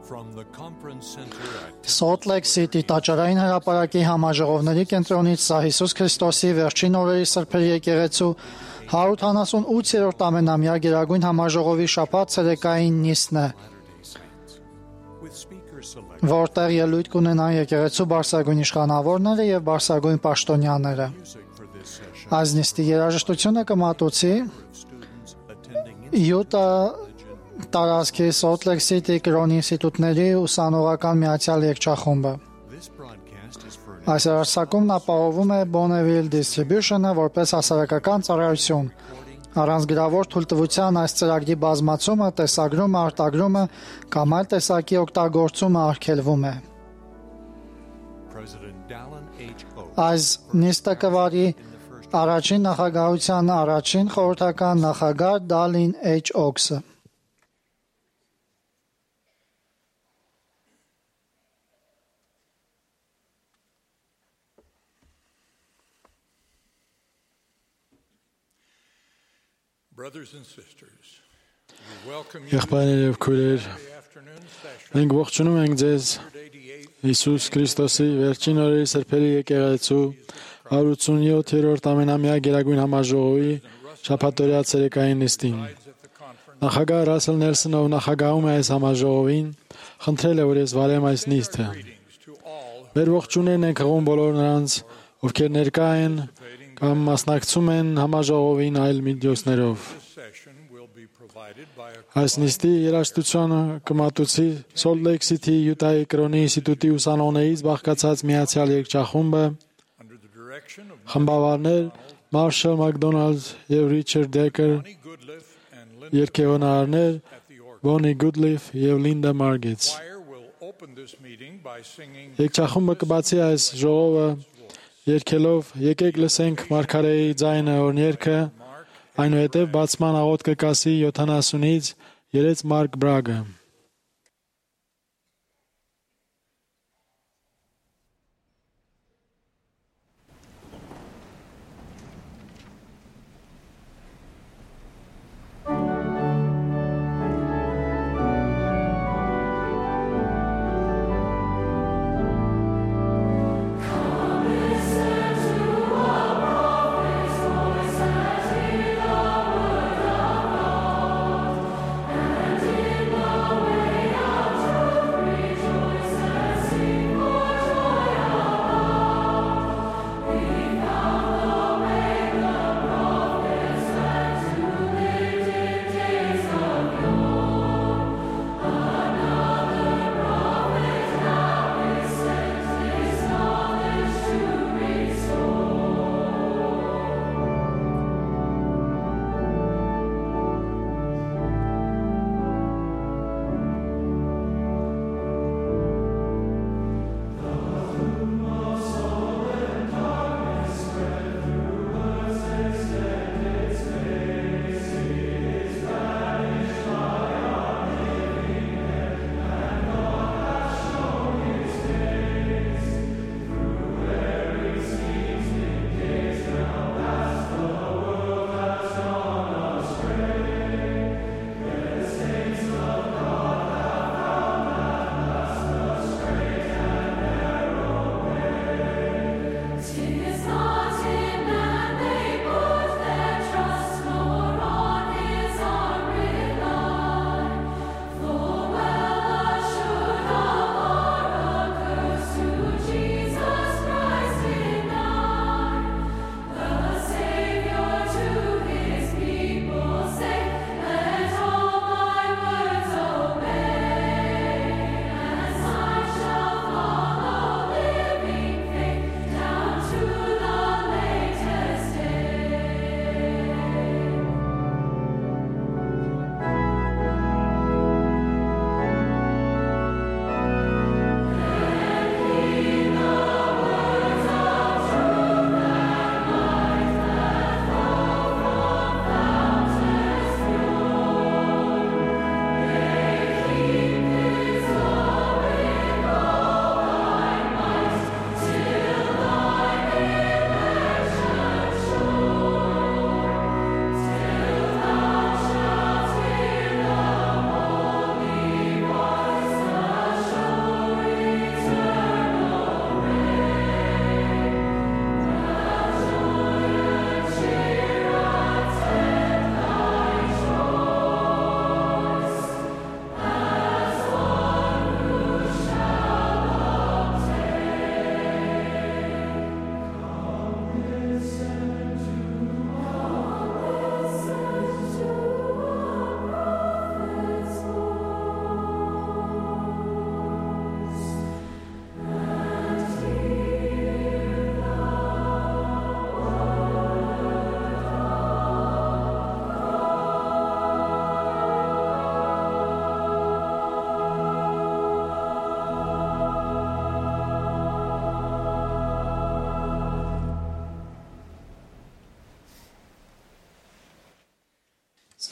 Salt Lake City տաճարային հրապարակի համաժողովների կենտրոնից սա Հիսուս Քրիստոսի վերջին օրերի սրբերի եկեղեցու 178-րդ ամենամյա գերագույն համաժողովի շաբաթ ցերեկային նիստն է, որտեղ ելույթ կունենան եկեղեցու բարձրագույն իշխանավորները եւ բարձրագույն պաշտոնյաները։ Այս նիստի երաժշտությունը կմատուցի Յուտա տարածքի Salt Lake City կրոնի ինստիտուտների ուսանողական միացյալ երգչախումբը։ Այս հեռարձակումն ապահովում է Bonneville Distribution-ը որպես հասարակական ծառայություն։ Առանց գրավոր թույլտվության այս ծրագրի բազմացումը, տեսագրումը, արտագրումը կամ այլ տեսակի օգտագործումը արգելվում է։ Այս նիստը կվարի առաջին նախագահության առաջին խորհրդական նախագահ Դալին H. Օքսը։ Եղբայրներ եւ քույրեր, մենք ողջունում ենք ձեզ Հիսուս Քրիստոսի վերջին օրերի սրբերի եկեղեցու 187-րդ ամենամյա գերագույն համաժողովի շաբաթօրյա ցերեկային նիստին։ Նախագահ Ռասել Նելսոնը նախագահում է այս համաժողովին, խնդրել է, որ ես վարեմ այս նիստը։ Մեր ողջուններն ենք հղում բոլոր նրանց, ովքեր ներկա են կամ մասնակցում են համաժողովին այլ միջոցներով։ Այս նիստի երաժշտությունը կմատուցի Salt Lake City Յուտայի կրոնի ինստիտուտի ուսանողներից բաղկացած միացյալ երգչախումբը, խմբավարներ Marshall McDonald եւ Richard Decker, երգեհոնարներ Bonnie Goodliff եւ Linda Margetts։ Երգչախումբը կբացի այս ժողովը երգելով «Եկեք լսենք Մարգարեի ձայնը» օրհներգը, այնուհետև բացման աղոթքը կասի 70-ից երեց Մարկ Բրագը։ Love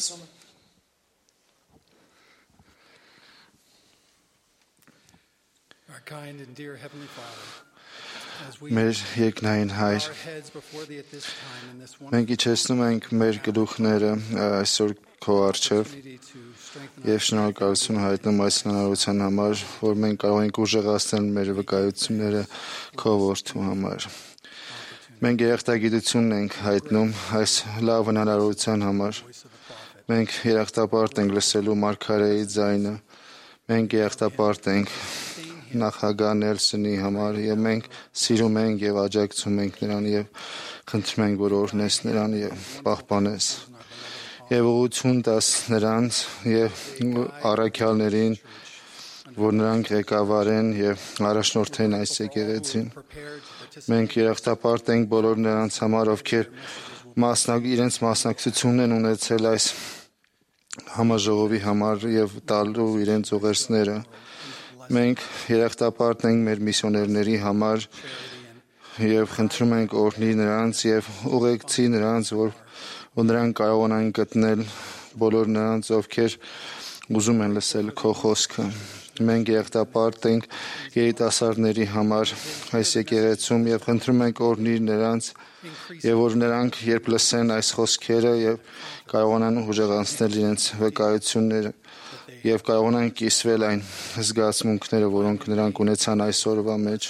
Our kind and dear Heavenly Father, as we Մեր երկնային Հայր, our heads before thee at this time in this մենք wonderful իջեցնում ենք մեր գլուխները այսօր քո առջև opportunity to strengthen եւ շնորհակալություն հայտնում այս հնարավորության համար, որ մենք կարող ենք ուժեղացնել մեր վկայությունները քո որդու համար։ Մենք երախտագիտություն ենք հայտնում այս լավ հնարավորության համար։ Մենք երախտապարտ ենք լսելու մարգարեի ձայնը։ Մենք երախտապարտ ենք նախագահ Նելսոնի համար եւ մենք սիրում ենք եւ աջակցում ենք նրան եւ խնդրում ենք, որ օրհնես նրան եւ պահպանես եւ ուղղություն տաս նրանց եւ առաքյալներին, որ նրանք ղեկավարեն եւ առաջնորդեն այս եկեղեցին։ Մենք երախտապարտ ենք բոլոր նրանց համար, ովքեր իրենց մասնակցությունն են ունեցել այս համաժողովի համար եւ տալու իրենց ուղերձները։ Մենք երախտապարտ ենք մեր միսիոներների համար եւ խնդրում ենք օրհնի նրանց եւ ուղեկցի նրանց, որ նրանք կարողանան գտնել բոլոր նրանց, ովքեր ուզում են լսել քո խոսքը։ Մենք երախտապարտ ենք երիտասարդների համար այս եկեղեցում եւ խնդրում ենք օրհնի նրանց եւ որ նրանք երբ լսեն այս խոսքերը եւ կարողանան ուժեղացնել իրենց վկայությունները եւ կարողանան կիսվել այն զգացմունքները, որոնք նրանք ունեցան այսօրվա մեջ։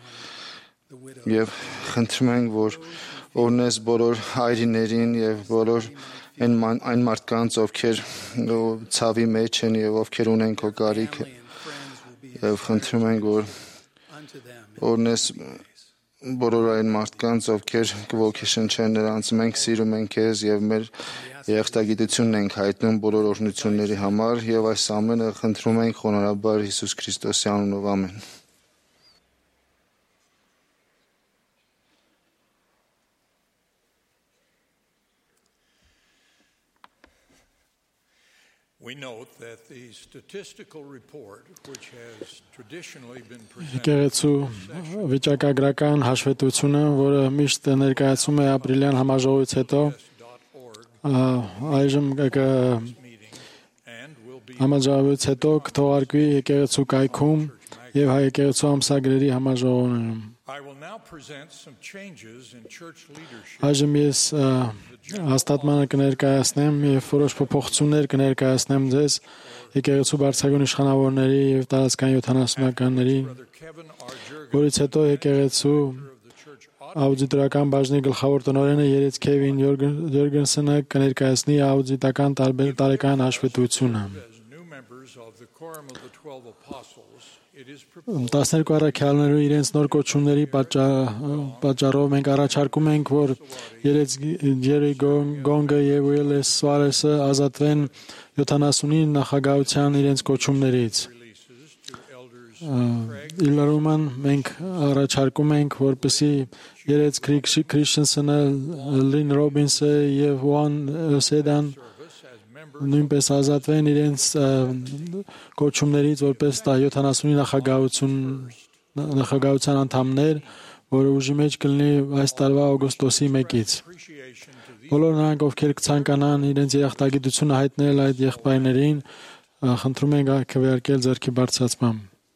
Եվ խնդրում ենք, որ օրհնես բոլոր հայրիներին եւ բոլոր այն մարդկանց, ովքեր ցավի մեջ են եւ ովքեր ունեն քո կարիքը։ Եվ խնդրում ենք, որ օրհնես բոլոր այն մարդկանց, ովքեր կողքեշնչեն նրանց։ Մենք սիրում ենք քեզ եւ մեր երախտագիտությունն ենք հայտնում բոլոր օրհնությունների համար եւ այս ամենը խնդրում ենք խոնարհաբար Հիսուս Քրիստոսի անունով, ամեն։ We note that the statistical report, which has traditionally been presented Եկեղեցու վիճակագրական հաշվետվությունը, որը միշտ ներկայացում է ապրիլյան համաժողովից հետո, այժմ համաժողովից հետո կթողարկվի եկեղեցու կայքում եւ հայ եկեղեցու ամսագրերի համաժողովներում։ Այժմ ես հաստատմանը կներկայացնեմ եւ որոշ փոփոխություններ կներկայացնեմ ձեզ եկեղեցու բարձրագույն իշխանավորների եւ տարածքային 70-ականների, որից հետո եկեղեցու աուդիտորական բաժնի գլխավոր տնօրենը Երեց Քևին Յորգենսենը կներկայացնի աուդիտական տարեկան հաշվետվությունը։ 12 առաքյալներու իրենց նոր կոչումների պատճառով մենք առաջարկում ենք, որ Երեց Ջերի Գոնգը եւ Ուիլես Սուարեսը ազատվեն 70-ի նախագահության իրենց կոչումներից։ Իլարուման մենք առաջարկում ենք, որպեսզի Երեց Քրիշենսենը, Լին Ռոբինսը եւ Ուան Սեդան նույնպես ազատվեն իրենց կոչումներից որպես 70-ի նախագահության անդամներ, որը ուժի մեջ կլինի այս տարվա օգոստոսի 1-ից։ Բոլոր նրանք, ովքեր կցանկանան իրենց երախտագիտությունը հայտնել այդ եղբայրներին, խնդրում ենք քվեարկել ձեռքի բարձրացմամբ։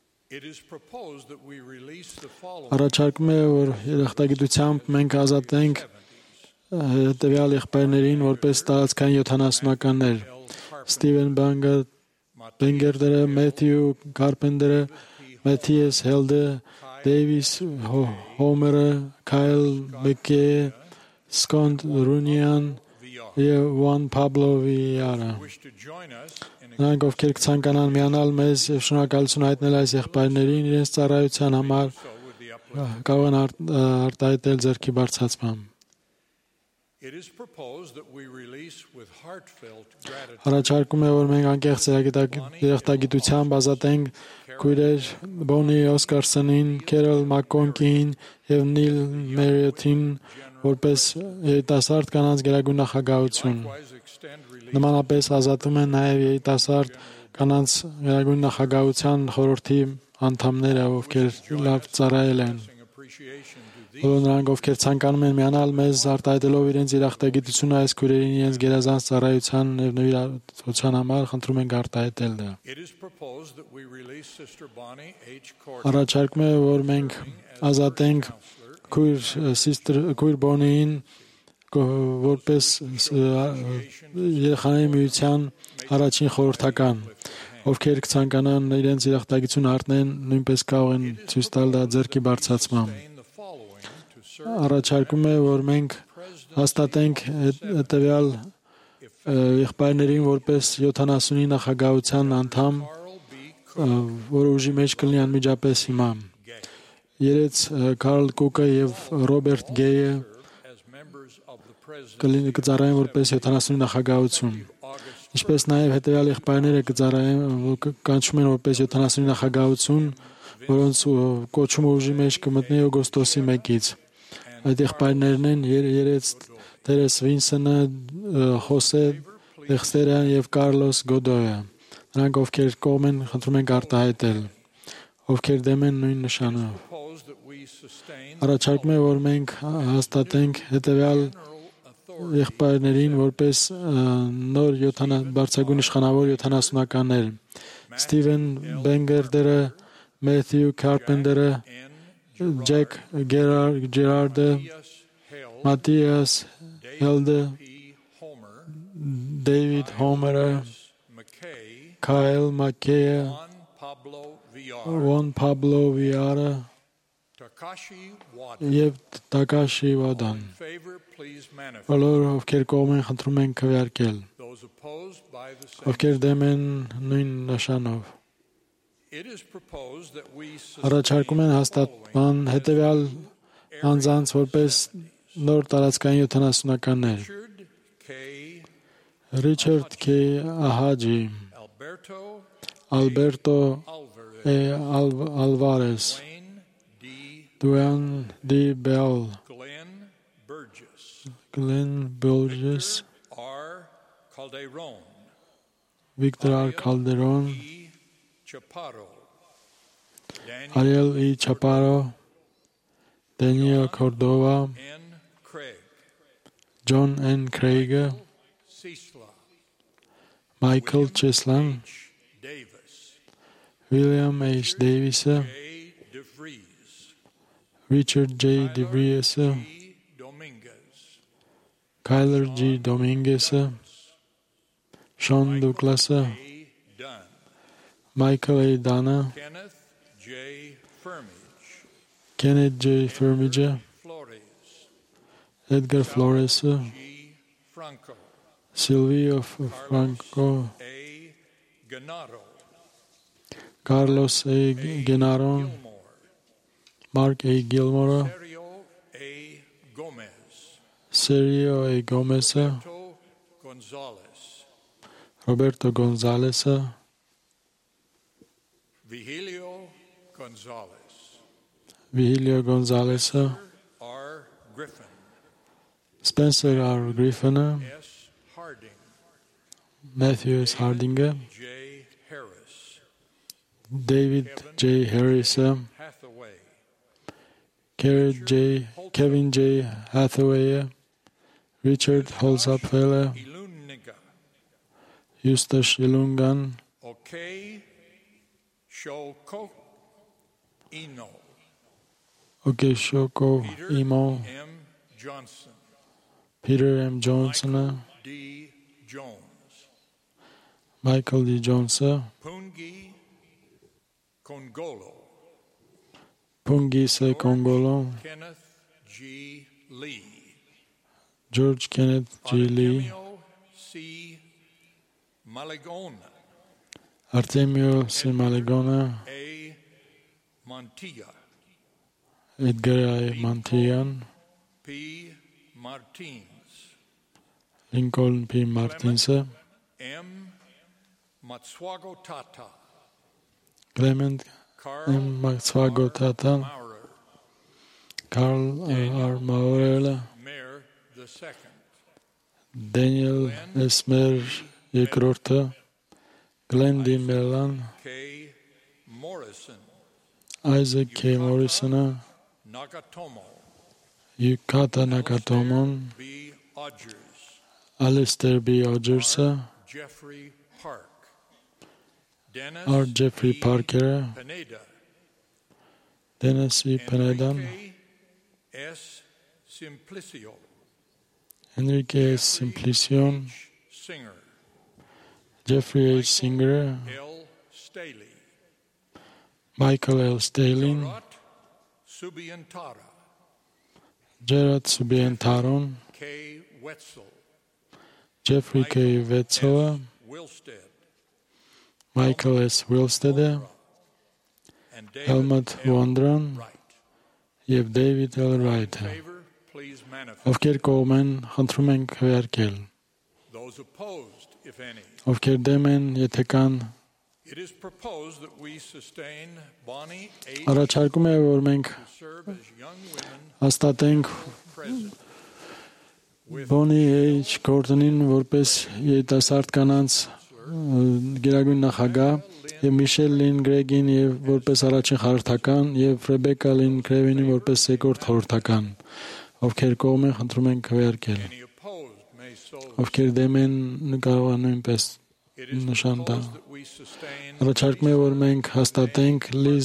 Առաջարկում է, որ երախտագիտությամբ մենք ազատենք հետևյալ եղբայրներին որպես տարածքային 70-ականներ. Ստիվեն Բենգերդերը, Մեթյու Կարպենդերը, Մեթիես Հելդը, Դեյվիս Հոմերը, Քայլ Բեկե, Սկոնդ Ռունյան եւ Ուան Պաբլո Վիարա։ Նրանք, ովքեր կցանկանան միանալ մեզ եւ շնորհակալություն հայտնել այս եղբայրներին իրենց ծառայության համար, կարող են արտահայտել ձեռքի բարձրացմամբ։ Առաջարկում է, որ մենք անկեղծ երախտագիտությամբ ազատենք քույրեր Բոնի Օսկարսոնին, Քերոլ Մակկոնկին եւ Նիլ Մերիոթին որպես երիտասարդ կանանց գերագույն նախագահություն։ Նմանապես ազատում են նաեւ երիտասարդ կանանց գերագույն նախագահության խորհրդի անդամները, ովքեր լավ ծառայել են։ Բոլոր նրանք, ովքեր ցանկանում են միանալ մեզ արտահայտելով իրենց երախտագիտությունը այս քույրերին իրենց գերազանց ծառայության եւ նվիրատվության համար, խնդրում ենք արտահայտել դա։ Առաջարկում է, որ մենք ազատենք քույր Բոնիին որպես երեխաների միության առաջին խորհրդական, ովքեր կցանկանան իրենց երախտագիտությունը արտնեն, նույնպես կարող են ցույց տալ դա ձեռքի բարձրացմամբ։ Առաջարկում է, որ մենք հաստատենք հետևյալ եղբայրներին որպես 70-ի նախագահության անդամ, որը ուժի մեջ կլինի անմիջապես հիմա։ Երեց Քարլ Կուկը եւ Ռոբերտ Գեյը կծառայեն որպես 70-ի նախագահություն։ Ինչպես նաև հետևյալ եղբայրները կանչում են որպես 70-ի նախագահություն, որոնց կոչումը ուժի մեջ կմտնի օգոստոսի 1-ից։ Այդ եղբայրներն են երեց Տերես Վինսենը, Խոսե Դեքստերյան եւ Կարլոս Գոդոյը։ Նրանք ովքեր կողմ են, խնդրում ենք արտահայտել, ովքեր դեմ են նույն նշանով։ Առաջարկում է, որ մենք հաստատենք հետևյալ եղբայրներին որպես նոր բարձրագույն իշխանավոր 70-ականներ. Ստիվեն Բենգերդերը, Մեթյու Քարպենդերը, Ջեք Ջերարդը, Մատիաս Հելդը, Դեյվիդ Հոմերը, Քայլ Մաքեյը, Վոն Պաբլո Վիարը եւ Տակաշի Վադան։ Բոլոր ովքեր կողմ են, խնդրում ենք քվեարկել, ովքեր դեմ են նույն նշանով։ Առաջարկում են հաստատման հետևյալ անձանց որպես նոր տարածքային 70-ականներ. Ռիչարդ K. Ահաջի, Ալբերտո Ալվարես, Դուան Դ. Բել, Գլեն Բուրջես, Վիկտոր R. Calderón, Ariel E. Chaparro, Daniel Cordova, John N. Craig, Michael Cheslan, William H. Davis, Richard J. DeVries, Kyler G. Dominguez, Sean Douglas, Michael A. Dana, Kenneth J. Firmage, Edgar Flores, Silvio Franco, Carlos A. Genaro, Mark A. Gilmore, Sergio A. Gomez, Roberto Gonzalez, Vigilio Gonzalez, Spencer R. Griffin, Matthew S. Hardinger, David J. Harris, Kevin J. Hathaway, Richard Holzapfel, Eustace Ilungan, Okeshoko Imo, Peter M. Johnson, Michael D. Jones, Pungi Se Congolo, George Kenneth G. Lee, Artemio C. Malegona, Edgar I. Montian, Lincoln P. Martins, Clement M. Matswagotata, Carl R. Maurer, Daniel Esmer Yekrorta, Glenn D. Mellon, Isaac K. Morrison, Yukata Nakatomon, B. Odgers, Alistair B. Odgers, Jeffrey Park, Dennis R. Jeffrey E. Parker, Pineda, Dennis E. Pineda, Enrique S. Simplicio, Enrique S. Simplicio, Singer, Jeffrey H. Singer, L. Staley, Michael L. Staley, Rot Subiantara, Gerard Subiantaron, K. Wetzel, Jeffrey K. Wetzel, Wilstead, Michael S. Wilstead, and David Helmut L. Wondran Wright. եւ David L. Wright, Favor, please manifest. ովքեր կողմ են, խնդրում ենք քվեարկել, Those opposed, if any. ովքեր դեմ են, եթե կան, It is proposed that we sustain Bonnie H. առաջարկում է, որ մենք to serve as young women հաստատենք present with Bonnie H. Gordon-ին որպես երիտասարդ կանանց գերագույն նախագահ եւ Michelle Lynn Gregg-ին եւ որպես առաջին խորհրդական եւ Rebecca Lynn Craven-ին որպես երկրորդ խորհրդական, ովքեր կողմ են, խնդրում ենք քվեարկել, any opposed may so. ովքեր դեմ են, կարող են նույնպես It is նշան տալ։ proposed that we sustain Առաջարկում է, որ մենք հաստատենք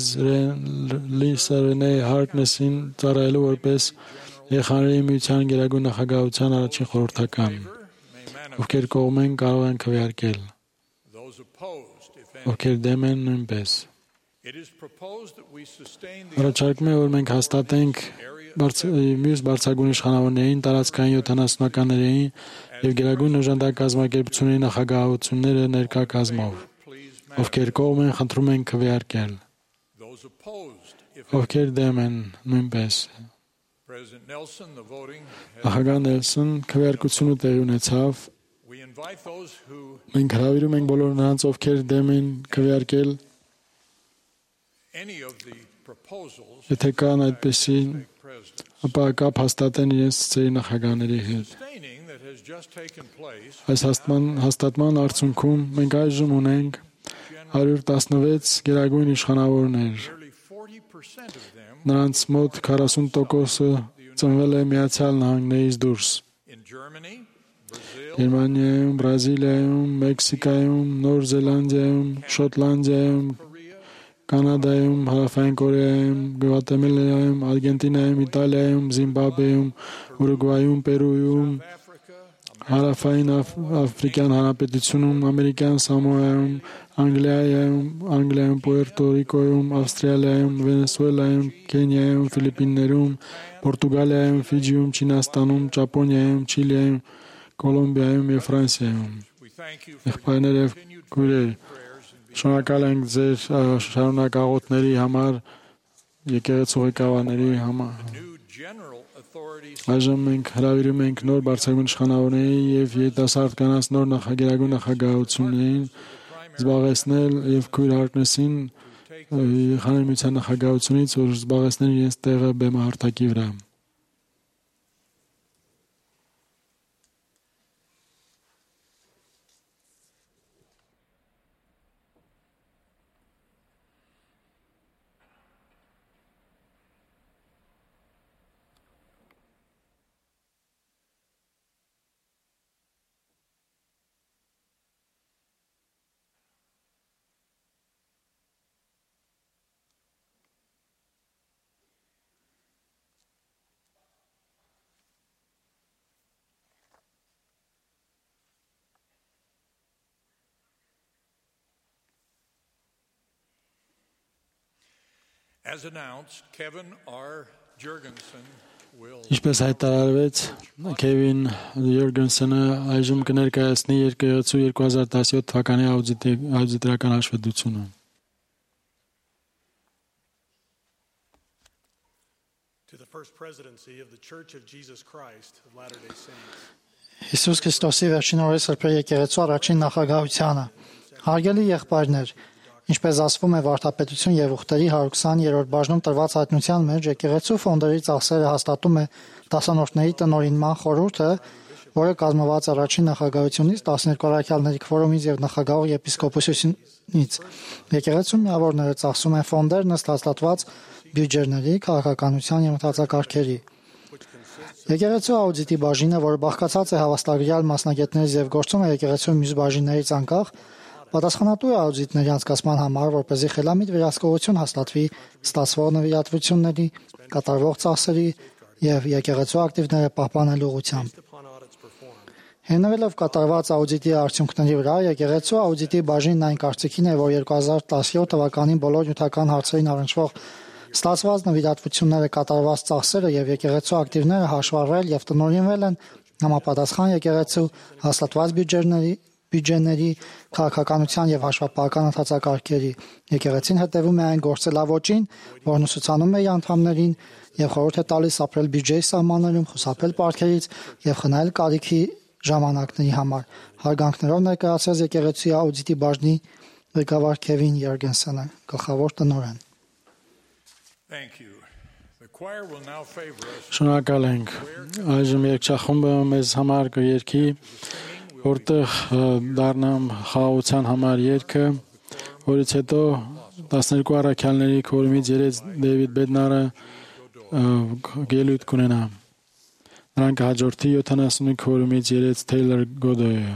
Lisa Renee Harkness-ին ծառայելու որպես Երեխաների միության գերագույն նախագահության առաջին խորհրդական, may manifest. ովքեր կողմ են, կարող են քվեարկել, Those opposed, if any. ովքեր դեմ են նույնպես։ It is proposed that we sustain the Առաջարկում է, որ մենք հաստատենք մյուս բարձրագույն իշխանավորներին, տարածքային 70-ականներին եւ գերագույն օժանդակ կազմակերպությունների նախագահությունները ներկա կազմով, please ովքեր կողմ են, խնդրում են քվեարկել, those opposed, if ովքեր դեմ են նույնպես։ President Nelson, the voting has, Նախագահ Նելսոն քվեարկությունը տեղի ունեցավ։ we invite those who Մենք հրավիրում ենք բոլոր նրանց, ովքեր դեմ են քվեարկել, any of the proposals եթե կան այդպեսի, present. ապա կապ հաստատեն իրենց ծերի նախագահների հետ։ Sustaining that has just taken place, Այս հաստատման արդյունքում մենք այժմ ունենք 116 գերագույն իշխանավորներ։ nearly 40% of them Նրանց մոտ 40%-ը ծնվել է Միացյալ Նահանգներից դուրս։ in Germany, Brazil, Գերմանիայում, Բրազիլիայում, Մեքսիկայում, Նոր Զելանդիայում, Շոտլանդիայում, Korea, Կանադայում, Հարավային Կորեայում, Գվատեմալայում, Արգենտինայում, Իտալիայում, Զիմբաբվեում, Ուրուգվայում, Պերույում, Africa, Հարավային Աֆրիկյան Հանրապետությունում, Ամերիկյան Սամոայում, Անգլիայում, Պուերտո Ռիկոյում, Ավստրալիայում, Վենեսուելայում, Կենիայում, Ֆիլիպիններում, Պորտուգալիայում, Ֆիջիում, Չինաստանում, Ճապոնիայում, Չիլիայում, Կոլումբիայում եւ Ֆրանսիայում։ we thank you for Եղբայրներ եւ քույրեր, շնորհակալ ենք ձեր շարունակ աղոթների համար, եկեղեցու ղեկավարների համար։ new general authorities Այժմ մենք հրավիրում ենք նոր բարձրագույն իշխանավորների եւ երիտասարդ կանանց նոր նախագահագույն նախագահություններին զբաղեցնել եւ քույր Հարքնեսին Երեխաների միության նախագահությունից, որ զբաղեցնել իրենց տեղը բեմահարթակի վրա։ as announced. Kevin R. Jurgensen will Ինչպես հայտարարվեց, Քևին Յուրգենսենը այժմ կներկայացնի եկեղեցու 2017 թվականի աուդիտորական հաշվետվությունը։ To the First Presidency of the Church of Jesus Christ of Latter-day Saints. Հիսուս Քրիստոսի վերջին օրերի սրբե եկեղեցու առաջին նախագահությանը։ Հարգելի եղբայրներ, ինչպես ասվում է Վարդապետություն եւ ուխտերի 120-րդ բաժնում տրված հայտնության մեջ, եկեղեցու ֆոնդերի ծախսերը հաստատում է դասանորդների տնօրինման խորհուրդը, որը կազմված է առաջին նախագահությունից, 12 առաքյալների քվորումից եւ նախագահող եպիսկոպոսությունից։ Եկեղեցու միավորները ծախսում են ֆոնդեր ըստ հաստատված բյուջեների, քաղաքականության եւ մտածակարգերի։ Եկեղեցու աուդիտի բաժինը, որը բաղկացած է հավաստագրյալ մասնագետներից եւ գործում է եկեղեցու մյուս բաժիններից անկախ, պատասխանատու է աուդիտների անցկացման համար, որպեսզի խելամիտ վերահսկողություն հաստատվի ստացվող նվիրատվությունների, կատարվող ծախսերի եւ եկեղեցու ակտիվները պահպանելու ուղղությամբ։ Հիմնվելով կատարված աուդիտի արդյունքների վրա, եկեղեցու աուդիտի բաժինն այն կարծիքին է, որ 2017 թվականին բոլոր նյութական հարցերին առնչվող ստացված նվիրատվությունները, կատարված ծախսերը եւ եկեղեցու ակտիվները հաշվառվել եւ տնօրինվել են համապատասխան եկեղեցու հաստատված բյուջեների, քաղաքականության եւ հաշվապահական ընթացակարգերի։ Եկեղեցին հետևում է այն գործելավոճին, որն ուսուցանում է իր անդամներին եւ խորհուրդ է տալիս ապրել բյուջեի սահմաններում, խուսափել պարտքերից եւ խնայել կարիքի ժամանակների համար։ Հարգանքներով ներկայացրած եկեղեցի աուդիտի բաժնի ղեկավար Քևին Յերգենսենը, գլխավոր տնօրեն։ Շնորհակալ ենք։ Այժմ երգչախումբը մեզ համար կերգի, որտեղ դառնամ խաղաղության համար երգը, որից հետո 12 առաքյալների քորումից երեց Դեվիդ Բեդնարը գելույթ կունենա։ Նրանք հաջորդի 75 քորումից երեց Թեյլոր Գոդոյը։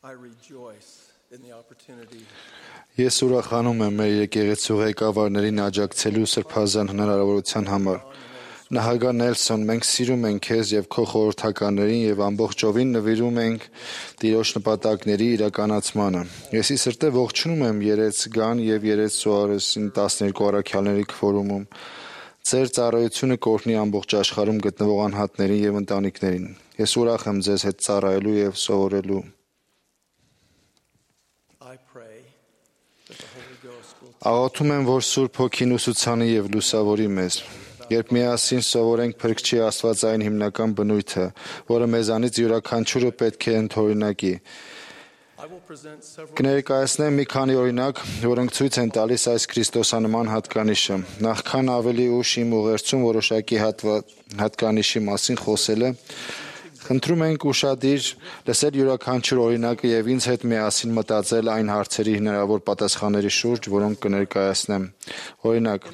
Ես ուրախանում եմ մեր եկեղեցու ղեկավարներին աջակցելու սրբազան հնարավորության համար։ Նախագահ Նելսոն, մենք սիրում ենք քեզ եւ քո խորհրդականներին եւ ամբողջովին նվիրում ենք Տիրոջ նպատակների իրականացմանը։ Եսի սրտե ողջունում եմ Երեց Գան եւ Երեց Սուարեսին 12 առաքյալների քվորումում։ Ձեր ծառայությունը կօրհնի ամբողջ աշխարհում գտնվող անհատներին եւ ընտանիքներին։ Ես ուրախ եմ ձեզ հետ ծառայելու եւ սովորելու։ Աղոթում եմ, որ Սուրբ Հոգին ուսուցանի եւ լուսավորի մեզ, երբ միասին սովորենք Փրկչի աստվածային հիմնական բնույթը, որը մեզանից յուրաքանչյուրը պետք է ընդօրինակի։ Կներկայացնեմ մի քանի օրինակ, որոնք ցույց են տալիս այս քրիստոսանման հատկանիշը։ Նախքան ավելի ուշ իմ ուղերձում որոշակի հատկանիշի մասին խոսելը, խնդրում ենք ուշադիր լսել յուրաքանչյուր օրինակը եւ ինձ հետ միասին մտածել այն հարցերի հնարավոր պատասխանների շուրջ, որոնք կներկայացնեմ։ Օրինակ,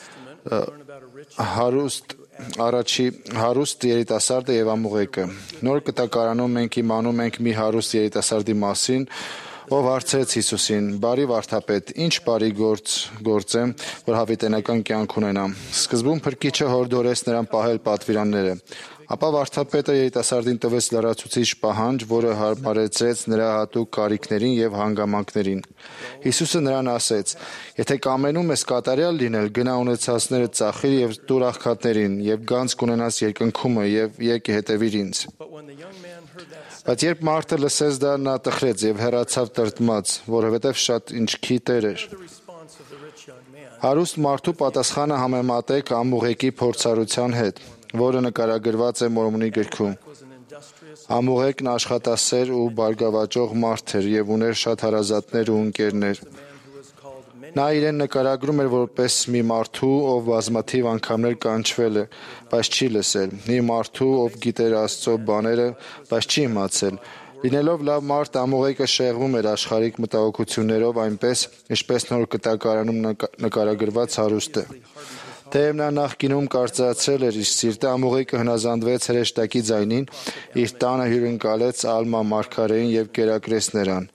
հարուստ երիտասարդը եւ ամուղեկը։ Նոր կտակարանում մենք իմանում ենք մի հարուստ երիտասարդի մասին, ով հարցրեց Հիսուսին. «Բարի վարդապետ, ինչ բարի գործեմ, որ հավիտենական կյանք ունենամ»։ Սկզբում Փրկիչը հորդորեց նրան պահել պատվիրանները։ Ապա վարդապետը երիտասարդին տվեց լրացուցիչ պահանջ, որը հարմարեցրեց նրա հատուկ կարիքներին եւ հանգամանքներին։ Հիսուսը նրան ասեց. «Եթե կամենում ես կատարյալ լինել, գնա ունեցածները ծախիր եւ տուր աղքատներին, եւ գանձ կունենաս երկնքումը, եւ եկ հետեւիր ինձ»։ Բայց երբ մարդը լսեց դա, նա տխրեց եւ հեռացավ տրտմած, որովհետեւ շատ ինչքի տեր էր։ Հարուստ մարդու պատասխանը համեմատեք ամուղեկի փորձառության հետ, որը նկարագրված է Մորմոնի գրքում։ Ամուղեկն աշխատասեր ու բարգավաճող մարդ էր եւ ուներ շատ հարազատներ ու ընկերներ։ Նա իրեն նկարագրում էր որպես մի մարդու, ով բազմաթիվ անգամներ կանչվել է, բայց չի լսել, մի մարդու, ով գիտեր Աստծո բաները, բայց չի իմացել։ Լինելով լավ մարդ, ամուղեկը շեղվում էր աշխարհիկ մտահոգություններով այնպես, ինչպես Նոր կտակարանում նկարագրված հարուստը։ Թեև նա նախկինում կարծրացրել էր իր սիրտը, ամուղեկը հնազանդվեց հրեշտակի ձայնին, իր տանը հյուրընկալեց Ալմա մարգարեին եւ կերակրեց նրան։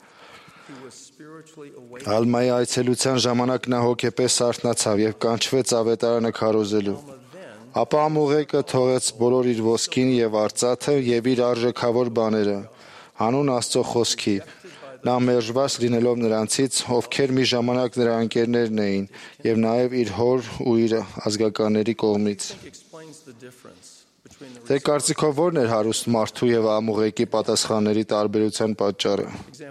Ալմայի այցելության ժամանակ նա հոգեպես արթնացավ եւ կանչվեց ավետարանը քարոզելու։ Ապա ամուղեկը թողեց բոլոր իր ոսկին եւ արծաթը եւ իր արժեքավոր բաները, հանուն Աստծո խոսքի։ Նա մերժված լինելով նրանցից, ովքեր մի ժամանակ նրա ընկերներն էին, եւ նաեւ իր հոր ու իր ազգականների կողմից։ Ձեր կարծիքով ո՞րն էր հարուստ մարդու եւ ամուղեկի պատասխանների տարբերության պատճառը։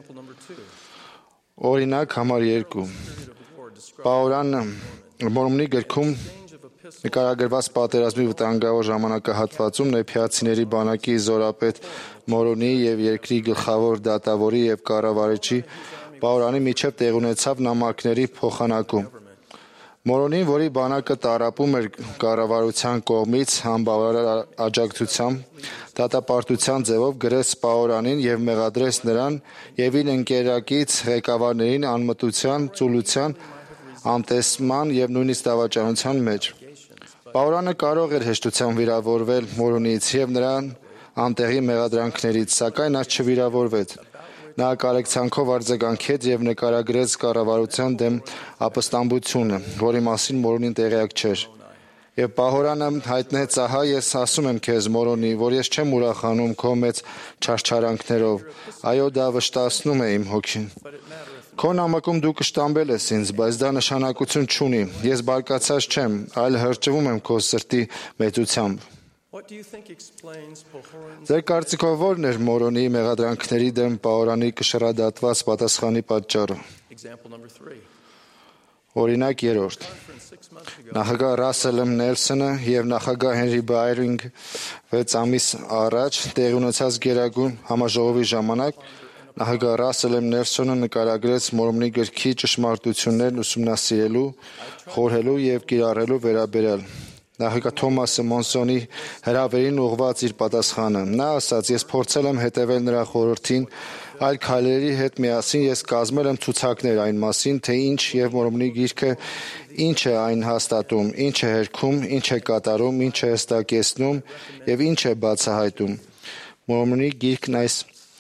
Օրինակ համար 2։ Պաուրանը Մորմոնի գրքում նկարագրված պատերազմի վտանգավոր ժամանակահատվածում նեփիացիների բանակի զորապետ Մորոնի եւ երկրի գլխավոր դատավորի եւ կառավարիչի Պաուրանի միջև տեղ ունեցավ նամակների փոխանակում։ Մորոնին, որի բանակը տառապում էր կառավարության կողմից անբավարար աջակցությամբ, դատապարտության ձևով գրեց Պաուրանին եւ մեղադրեց նրան եւ իր ընկերակից ղեկավարներին անմտության, ծուլության, անտեսման եւ նույնիսկ դավաճանության մեջ։ Պաուրանը կարող էր հեշտությամբ վիրավորվել Մորոնից եւ նրան անտեղի մեղադրանքներից, սակայն նա չվիրավորվեց։ Նա կարեկցանքով արձագանքեց եւ նկարագրեց կառավարության դեմ ապստամբությունը, որի մասին Մորոնին տեղյակ չէր։ Եվ Պահորանը հայտնեց. «Ահա ես ասում եմ քեզ, Մորոնի, որ ես չեմ ուրախանում քո մեծ չարչարանքներով, այո, դա վշտացնում է իմ հոգին։ Քո նամակում դու կշտամբել ես ինձ, բայց դա նշանակություն չունի։ Ես բարկացած չեմ, այլ հրճվում եմ քո սրտի մեծությամբ»։ Ձեր կարծիքով ո՞րն էր Մորոնի մեղադրանքների դեմ Պաուրանի կշռադատված պատասխանի պատճառը։ Օրինակ 3։ Նախագահ Ռասել M. Նելսոնը եւ նախագահ Հենրի Բայրինգը 6 ամիս առաջ տեղի ունեցած գերագույն համաժողովի ժամանակ նախագահ Ռասել M. Նելսոնը նկարագրեց Մորմոնի գրքի ճշմարտություններն ուսումնասիրելու, խորհելու եւ կիրառելու վերաբերյալ նախագահ Թոմասը Մոնսոնի հրավերին ուղղված իր պատասխանը։ Նա ասաց. «Ես փորձել եմ հետևել նրա խորհրդին, այլ քայլերի հետ միասին ես կազմել եմ ցուցակներ այն մասին, թե ինչ եւ Մորմոնի գիրքը ինչ է այն հաստատում, ինչ է հերքում, ինչ է կատարում, ինչ է հստակեցնում եւ ինչ է բացահայտում»։ Մորմոնի գիրքն այս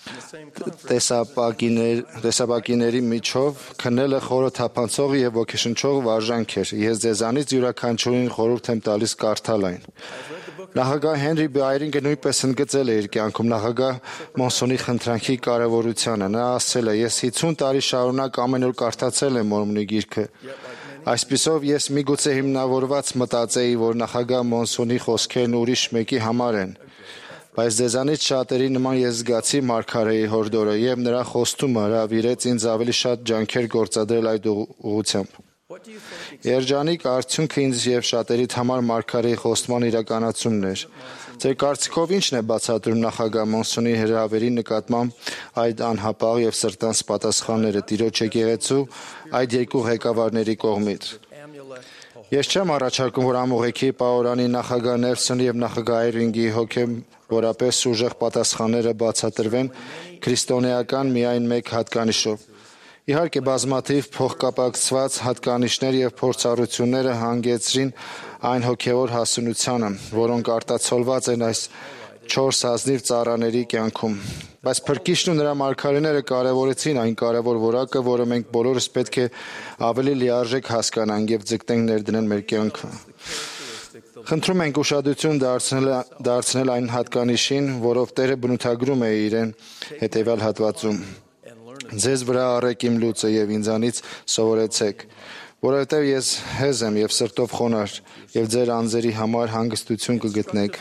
տեսապակիների միջով քննելը խորը թափանցող եւ ոգեշնչող վարժանք էր։ Ես ձեզանից յուրաքանչյուրին խորհուրդ եմ տալիս կարդալ այն։ Նախագահ Հենրի Բայերինգը նույնպես ընդգծել է իր կյանքում նախագահ Մոնսոնի խնդրանքի կարևորությանը։ Նա ասել է. «Ես 50 տարի շարունակ ամեն օր կարդացել եմ Մորմոնի գիրքը։ Այսպիսով ես միգուցե հիմնավորված մտածեի, որ նախագահ Մոնսոնի խոսքերն ուրիշ մեկի համար են։ Բայց ձեզանից շատերի նման ես զգացի Մարգարեի հորդորը եւ նրա խոստումը հրավիրեց ինձ ավելի շատ ջանքեր գործադրել այդ ուղղությամբ։ Երջանիկ արդյունքը ինձ եւ շատերիդ համար Մարգարեի խոստման իրականացումն էր։ Ձեր կարծիքով ի՞նչն է բացատրում նախագահ Մոնսոնի հրավերի նկատմամբ այդ անհապաղ եւ սրտանց պատասխանները Տիրոջ եկեղեցու այդ երկու ղեկավարների կողմից։ Ես չեմ առաջարկում, որ ամուղեքի Պաորանի նախագահ Նելսոնի եւ նախագահ Այրինգի հոգեորապես ուժեղ պատասխանները բացատրվեն քրիստոնեական միայն մեկ հատկանիշով։ Իհարկե, բազմաթիվ փոխկապակցված հատկանիշներ եւ փորձառությունները հանգեցրին այն հոգեոր հասունությանը, որոնք արտացոլված են այս 4 ազնիվ ծառաների կյանքում։ Բայց Փրկիչն ու նրա մարգարեները կարևորեցին այն կարևոր որակը, որը մենք բոլորս պետք է ավելի լիարժեք հասկանանք եւ ձգտենք ներդնել մեր կյանքը։ Խնդրում ենք ուշադրություն դարձնել այն հատկանիշին, որով Տերը բնութագրում է իրեն հետեւյալ հատվածում. «Ձեզ վրա առեք իմ լուծը եւ ինձանից սովորեցեք, որովհետեւ ես հեզ եմ եւ սրտով խոնարհ, եւ ձեր անձերի համար հանգստություն կգտնեք»։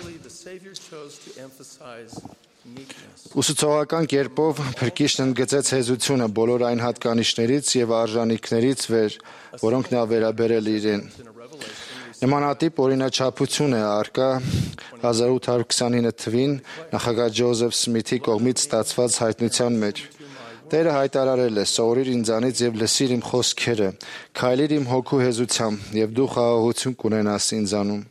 Ուսուցողական կերպով Փրկիչն ընդգծեց հեզությունը բոլոր այն հատկանիշներից եւ արժանինքներից վեր, որոնք նա վերաբերել իրեն։ Նմանատիպ օրինաչափություն է առկա 1829 թվին նախագահ Ջոզեֆ Սմիթի կողմից ստացված հայտնության մեջ։ Տերը հայտարարել է. «Սովորիր ինձանից եւ լսիր իմ խոսքերը, քայլիր իմ հոգու հեզությամբ եւ դու խաղաղություն կունենաս ինձանում»։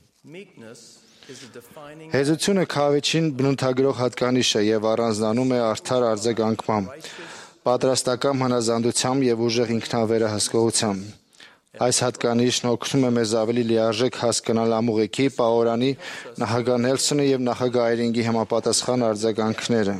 Հեզությունը քավիչին բնութագրող հատկանիշ է եւ առանձնանում է արդար արձագանքմամբ, պատրաստական հնազանդությամբ եւ ուժեղ ինքնավերահսկողությամբ։ Այս հատկանիշն օգնում է մեզ ավելի լիարժեք հասկանալ ամուղեքի Պաորանի, նախագահ Նելսոնի եւ նախագահ Այրինգի համապատասխան արձագանքները։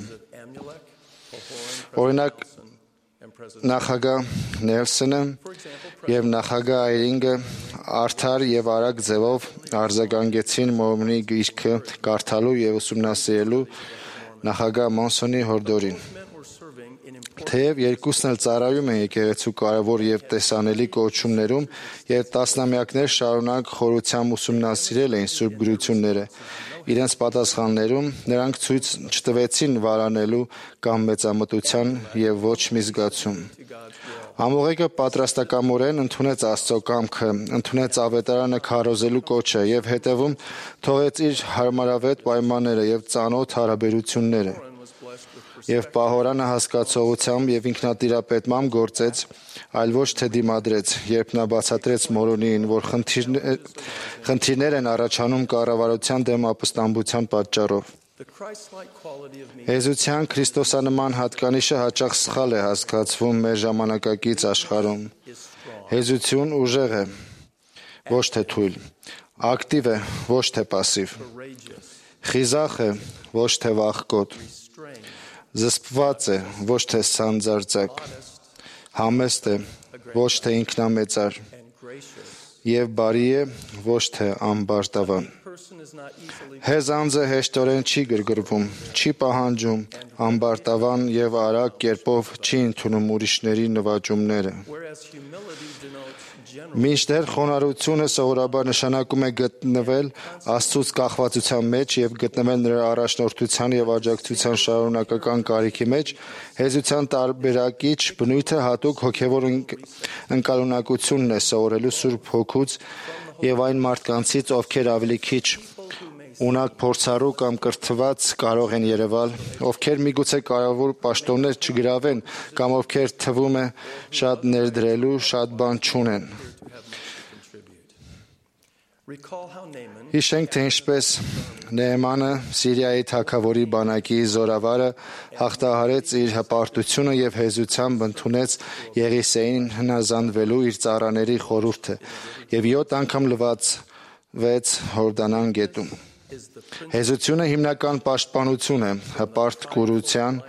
Օրինակ, նախագահ Նելսոնը եւ նախագահ Այրինգը արդար եւ արագ ձևով արձագանքեցին Մորմոնի գիրքը կարդալու եւ ուսումնասիրելու նախագահ Մոնսոնի հորդորին։ Թեև երկուսն էլ ծառայում են եկեղեցու կարևոր եւ տեսանելի կոչումներում եւ տասնամյակներ շարունակ խորությամբ ուսումնասիրել էին Սուրբ Գրությունները, իրենց պատասխաններում նրանք ցույց չտվեցին վարանելու կամ մեծամտության եւ ոչ մի զգացում։ Ամուղեկը պատրաստակամորեն ընդունեց Աստծո կամքը, ընդունեց ավետարանը քարոզելու կոչը եւ հետեւում թողեց իր հարմարավետ պայմանները եւ ծանոթ հարաբերությունները։ Եվ Պահորանը հասկացողությամբ եւ ինքնատիրապետմամբ գործեց, այլ ոչ թե դիմադրեց, երբ նա բացատրեց Մորոնին, որ խնդիրներ են առաջանում կառավարության դեմ ապստամբության պատճառով։ Հեզության քրիստոսանման հատկանիշը հաճախ սխալ է հասկացվում մեր ժամանակակից աշխարհում։ Հեզություն ուժեղ է, ոչ թե թույլ, ակտիվ է, ոչ թե պասիվ, խիզախ է, ոչ թե վախկոտ, զսպված է, ոչ թե սանձարձակ, համեստ է, ոչ թե ինքնամեծար, եւ բարի է, ոչ թե ամբարտավան։ Հեզ անձը հեշտորեն չի գրգռվում, չի պահանջում, ամբարտավան եւ արագ կերպով չի ընդունում ուրիշների նվաճումները։ Մինչդեռ խոնարհությունը սովորաբար նշանակում է գտնվել Աստծուց կախվածության մեջ եւ գտնվել նրա առաջնորդության եւ աջակցության շարունակական կարիքի մեջ, հեզության տարբերակիչ բնույթը հատուկ հոգեվոր ընկալունակությունն է սովորելու Սուրբ Հոգուց եւ այն մարդկանցից, ովքեր ավելի քիչ ունակ փորձառու կամ կրթված կարող են երևալ, ովքեր միգուցե կարևոր պաշտոններ չգրավեն կամ ովքեր թվում է շատ ներդրելու, շատ բան չունեն։ Հիշենք, թե ինչպես Նեեմանը, Սիրիայի թագավորի բանակի զորավարը, հաղթահարեց իր հպարտությունը եւ հեզությամբ ընդունեց Եղիսեին հնազանդվելու իր ծառաների խորհուրդը եւ 7 անգամ լվացվեց Հորդանան գետում։ Հեզությունը հիմնական պաշտպանություն է հպարտ կուրության,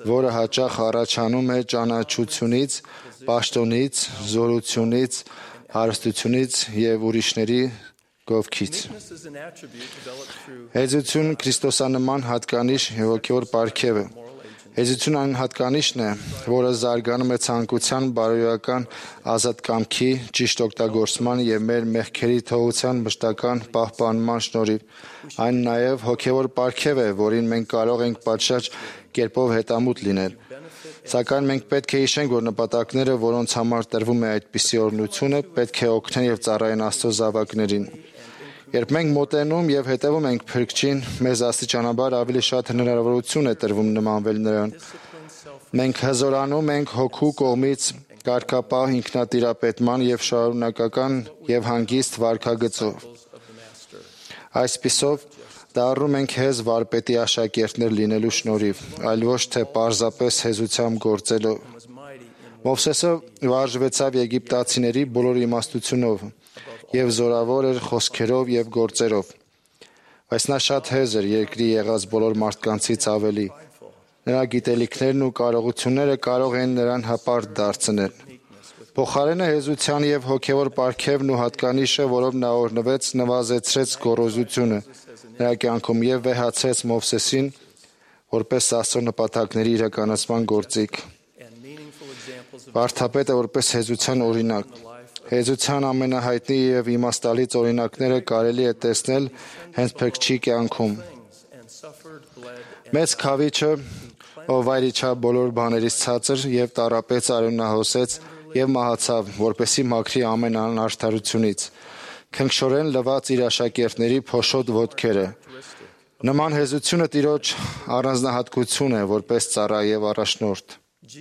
որը հաճախ առաջանում է ճանաչությունից, պաշտոնից, զորությունից, հարստությունից եւ ուրիշների գովքից։ Հեզություն քրիստոսանման հատկանիշ եւ հոգեոր պարգև է։ Հեզությունը այն հատկանիշն է, որը զարգանում է ցանկության, բարոյական, ազատ կամքի, ճիշտ օգտագործման եւ մեր մեղքերի թողության մշտական պահպանման շնորհիվ։ Այն նաեւ հոգեոր պարգև է, որին մենք կարող ենք պատշաճ կերպով հետամուտ լինել։ Սակայն մենք պետք է հիշենք, որ նպատակները, որոնց համար տրվում է այդպիսի օրհնությունը, պետք է օգնեն եւ ծառայեն Աստծո զավակներին։ Երբ մենք մոտենում եւ հետևում ենք Փրկչին, մեզ աստիճանաբար ավելի շատ հնարավորություն է տրվում նմանվել նրան։ Մենք հզորանում ենք հոգու կողմից կարգապահ ինքնատիրապետման եւ շարունակական եւ հանգիստ վարքագծով։ Այսպիսով դառնում ենք հեզ վարպետի աշակերտներ լինելու շնորհիվ, այլ ոչ թե պարզապես հեզությամբ գործելով։ Մովսեսը վարժվեցավ եգիպտացիների բոլոր իմաստությունով եւ զորավոր էր խոսքերով եւ գործերով, բայց նա շատ հեզ էր երկրի եղած բոլոր մարդկանցից ավելի։ Նրա գիտելիքներն ու կարողությունները կարող են նրան հպարտ դարձնել։ Փոխարենը հեզության եւ հոգեոր պարգևն ու հատկանիշը, որով նա օրհնվեց, նվազեցրեց գոռոզությունը նրա կյանքում եւ վեհացրեց Մովսեսին որպես Աստծո նպատակների իրականացման գործիք։ Վարդապետը որպես հեզության օրինակ։ Հեզության ամենահայտնի եւ իմաստալից օրինակները կարելի է տեսնել հենց Փրկչի կյանքում։ Մեծ քավիչը, ով վայրիչավ բոլոր բաներից ցածր եւ տառապեց, արյունահոսեց եւ մահացավ, որպեսզի մաքրի ամեն անարդարությունից, քնքշորեն լված իր աշակերտների փոշոտ ոտքերը։ Նման հեզությունը Տիրոջ առանձնահատկություն է որպես ծառա եւ առաջնորդ։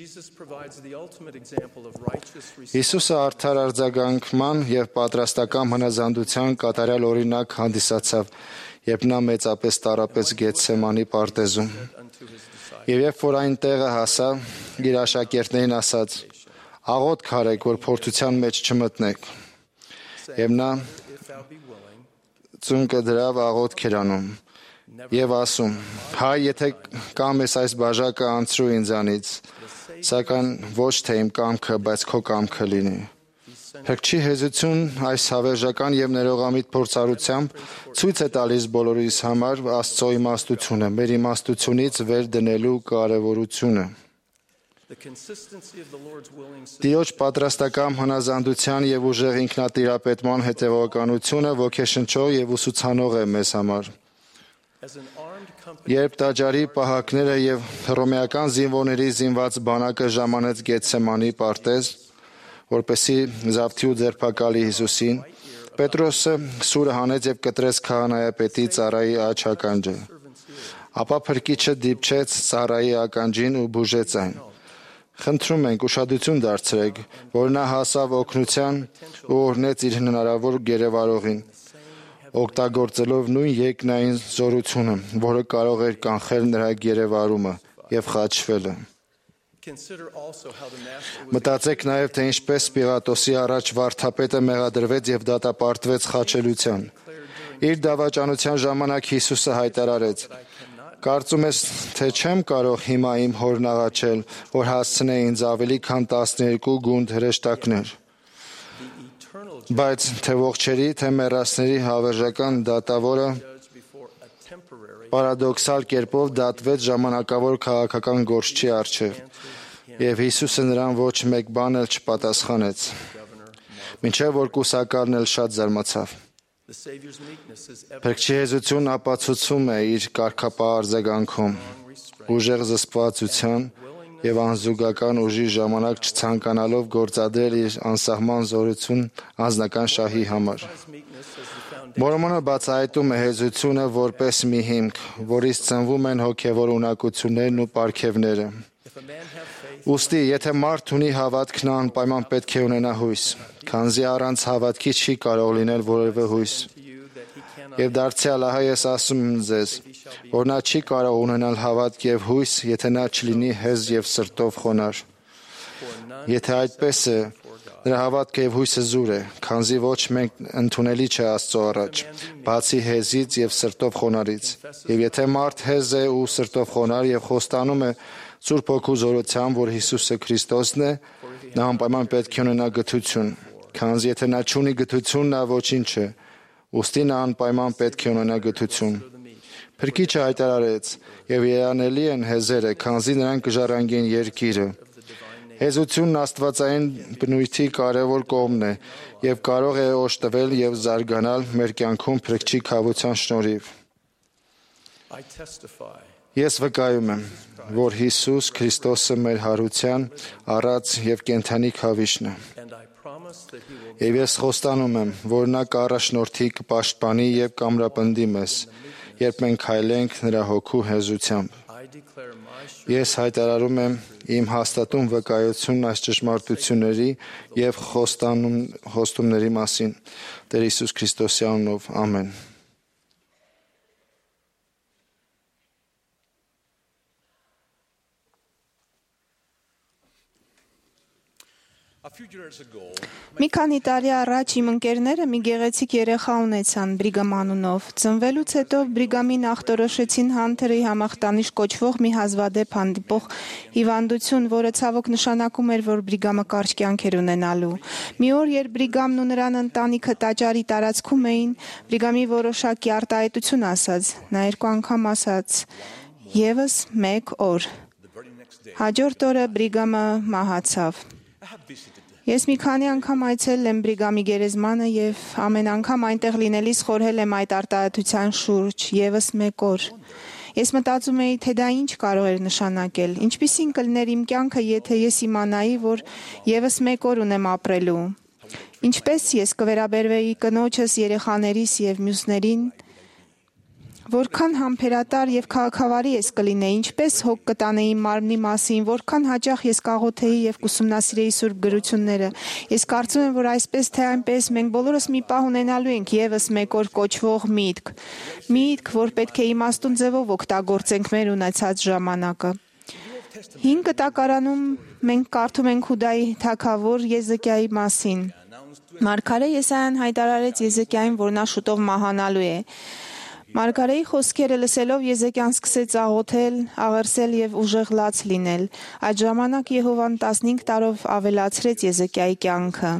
Հիսուսը արդար արձագանքման եւ պատրաստական հնազանդության կատարյալ օրինակ հանդիսացավ, երբ նա մեծապես տառապեց Գեթսեմանի պարտեզում։ Եվ երբ որ այն տեղը հասավ, իր աշակերտներին ասաց. «Աղոթք արեք, որ փորձության մեջ չմտնեք»։ Եվ նա ծունկը դրավ աղոթք էր անում եւ ասում. «Հայ, եթե կամ ես այս բաժակը անցրու ինձանից, սակայն ոչ թե իմ կամքը, բայց քո կամքը լինի»։ Փրկչի հեզություն այս հավերժական եւ ներողամիտ փորձառությամբ ցույց է տալիս բոլորիս համար Աստծո իմաստությունը, մեր իմաստությունից վեր դնելու կարեւորությունը։ Տիրոջ պատրաստական հնազանդության եւ ուժեղ ինքնատիրապետման հետեւականությունը ոգեշնչող եւ ուսուցանող է մեզ համար։ Երբ տաճարի պահակները եւ հռոմեական զինվորների զինված բանակը ժամանեց Գեթսեմանի պարտեզ, որպեսզի զավթի ու ձերբակալի Հիսուսին, Պետրոսը սուրը հանեց եւ կտրեց քահանայապետի ծառայի աջ ականջը։ Ապա Փրկիչը դիպչեց ծառայի ականջին ու բուժեց այն։ Խնդրում ենք ուշադրություն դարձրեք, որ նա հասավ օգնության ու օրհնեց իր հնարավոր գերեվարողին, օգտագործելով նույն երկնային զորությունը, որը կարող էր կանխել նրա գերեվարումը եւ խաչվելը։ Մտածեք նաեւ, թե ինչպես Պիղատոսի առաջ վարդապետը մեղադրվեց եւ դատապարտվեց խաչելության։ Իր դավաճանության ժամանակ Հիսուսը հայտարարեց. «Կարծում ես, թե չեմ կարող հիմա իմ հորն աղաչել, որ հասցնե ինձ ավելի քան 12 գունդ հրեշտակներ»։ Բայց թե ողջերի, թե մեռածների հավերժական դատավորը պարադոքսալ կերպով դատվեց ժամանակավոր քաղաքական գործչի առջև, եւ Հիսուսը նրան ոչ մեկ բան էլ չպատասխանեց, մինչեւ որ կուսակալն էլ շատ զարմացավ։ Փրկչի հեզությունն ապացուցում է իր կարգապահ արձագանքում, ուժեղ զսպվածության եւ անզուգական ուժի ժամանակ չցանկանալով գործադրել իր անսահման զորություն անձնական շահի համար։ Մորմոնը բացահայտում է հեզությունը որպես մի հիմք, որից ծնվում են հոգեվոր ունակություններն ու պարգևները։ Ուստի, եթե մարդ ունի հավատք, նա անպայման պետք է ունենա հույս, քանզի առանց հավատքի չի կարող լինել որևէ հույս։ Եվ դարձյալ ահա ես ասում եմ ձեզ, որ նա չի կարող ունենալ հավատք եւ հույս, եթե նա չլինի հեզ եւ սրտով խոնարհ։ Եթե այդպես է, նրա հավատքը եւ հույսը զուր է, քանզի ոչ մեկ ընդունելի չէ Աստծո առաջ, բացի հեզից եւ սրտով խոնարից։ Եվ եթե մարդ հեզ է ու սրտով խոնարհ եւ խոստանում է, Սուրբ Հոգու զորությամբ, որ Հիսուսը Քրիստոսն է, նա անպայման պետք է ունենա գթություն, քանզի եթե նա չունի գթություն, նա ոչինչ է, ուստի նա անպայման պետք է ունենա գթություն։ Փրկիչը հայտարարեց. «Եվ երանելի են հեզերը, քանզի նրանք կժառանգեն երկիրը»։ Հեզությունն աստվածային բնույթի կարևոր կողմն է եւ կարող է օժտվել եւ զարգանալ մեր կյանքում Փրկչի քավության շնորհիվ։ Ես վկայում եմ, որ Հիսուս Քրիստոսը մեր հարության առած եւ կենդանի քավիչն է։ Եվ ես խոստանում եմ, որ նա կառաջնորդի, կպաշտպանի եւ կամրապնդի մեզ, երբ մենք քայլենք նրա հոգու հեզությամբ։ Ես հայտարարում եմ իմ հաստատուն վկայությունն այս ճշմարտությունների եւ խոստումների մասին Տեր Հիսուս Քրիստոսի անունով, ամեն։ Մի քանի տարի առաջ իմ ընկերները մի գեղեցիկ երեխա ունեցան Բրիգամ անունով։ Ծնվելուց հետո Բրիգամին ախտորոշեցին Հանթերի համախտանիշ կոչվող մի հազվադեպ հանդիպող հիվանդություն, որը ցավոք նշանակում էր, որ Բրիգամը կարճ կյանք էր ունենալու։ Մի օր, երբ Բրիգամն ու նրան ընտանիքը տաճարի տարածքում էին, Բրիգամի որոշակի արտահայտություն ասաց։ Նա 2 անգամ ասաց. «Եվս 1 օր»։ Հաջորդ օրը Բրիգամը մահացավ։ Ես մի քանի անգամ այցելել եմ Բրիգամի գերեզմանը եւ ամեն անգամ այնտեղ լինելիս խորհել եմ այդ արտահայտության շուրջ, եւս 1 օր։ Ես մտածում էի, թե դա ինչ կարող էր նշանակել, ինչպիսին կլիներ իմ կյանքը, եթե ես իմանայի, որ եւս 1 օր ունեմ ապրելու։ Ինչպես ես կվերաբերվեի կնոջս, երեխաներիս եւ մյուսներին, որքան համբերատար եւ քաղաքավարի ես կլինեի, ինչպես հոգ կտանեի մարմնի մասին, որքան հաճախ ես կաղոթեի եւ կուսումնասիրեի սուրբ գրությունները։ Ես կարծում եմ, որ այսպես թե այնպես մենք բոլորս մի պահ ունենալու ենք եւս 1 օր կոչվող միտք, որ պետք է իմաստուն ձևով օգտագործենք մեր ունեցած ժամանակը։ 5 տակարանում մենք կարդում ենք Հուդայի թագավոր Եզեկիայի մասին։ Մարգարե Եսայան հայտարարեց Եզեկիային, որ նա շուտով մահանալու է։ Մարգարեի խոսքերը լսելով Եզեկիան սկսեց աղոթել, աղերսել եւ ուժեղ լաց լինել։ Այդ ժամանակ Եհովան 15 տարով ավելացրեց Եզեկիայի կյանքը։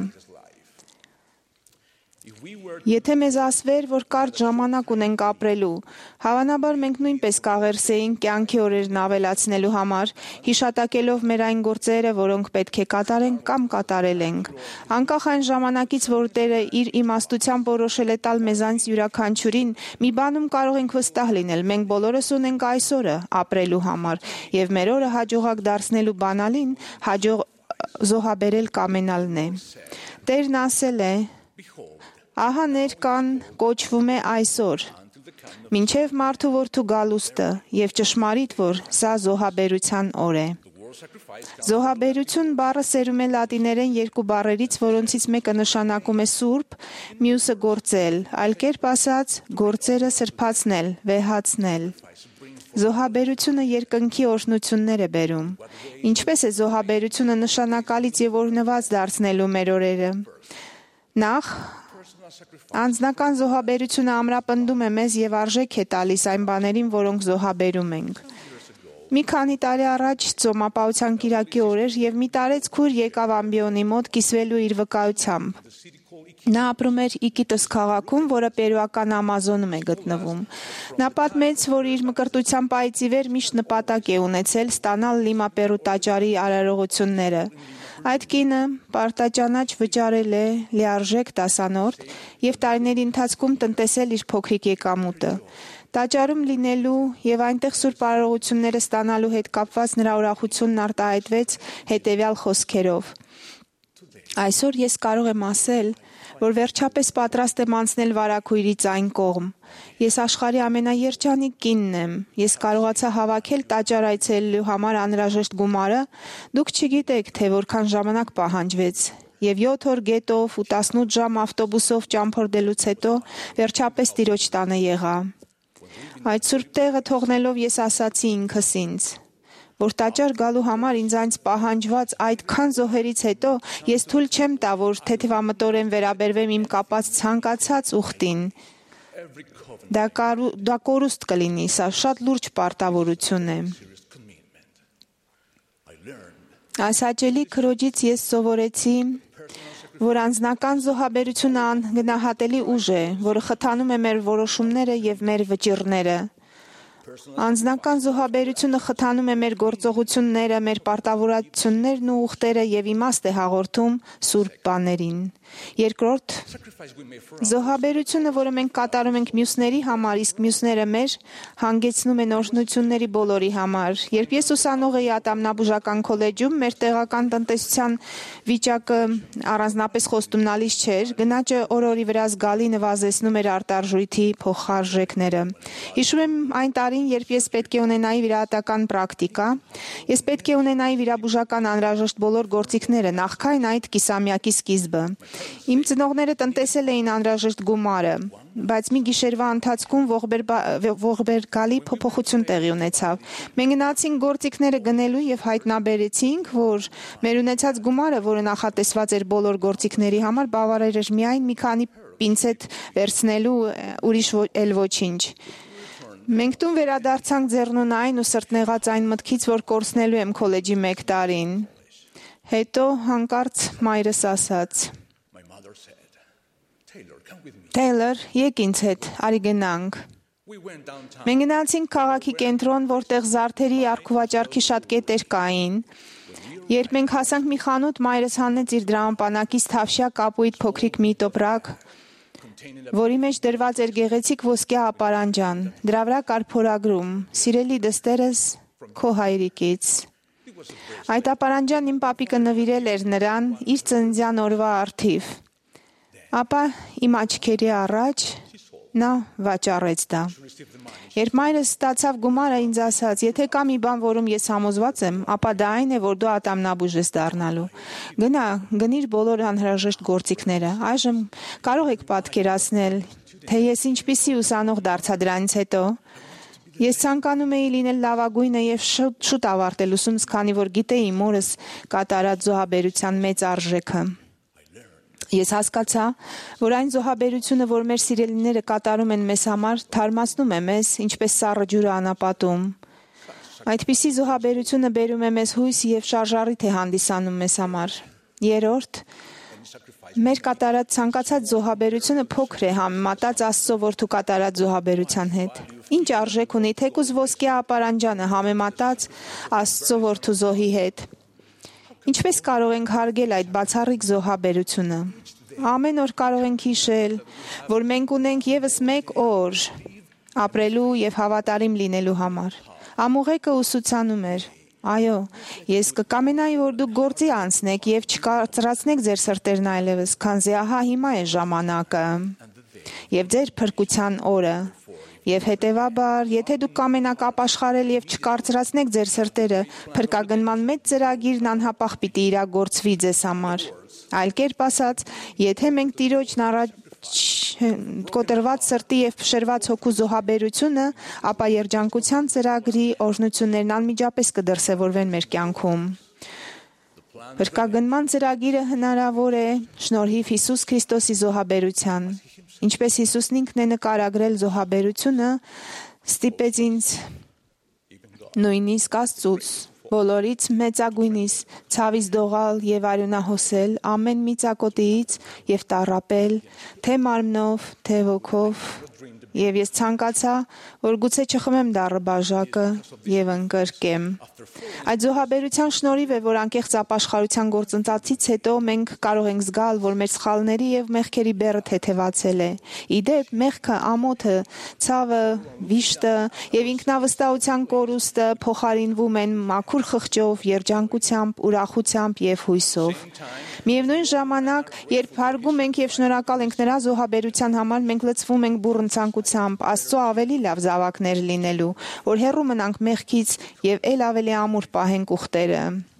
Եթե մեզ ասվեր, որ կարճ ժամանակ ունենք ապրելու, հավանաբար մենք նույնպես կաղերսեինք կյանքի օրերն ավելացնելու համար, հիշատակելով մեր այն գործերը, որոնք պետք է կատարենք կամ կատարել ենք։ Անկախ այն ժամանակից, որ Տերը իր իմաստությամբ որոշել է տալ մեզանց յուրաքանչյուրին, մի բանում կարող ենք վստահ լինել. մենք բոլորս ունենք այս օրը ապրելու համար, եւ մեր օրը հաջողակ դարձնելու բանալին զոհաբերել կամենալն է։ Տերն ասել է. «Ահա ներկան կոչվում է այսօր, մինչև մարդու որդու գալուստը, եւ ճշմարիտ, որ սա զոհաբերության օր է»։ Զոհաբերություն բառը սերում է լատիներեն 2 բառերից, որոնցից մեկը նշանակում է սուրբ, մյուսը գործել, այլ կերպ ասած, գործերը սրբացնել, վեհացնել։ Զոհաբերությունը երկնքի օրհնություններ է բերում։ Ինչպես է զոհաբերությունը նշանակալից եւ օրհնված դարձնելու մեր օրերը։ Նախ, անձնական զոհաբերությունը ամրապնդում է մեզ եւ արժեք է տալիս այն բաներին, որոնք զոհաբերում ենք։ Մի քանի տարի առաջ ծոմապահության կիրակի օրեր եւ մի տարեց քույր եկավ ամբիոնի մոտ կիսվելու իր վկայությամբ։ Նա ապրում էր Իկիտոս քաղաքում, որը Պերուական Ամազոնում է գտնվում։ Նա պատմեց, որ իր մկրտության պահից ի վեր միշտ նպատակ է ունեցել ստանալ Լիմա Պերու տաճարի արարողությունները։ Այդ կինը պարտաճանաչ վճարել է լիարժեք դասանորդ եւ տարիների ընթացքում տնտեսել իր փոքրիկ եկամուտը։ Տաճարում լինելու եւ այնտեղ սուրբ արարողությունները ստանալու հետ կապված նրա ուրախությունն արտահայտվեց հետեւյալ խոսքերով. «Այսօր ես կարող եմ ասել, որ վերջապես պատրաստ եմ անցնել վարագույրից այն կողմ։ Ես աշխարհի ամենաերջանիկ կինն եմ։ Ես կարողացա հավաքել տաճար այցելելու համար անհրաժեշտ գումարը, դուք չգիտեք, թե որքան ժամանակ պահանջվեց։ Եվ 7 օր գետով ու 18 ժամ ավտոբուսով ճամփորդելուց հետո վերջապես Տիրոջ տանը եղա։ Այդ սուրբ տեղը թողնելով ես ասացի ինքս ինձ, որ տաճար գալու համար ինձանից պահանջված այդքան զոհերից հետո ես թույլ չեմ տա, որ թեթևամտորեն վերաբերվեմ իմ կապած ցանկացած ուխտին։ Դա կորուստ կլինի, սա շատ լուրջ պարտավորություն է։ Այս հաճելի քրոջից ես սովորեցի, որ անձնական զոհաբերությունը անգնահատելի ուժ է, որը խթանում է մեր որոշումները եւ մեր վճիռները։ Անձնական զոհաբերությունը խթանում է մեր գործողությունները, մեր պարտավորություններն ու ուխտերը եւ իմաստ է հաղորդում սուրբ բաներին։ Երկրորդ, զոհաբերությունը, որը մենք կատարում ենք մյուսների համար, իսկ մյուսները մեր, հանգեցնում է օրհնությունների բոլորի համար։ Երբ ես ուսանող էի ատամնաբուժական քոլեջում, մեր տեղական տնտեսության վիճակը առանձնապես խոստումնալից չէր, գնաճը օր-օրի վրա զգալի նվազեցնում էր արտարժույթի փոխարժեքները։ Հիշում եմ այն տարին, երբ ես պետք է ունենայի վիրահատական պրակտիկա, ես պետք է ունենայի վիրաբուժական անհրաժեշտ բոլոր գործիքները նախքան այդ կիսամյակի սկիզբը։ Իմ ծնողները տնտեսել էին անհրաժեշտ գումարը, բայց մի գիշերվա ընթացքում ողբերգալի փոփոխություն տեղի ունեցավ։ Մենք գնացինք գործիքները գնելու եւ հայտնաբերեցինք, որ մեր ունեցած գումարը, որը նախատեսված էր բոլոր գործիքների համար, բավարար էր միայն մի քանի պինցետ վերցնելու, ուրիշ էլ ոչինչ։ Մենք տուն վերադարձանք ձեռնունայն ու սրտնեղած այն մտքից, որ կորցնելու եմ քոլեջի 1 տարին։ Հետո հանկարծ մայրս ասաց. Թեյլոր, եկ ինձ հետ, արի գնանք։ Մենք գնացինք քաղաքի կենտրոն, որտեղ զարդերի առքուվաճառքի շատ կետեր կային։ Երբ մենք հասանք մի խանութ, մայրս հանեց իր դրամապանակից թավշյա կապույտ փոքրիկ մի տոպրակ, որի մեջ դրված էր գեղեցիկ ոսկե ապարանջան։ Դրա վրա կար փորագրում. «Սիրելի դստերս, քո հայրիկից»։ Այդ ապարանջան իմ պապիկը նվիրել էր նրան իր ծննդյան օրվա առթիվ։ Ապա իմ աչքերի առաջ նա վաճառեց դա։ Երբ մայրս ստացավ գումարը, ինձ ասաց. «Եթե կա մի բան, որում ես համոզված եմ, ապա դա այն է, որ դու ատամնաբույժ ես դառնալու։ Գնա, գնիր բոլոր անհրաժեշտ գործիքները։ Այժմ կարող եք պատկերացնել, թե ես ինչպիսի ուսանող դարձա դրանից հետո։ Ես ցանկանում էի լինել լավագույնը եւ շուտ ավարտել ուսումս, քանի որ գիտեի մորս կատարած զոհաբերության մեծ արժեքը։ Ես հասկացա, որ այն զոհաբերությունը, որ մեր սիրելիները կատարում են մեզ համար, թարմացնում է մեզ, ինչպես սառը ջուրը անապատում։ Այդպիսի զոհաբերությունը բերում է մեզ հույս եւ շարժառիթ է հանդիսանում մեզ համար։ Երրորդ, մեր կատարած ցանկացած զոհաբերությունը փոքր է համեմատած Աստծո որդու կատարած զոհաբերության հետ։ Ինչ արժեք ունի թեկուզ ոսկե ապարանջանը համեմատած Աստծո որդու զոհի հետ։ Ինչպես կարող ենք հարգել այդ բացառիկ զոհաբերությունը։ Ամեն օր կարող ենք հիշել, որ մենք ունենք եւս 1 օր ապրելու եւ հավատարիմ լինելու համար։ Ամուղեկը ուսուցանում էր. Այո, ես կկամենայի, որ դուք գործի անցնեք եւ չկարծրացնեք ձեր սրտերն այլևս, քանզի ահա հիմա է ժամանակը եւ ձեր փրկության օրը։ Եվ հետևաբար, եթե դուք կամենաք ապաշխարել եւ չկարծրացնեք ձեր սրտերը, փրկագնման մեծ ծրագիրն անհապաղ պիտի իրագործվի ձեզ համար։ Այլ կերպ ասած, եթե մենք Տիրոջն առաջ կոտրված սրտի եւ փշրված հոգու զոհաբերությունը, ապա երջանկության ծրագրի օրհնություններն անմիջապես կդրսևորվեն մեր կյանքում։ Փրկագնման ծրագիրը հնարավոր է շնորհիվ Հիսուս Քրիստոսի զոհաբերության։ Ինչպես Հիսուսն ինքն է նկարագրել զոհաբերությունը, ստիպեց ինձ նույնիսկ Աստծուց, բոլորից մեծագույնից, ցավից դողալ եւ արյունահոսել ամեն մի ծակոտիից եւ տառապել, թե մարմնով, թե ոգով, եւ ես ցանկացա, որ գուցե չխմեմ դառը բաժակը եւ ընկրկեմ։ Այդ զոհաբերության շնորհիվ է, որ անկեղծ ապաշխարության գործընթացից հետո մենք կարող ենք զգալ, որ մեր սխալների եւ մեղքերի բեռը թեթևացել է։ Իդեպ, մեղքը, ամոթը, ցավը, վիշտը եւ ինքնավստահության կորուստը փոխարինվում են մաքուր խղճով, երջանկությամբ, ուրախությամբ եւ հույսով։ Միևնույն ժամանակ, երբ հարգում ենք եւ շնորհակալ ենք նրա զոհաբերության համար, մենք լցվում ենք բուռն ցանկությամբ Աստծո ավելի լավ զավակներ լինելու, որ հեռու մնանք մեղքից եւ ել ավելի ամուր պահենք ուխտերը։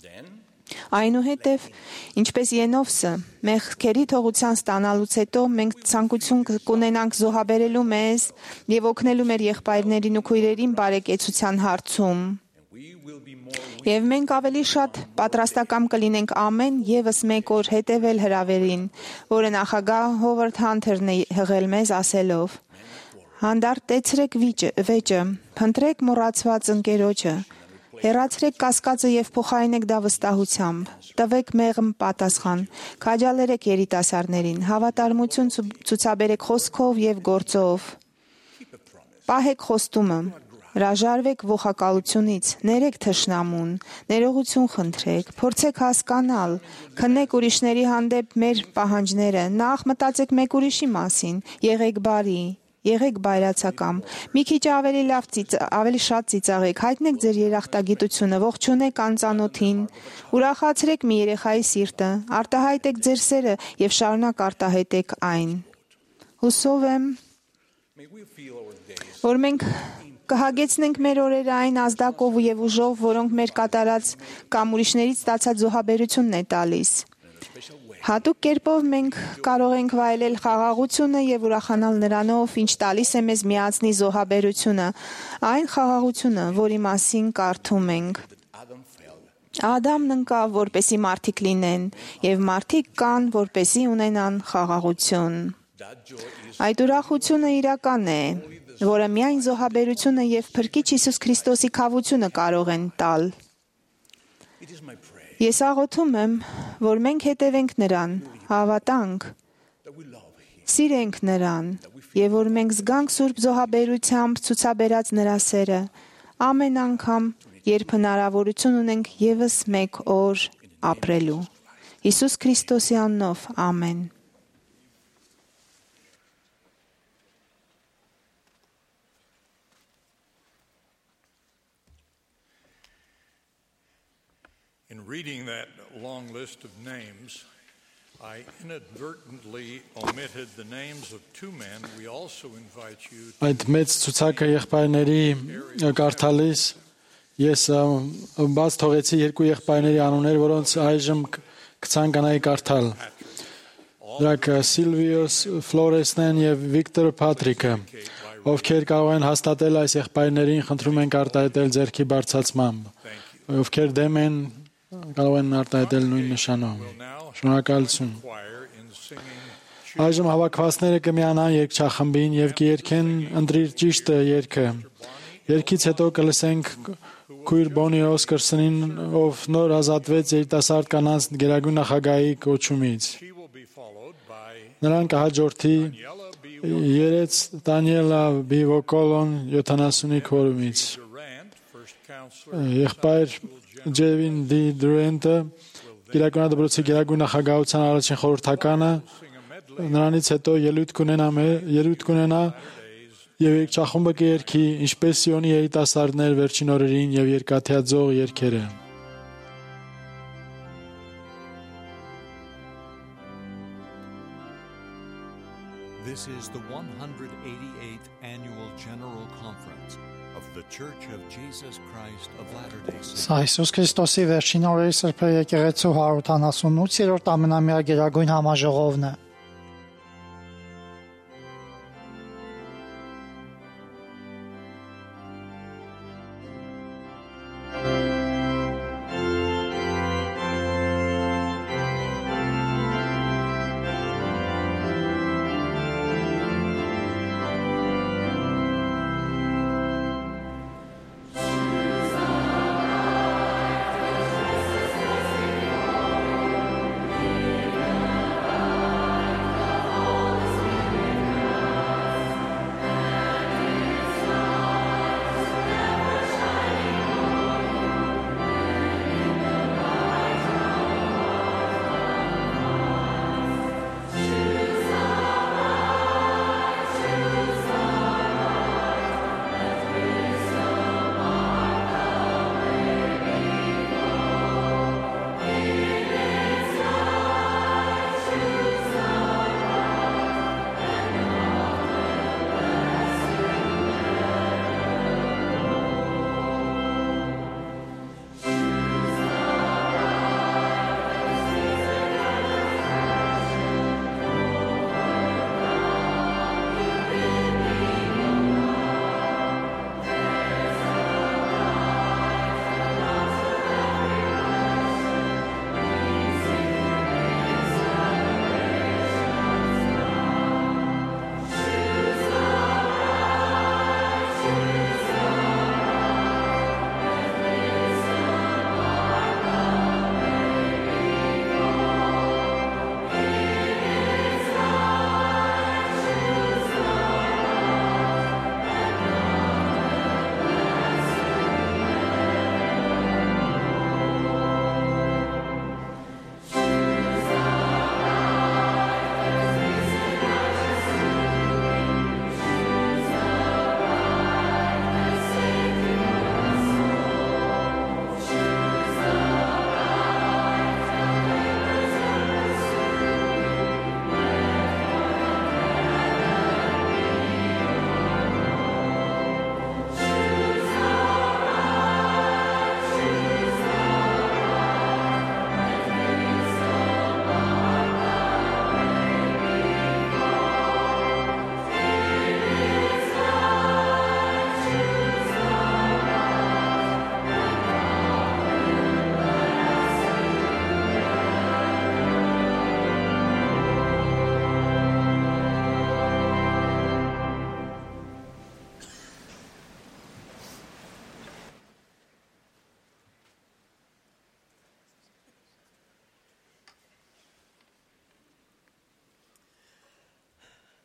Այնուհետև, ինչպես Ենովսը, մեղքերի թողության ստանալուց հետո մենք ցանկություն կունենանք զոհաբերելու մեզ եւ օգնելու մեր եղբայրներին ու քույրերին բարեկեցության հարցում։ Եվ մենք ավելի շատ պատրաստակամ կլինենք ամեն եւս 1 օր հետևել հրավերին, որը նախագահ Հովարդ Հանթերն է հղել մեզ ասելով. Հանդարտ տեցրեք վեճը, փնտրեք մոռացված ընկերոջը, Հեռացրեք կասկածը եւ փոխարինեք դա վստահությամբ։ Տվեք մեղմ պատասխան։ Քաջալերեք երիտասարդներին, հավատարմություն ցուցաբերեք խոսքով եւ գործով։ Պահեք խոստումը։ Հրաժարվեք ողակալությունից, ներեք թշնամուն, ներողություն խնդրեք, փորձեք հասկանալ, քննեք ուրիշների հանդեպ մեր պահանջները, նախ մտածեք մեկ ուրիշի մասին, եղեք բարի, եղեք բայրացակամ, մի քիչ ավելի շատ ծիծաղեք, հայտնեք ձեր երախտագիտությունը, ողջունեք անծանոթին, ուրախացրեք մի երեխայի սիրտը, արտահայտեք ձեր սերը եւ շարունակ արտահայտեք այն։ Հուսով եմ, որ մենք կհագեցնենք մեր օրերը այն ազդակով եւ ուժով, որոնք մեր կատարած կամ ուրիշներից ստացած զոհաբերությունն է տալիս։ Հատուկ կերպով մենք կարող ենք վայելել խաղաղությունը եւ ուրախանալ նրանով, ինչ տալիս է մեզ միացնի զոհաբերությունը, այն խաղաղությունը, որի մասին կարդում ենք։ Ադամն ընկավ, որպեսի մարդիկ լինեն, եւ մարդիկ կան, որպեսի ունենան խաղաղություն։ Այդ ուրախությունը իրական է, որը միայն զոհաբերությունը եւ Փրկիչ Հիսուս Քրիստոսի քավությունը կարող են տալ։ Ես աղոթում եմ, որ մենք հետևենք նրան, հավատանք, սիրենք նրան եւ որ մենք զգանք Սուրբ զոհաբերությամբ ցուցաբերած նրա սերը ամեն անգամ, երբ հնարավորություն ունենք եւս մեկ օր ապրելու։ Հիսուս Քրիստոսի անունով, ամեն։ In reading that long list of names, I inadvertently omitted the names of two men. We also invite you to Այդ մեծ ցուցակը եղբայրների կարդալիս ես բաց թողեցի երկու եղբայրների անուններ, որոնց այժմ կցանկանայի կարդալ։ Դրանք Սիլվիոս Ֆլորեսն են եւ Վիկտոր Փատրիկը, ովքեր կարող են հաստատել այս եղբայրներին, խնդրում ենք արտահայտել ձեռքի բարձրացմամբ, ովքեր դեմ են կարող են արտահայտել նույն նշանով։ Շնորհակալություն։ Այժմ հավաքվածները կմիանան երգչախմբին եւ կերկեն ընտրիր ճիշտը երգը։ Երգից հետո կլսենք Քույր Բոնի Օսկարսոնին, ով նոր ազատվեց երիտասարդ կանանց գերագույն նախագահի կոչումից։ Նրան կհաջորդի երեց Դանիելա Բիվոկոլոն 70-ի քորումից։ Եղբայր Ջևին Դի Դրուենտը Գերագույն դպրոցի գերագույն նախագահության առաջին խորհրդականը, նրանից հետո ելույթ կունենա եւ երգչախումբը կերկի ինչպես Սիոնի երիտասարդներ վերջին օրերին եւ երկաթյաձող երգերը։ This is the 188th Annual General Conference of the Church of Jesus Christ of Latter-day Saints. Սա Հիսուս Քրիստոսի վերջին օրերի սրբե եկեղեցու 178-րդ ամենամյա գերագույն համաժողովն է։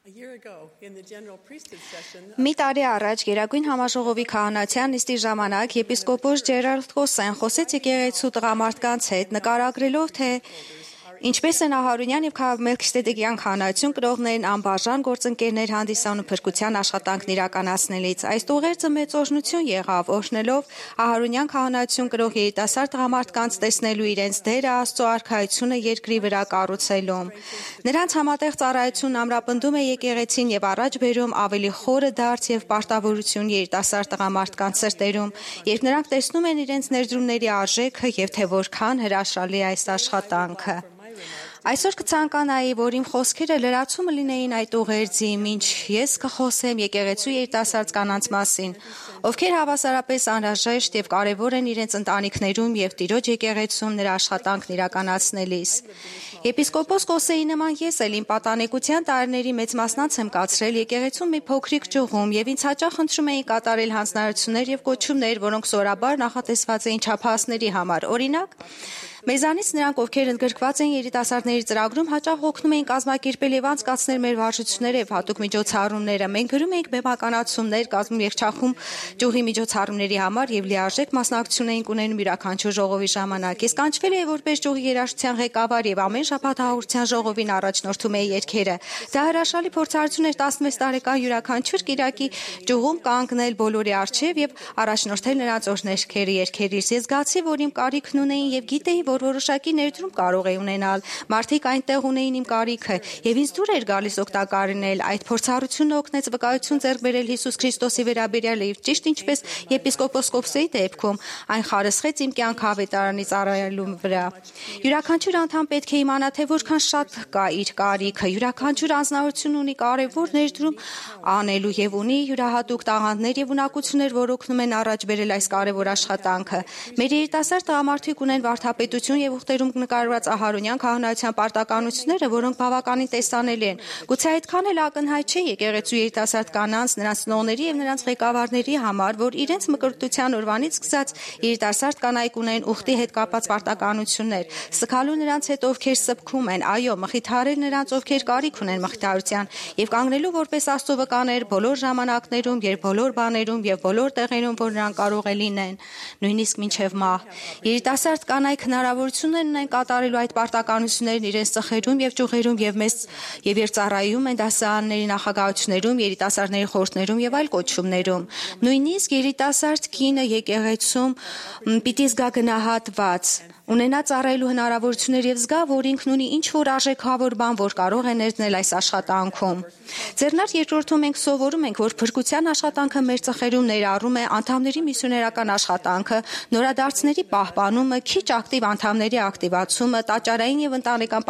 Մի տարի առաջ Գերագույն համաժողովի քահանացյան նիստի ժամանակ եպիսկոպոս Ջերալդ Կոսեն խոսեց եկեղեցու տղամարդկանց հետ, նկարագրելով, թե ինչպես են Ահարոնյան եւ Մելքիսեդեկյան քահանայություն կրողներն անբաժան գործընկերներ հանդիսանում փրկության աշխատանքն իրականացնելիս։ Այս տողերձը մեծ օրհնություն եղավ, օրհնելով Ահարոնյան քահանայություն կրող երիտասարդ տղամարդկանց տեսնելու իրենց դերը Աստծո արքայությունը երկրի վրա կառուցելուն։ Նրանց համատեղ ծառայությունն ամրապնդում է եկեղեցին եւ առաջ բերում ավելի խորը դարձ եւ պարտավորություն երիտասարդ տղամարդկանց սրտերում, երբ նրանք տեսնում են իրենց ներդրումների արժեքը եւ թե որքան հրաշալի է այս աշխատանքը։ Այսօր կցանկանայի, որ իմ խոսքերը լրացումը լինեին այդ ուղերձի, մինչ ես կխոսեմ եկեղեցու երիտասարդ կանանց մասին, ովքեր հավասարապես անհրաժեշտ եւ կարեւոր են իրենց ընտանիքներում եւ Տիրոջ եկեղեցում նրա աշխատանքն իրականացնելիս։ Եպիսկոպոս Կոսեի նման ես էլ իմ պատանեկության տարիների մեծ մասնանց եմ կացրել եկեղեցում մի փոքրիկ ճյուղում եւ ինձ հաճախ ընտրում էին կատարել հանձնարարություններ եւ կոչումներ, որոնք սովորաբար նախատեսված էին չափահասների համար։ Օրինակ, մեզանից նրանք, ովքեր ընդգրկված են երիտասարդների ծրագրում, հաճախ օգնում էին կազմակերպել եւ անցկացնել մեր վարժությունները եւ հատուկ միջոցառումները։ Մենք գրում էինք բեմականացումներ, կազմում երգչախումբ ճյուղի միջոցառումների համար եւ լիարժեք մասնակցություն էինք ունենում յուրաքանչյուր ժողովի ժամանակ։ Ես կանչվել էի որպես ճյուղի երաժշտության ղեկավար եւ ամեն շաբաթ հաղորդության ժողովին առաջնորդում էի երգերը։ Դա հրաշալի փորձառություն էր 16 տարեկան յուրաքանչյուր կիրակի ճյուղում կանգնել բոլորի առջև եւ առաջնորդել նրանց օրհներգերի երգերից։ Ես զգացի, որ իմ կարիքն ունեին եւ գիտեի, որ որոշակի ներդրում կարող էի ունենալ։ Մարդիկ այնտեղ ունեին իմ կարիքը եւ ինձ դուր էր գալիս օգտակարնել։ Այդ փորձառությունը օգնեց վկայություն ձեռք բերել Հիսուս Քրիստոսի վերաբերյալ եւ ճիշտ ինչպես եպիսկոպոս Կոպսեի դեպքում այն խարսխեց իմ կյանքը ավետարանի ծառայելու վրա։ Յուրաքանչյուր անդամ պետք է իմանա, թե որքան շատ կա իր կարիքը։ Յուրաքանչյուր անձնարություն ունի կարևոր ներդրում անելու եւ ունի յուրահատուկ տաղանդներ եւ ունակություններ, որ օգնում են առաջ բերել այս կարևոր աշխատանքը։ Մեր երիտասարդ տղամարդիկ ունեն վարդապետություն եւ ուխտերում նկարված Ահարոնյան քահանայության պարտականությունները, որոնք բավականին տեսանելի են։ Գուցե այդքան էլ ակնհայտ չէ եկեղեցու երիտասարդ կանանց, նրանց ծնողների եւ նրանց ղեկավարների համար, որ իրենց մկրտության օրվանից սկսած երիտասարդ կանայք ունեն ուխտի հետ կապված պարտականություններ։ Սգալու նրանց հետ, ովքեր սփքում են, այո, մխիթարել նրանց, ովքեր կարիք ունեն մխիթարության եւ կանգնելու որպես Աստծո վկաներ բոլոր ժամանակներում, երբ բոլոր բաներում եւ բոլոր տեղերում, որ նրանք կարող է լինեն, նույնիսկ մինչեւ մահ։ Երիտասարդ կանայք հնարավորություն ունեն կատարելու այդ պարտականություններն իրենց ծխերում եւ ճյուղերում եւ մեծ եւ ծառայում են դասարանների նախագահություններում, երիտասարդների խորհուրդներում եւ այլ կոչումներում։ Նույնիսկ երիտասարդ կինը եկեղեցում պիտի զգա գնահատված, ունենա ծառայելու հնարավորություններ եւ զգա, որ ինքն ունի ինչ որ արժեքավոր բան, որ կարող է ներդնել այս աշխատանքում։ Ձեռնարկ երկրորդում մենք սովորում ենք, որ փրկության աշխատանքը մեր ծխերում ներառում է անդամների միսիոներական աշխատանքը, նորադարձների պահպանումը, քիչ ակտիվ անդամների ակտիվացումը, տաճարային եւ ընտանեկան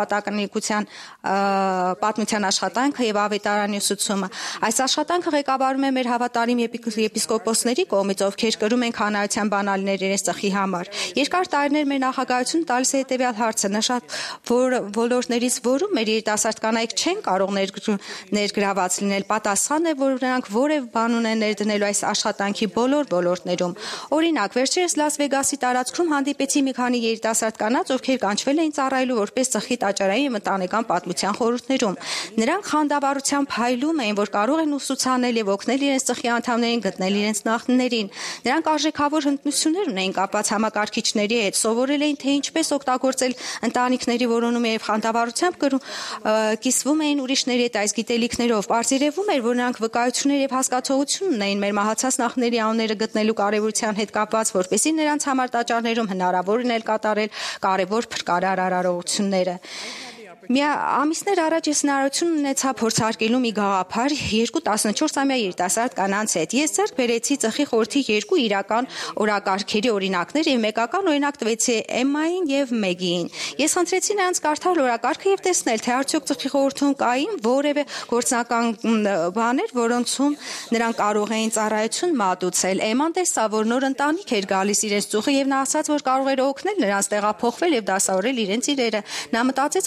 պատմության աշխատանքը եւ ավետարանի ուսուցումը։ Այս աշխատանքը ղեկավարում է մեր հավատարիմ եպիսկոպոսների կողմից, ովքեր կրում են քահանայության բանալիներ իրենց ծխի համար։ Երկար տարիներ մեր նախագահությունը տալիս է հետեւյալ հարցը. նշած որ ոլորտներից որում մեր երիտասարդ կանայք չեն կարող ներգրաված լինել, պատասխան է, որ նրանք որևէ բան ունեն ներդնելու այս աշխատանքի բոլոր ոլորտներում։ Օրինակ, վերջերս Լաս Վեգասի տարածքում հանդիպեցի մի քանի երիտասարդ կանանց, ովքեր կանչվել էին ծառայելու որպես ծխի տաճարային եւ ընտանեկան պատմության խորհուրդներում։ Նրանք խանդավառությամբ փայլում էին, որ կարող են ուսուցանել եւ օգնել իրենց ծխի անդամներին գտնել իրենց նախնիներին։ Նրանք արժեքավոր հմտություններ ունեին կապված համակարգիչների հետ, սովորել էին, թե ինչպես օգտագործել ընտանիքների որոնումը եւ խանդավառությամբ կիսվում էին ուրիշների հետ այս գիտելիքներով։ Պարզերևում էր, որ նրանք վկայություններ եւ հասկացողություն ունեին մեր մահացած նախնիների անունները գտնելու կարեւորության հետ կապված, որպեսզի նրանց համար տաճարներում հնարավոր լինել կատարել կարևոր փրկարար արարողությունները։ Ամիսներ առաջ ես հնարավորություն ունեցա փորձարկելու մի գաղափար 2-14-ամյա երիտասարդ կանանց հետ։ Ես ձեռք բերեցի ծխի խորհրդի 2 իրական օրակարգերի օրինակներ եւ մեկական օրինակ տվեցի Էմմային եւ Մեգիին։ Ես խնդրեցի նրանց կարդալ օրակարգը եւ տեսնել, թե արդյոք ծխի խորհրդում կային որևէ գործնական բաներ, որոնցում նրանք կարող էին ծառայություն մատուցել։ Էմման տեսավ, որ նոր ընտանիք էր գալիս իրենց ծուխը եւ նա ասաց, որ կարող էր օգնել նրանց տեղափոխվել եւ դասավորել իրենց իրերը։ Նա մտածեց, որ կարող էր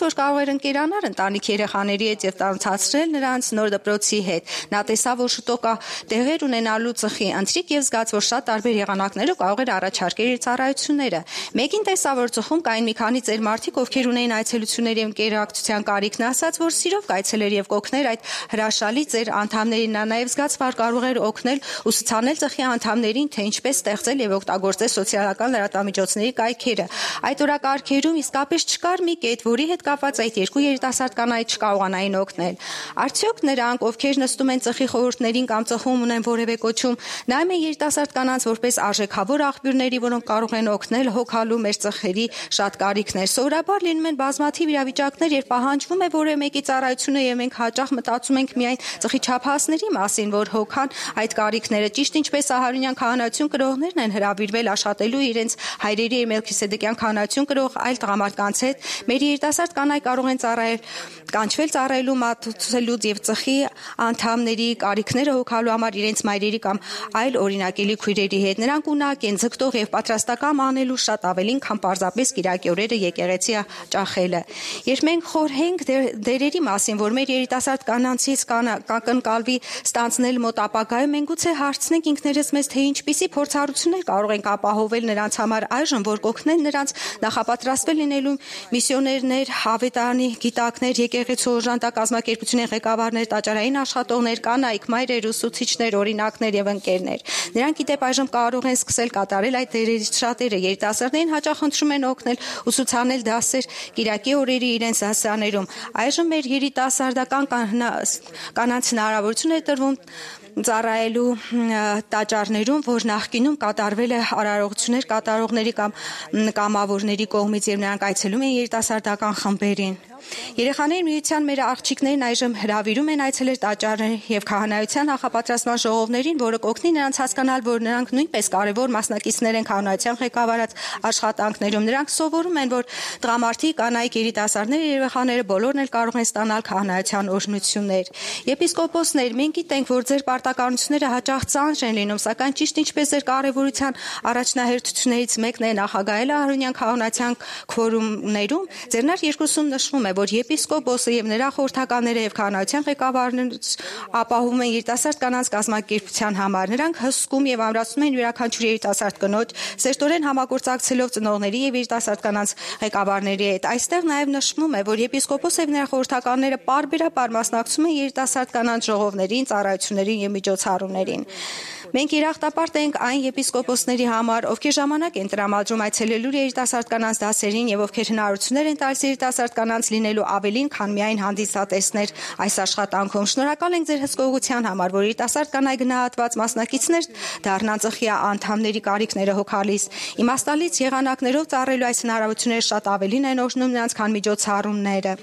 կրկնակի ընկերանար ընտանիքի երեխաների հետ եւ տանցացնել նրանց նոր դպրոցի հետ։ Նա տեսավ, որ շուտով տեղեր ունենալու ծխի ընթրիք եւ զգաց, որ շատ տարբեր եղանակներով կարող էր առաջարկել իր ծառայությունները։ Մեկին տեսավ, որ ծխում կային մի քանի ծեր մարդիկ, ովքեր ունեին այցելությունների եւ ընկերակցության կարիքն, ասաց, որ սիրով կայցելեր եւ կօգներ այդ հրաշալի ծեր անդամներին։ Նա նաեւ զգաց, որ կարող էր օգնել ու ցուցանել ծխի անդամներին, թե ինչպես ստեղծել եւ օգտագործել սոցիալական լրատվամիջոցների կայքերը։ Այդ օրակարգերում իսկապես չկար մի կետ, որի հետ կապված այդ երկու երիտասարդ կանայք չկարողանային օգնել։ Արդյոք նրանք, ովքեր նստում են ծխի խորհուրդներին կամ ծխում ունեն որևէ կոչում, նայում են երիտասարդ կանանց որպես արժեքավոր աղբյուրների, որոնք կարող են օգնել հոգալու մեր ծխերի շատ կարիքներ։ Սովորաբար լինում են բազմաթիվ իրավիճակներ, երբ պահանջվում է որևէ մեկի ծառայությունը եւ մենք հաճախ մտածում ենք միայն ծխի չափահասների մասին, որ հոգան այդ կարիքները, ճիշտ ինչպես Ահարոնյան քահանայություն կրողներն են հրավիրվել աշխատելու իրենց հայրերի եւ Մելքիսեդեկյան քահանայություն կրող այլ տղամարդկանց հետ, մեր երիտասարդ կանայք կարող են կանչվել ծառայելու, մատուցելուց եւ ծխի անդամների կարիքները հոգալու համար իրենց մայրերի կամ այլ օրինակելի քույրերի հետ։ Նրանք ունակ են ձգտող եւ պատրաստական անելու շատ ավելին, քան պարզապես կիրակի օրերը եկեղեցի ճախելը։ Երբ մենք խորհենք դերերի մասին, որ մեր երիտասարդ կանանցից կընկալվի ստանցնել մոտ ապագայում, մենք գուցե հարցնենք ինքներս մեզ, թե ինչպիսի փորձառություններ կարող ենք ապահովել նրանց համար այժմ, որ կօգնեն նրանց նախապատրաստվել լինելու միսիոներներ, ավետարանի գիտակներ, եկեղեցու օժանդակ կազմակերպությունների ղեկավարներ, տաճարային աշխատողներ, կանայք, մայրեր, ուսուցիչներ, օրինակներ եւ ընկերներ։ Նրանք իդեպ այժմ կարող են սկսել կատարել այդ դերերից շատերը։ Երիտասարդներին հաճախ խնդրում են օգնել ուսուցանել դասեր կիրակի օրերի իրենց դասաներում։ Այժմ մեր երիտասարդական կանանց հնարավորություն է տրվում ծառայելու տաճարներում, որ նախկինում կատարվել է արարողություններ կատարողների կամ կամավորների կողմից եւ նրանք այցելում են երիտասարդական խմբերին։ Երեխաների միության մեր աղջիկներն այժմ հրավիրում են այցելել տաճարներ եւ քահանայության նախապատրաստման ժողովներին, որը կօգնի նրանց հասկանալ, որ նրանք նույնպես կարևոր մասնակիցներ են քահանայության ղեկավարած աշխատանքներում։ Նրանք սովորում են, որ տղամարդիկ, կանայք, երիտասարդներ, երեխաները բոլորն էլ կարող են ստանալ քահանայության օրհնություններ։ Եպիսկոպոսներ, մենք գիտենք, որ ձեր պարտականությունները հաճախ ծանր են լինում, սակայն ճիշտ ինչպես ձեր կարևորության առաջնահերթություններից մեկն է նախագահել Ահարոնյան քահանայության քվորումներում, ձեռնար երկուսում նշվում է, որ եպիսկոպոսը եւ նրա խորհրդականները եւ քահանայության ղեկավարները ապահովում են երիտասարդ կանանց կազմակերպության համար։ Նրանք հսկում եւ ամրացնում են յուրաքանչյուր երիտասարդ կնոջ, սերտորեն համագործակցելով ծնողների եւ երիտասարդ կանանց ղեկավարների հետ։ Այստեղ նաեւ նշվում է, որ եպիսկոպոսը եւ նրա խորհրդականները պարբերաբար մասնակցում են երիտասարդ կանանց ժողովներին, ծառայություններին եւ միջոցառումներին։ Մենք երախտապարտ ենք այն եպիսկոպոսների համար, ովքեր ժամանակ են տրամադրում այցելելու երիտասարդ կանանց դասերին եւ ովքեր հնարավորություններ են տալիս երիտասարդ կանանց լինելու ավելին, քան միայն հանդիսատեսներ այս աշխատանքում։ Շնորհակալ ենք ձեր հսկողության համար, որ երիտասարդ կանայք գնահատված մասնակիցներ դառնան ծխի անդամների կարիքները հոգալիս։ Իմաստալից եղանակներով ծառայելու այս հնարավորությունները շատ ավելին են օժնում նրանց, քան միջոցառումները։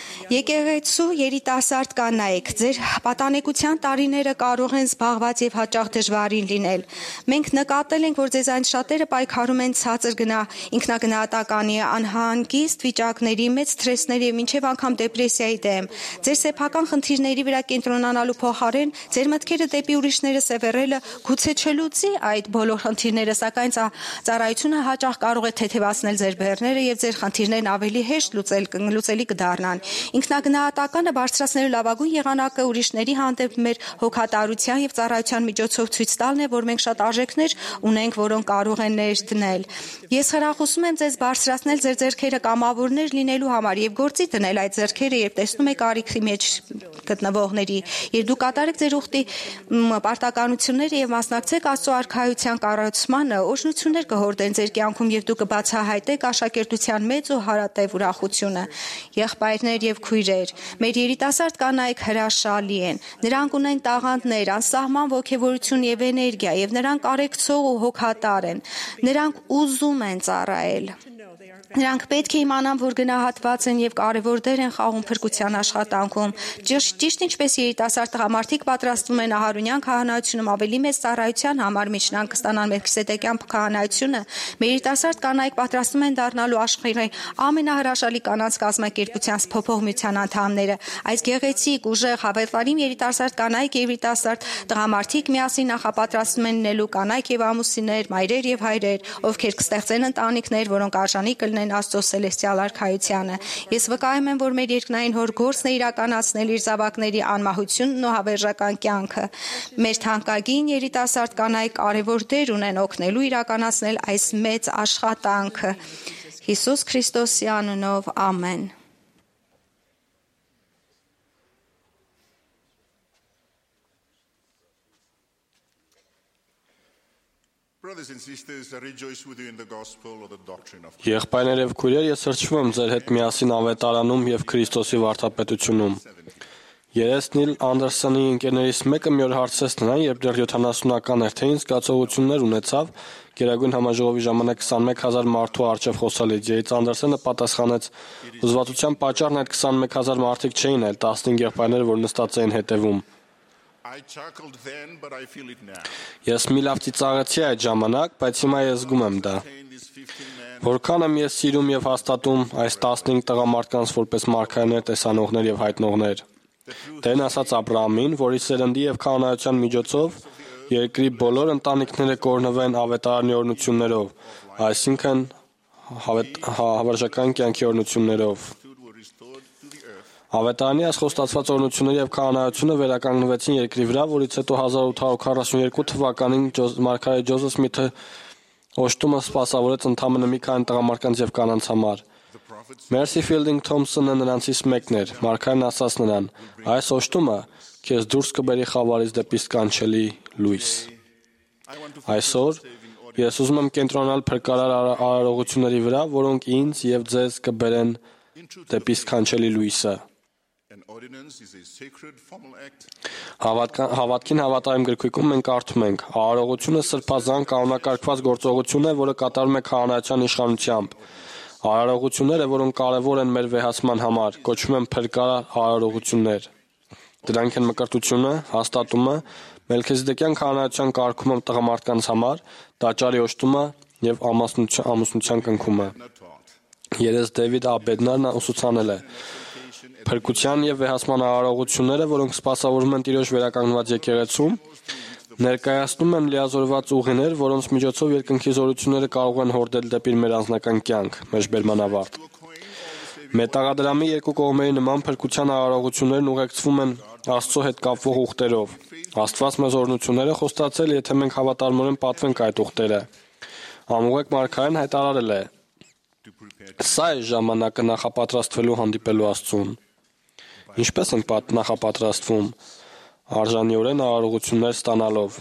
Եկեղեցու երիտասարդ կանայք, ձեր պատանեկության տարիները կարող են զբաղված եւ հաճախ դժվարին լինել։ Մենք նկատել ենք, որ ձեզ այն շատերը պայքարում են ցածր ինքնագնահատականի, անհանգիստ վիճակների, մեծ սթրեսների եւ մինչեւ անգամ դեպրեսիայի դեմ։ Ձեր սեփական խնդիրների վրա կենտրոնանալու փոխարեն ձեր մտքերը դեպի ուրիշները սևեռելը գուցե չլուծի այդ բոլոր խնդիրները, սակայն ծառայությունը հաճախ կարող է թեթևացնել ձեր բեռները եւ ձեր խնդիրներն ավելի հեշտ լուծելի կդառնան։ Ինքնագնահատականը բարձրացնելու լավագույն եղանակը ուրիշների հանդեպ մեր հոգատարության եւ ծառայության միջոցով ցույց տալն է, որ մենք շատ արժեքներ ունենք, որոնք կարող են ներդնել։ Ես խրախուսում եմ ձեզ բարձրացնել ձեր ձեռքերը կամավորներ լինելու համար եւ գործի դնել այդ ձեռքերը, երբ տեսնում եք արիքի մեջ գտնվողների, եւ դուք կատարեք ձեր ուխտի պարտականությունները եւ մասնակցեք Աստծո արքայության կառուցմանը, օրհնություններ կհորդեն ձեր կյանքում եւ դուք կբացահայտեք աշակերտության մեծ ու հարատև ուրախությունը։ Եղբայրներ եւ քույրեր, մեր երիտասարդ կանայք հրաշալի են։ Նրանք ունեն տաղանդներ, անսահման ոգևորություն եւ էներգիա, եւ նրանք արեկցող ու հոգատար են։ Նրանք ուզում են ծառայել։ Նրանք պետք է իմանան, որ գնահատված են եւ կարեւոր դեր են խաղում փրկության աշխատանքում։ Ճիշտ ինչպես երիտասարդ տղամարդիկ պատրաստվում են Ահարոնյան քահանայությունում ավելի մեծ ծառայության համար, մինչ նրանք կստանան Մելքիսեդեկյան քահանայությունը, մեր երիտասարդ կանայք պատրաստվում են դառնալու աշխարհի ամենահրաշալի կանանց կազմակերպության փոփոխության անդամները։ Այս գեղեցիկ, ուժեղ, հավատարիմ երիտասարդ կանայք եւ երիտասարդ տղամարդիկ միասին նախապատրաստվում են լինելու կանայք եւ ամուսիններ, մայրեր եւ հայրեր, ովքեր կստեղծեն ընտանիքներ, որոնք արժանի կլինեն կհայտնեն Աստծո սելեստիալ արքայությանը։ Ես վկայում եմ, որ մեր երկնային Հոր գործն է իրականացնել իր զավակների անմահությունն ու հավերժական կյանքը։ Մեր թանկագին երիտասարդ կանայք կարևոր դեր ունեն օգնելու իրականացնել այս մեծ աշխատանքը։ Հիսուս Քրիստոսի անունով, ամեն։ Եղբայրներ եւ քույրեր, ես հրճվում եմ ձեր հետ միասին ավետարանում եւ Քրիստոսի վարդապետությունում։ Ես Նիլ Անդերսոնի ընկերներից մեկը մի օր հարցրեց նրան, երբ դեռ 70-ական էր, թե ինչ զգացողություններ ունեցավ Գերագույն համաժողովի ժամանակ 21000 մարդու առջև խոսալից։ Երից Անդերսոնը պատասխանեց. «Ուզվածության պատճառն այդ 21000 մարդիկ չէին, այլ 15 եղբայրներ, որ նստած էին հետևում»։ Ես մի լավ ծիծաղեցի այդ ժամանակ, բայց հիմա ես զգում եմ դա։ Որքան եմ ես սիրում եւ հաստատում այս 15 տղամարդկանց որպես մարգարեներ, տեսանողներ եւ հայտնողներ։ Տերն ասաց Աբրահամին, որի սերնդի եւ քահանայության միջոցով երկրի բոլոր ընտանիքները կօրհնվեն ավետարանի օրհնություններով, այսինքն հավերժական կյանքի օրհնություններով։ Ավետարանի ասխոստացված օրհնությունները եւ քահանայությունը վերականգնվեցին երկրի վրա, որից հետո 1842 թվականին մարգարե Ջոզեֆ Սմիթը օժտումը սպասավորեց ընդամենը մի քանի տղամարդկանց եւ կանանց համար։ Մերսի Ֆիլդինգ Թոմփսոնը նրանցից մեկն էր։ Մարգարեն ասաց նրան. «Այս օժտումը քեզ դուրս կբերի խավարից դեպի սքանչելի լույս»։ Այսօր ես ուզում եմ կենտրոնալ փրկարար արարողությունների վրա, որոնք ինձ եւ ձեզ կբերեն դեպի սքանչելի լույսը։ Հավատքին հավատարիմ գրքույկում մենք կարդում ենք. «Արարողությունը սրբազան կանոնակարգված գործողություն է, որը կատարվում է քահանայության իշխանությամբ։ Արարողությունները, որոնք կարևոր են մեր վեհացման համար, կոչվում են փրկարար արարողություններ։ Դրանք են մկրտությունը, հաստատումը, Մելքիզեդեկյան քահանայության կարգումը տղամարդկանց համար, տաճարի օժտումը եւ ամուսնության կնքումը»։ Երես Դեվիդ Աբեդնարն ուսուցանել է. «Փրկության եւ վեհացման արարողությունները, որոնք սպասավորում են Տիրոջ վերականգնված եկեղեցում, ներկայացնում են լիազորված ուղիներ, որոնց միջոցով երկնքի զորությունները կարող են հորդել դեպի մեր անձնական կյանք»։ Մեջբերման ավարտ։ Մետաղադրամի երկու կողմերի նման փրկության արարողություններն ուղեկցվում են Աստծո հետ կապվող ուխտերով։ Աստված մեզ օրհնություններ է խոստացել, եթե մենք հավատարմորեն պատվենք այդ ուխտերը։ Ամուղեկ մարգարեն հայտարարել է. «Սա է ժամանակը նախապատրաստվելու հանդիպելու Աստծուն»։ Ինչպես ենք նախապատրաստվում։ Արժանիորեն արարողություններ ստանալով։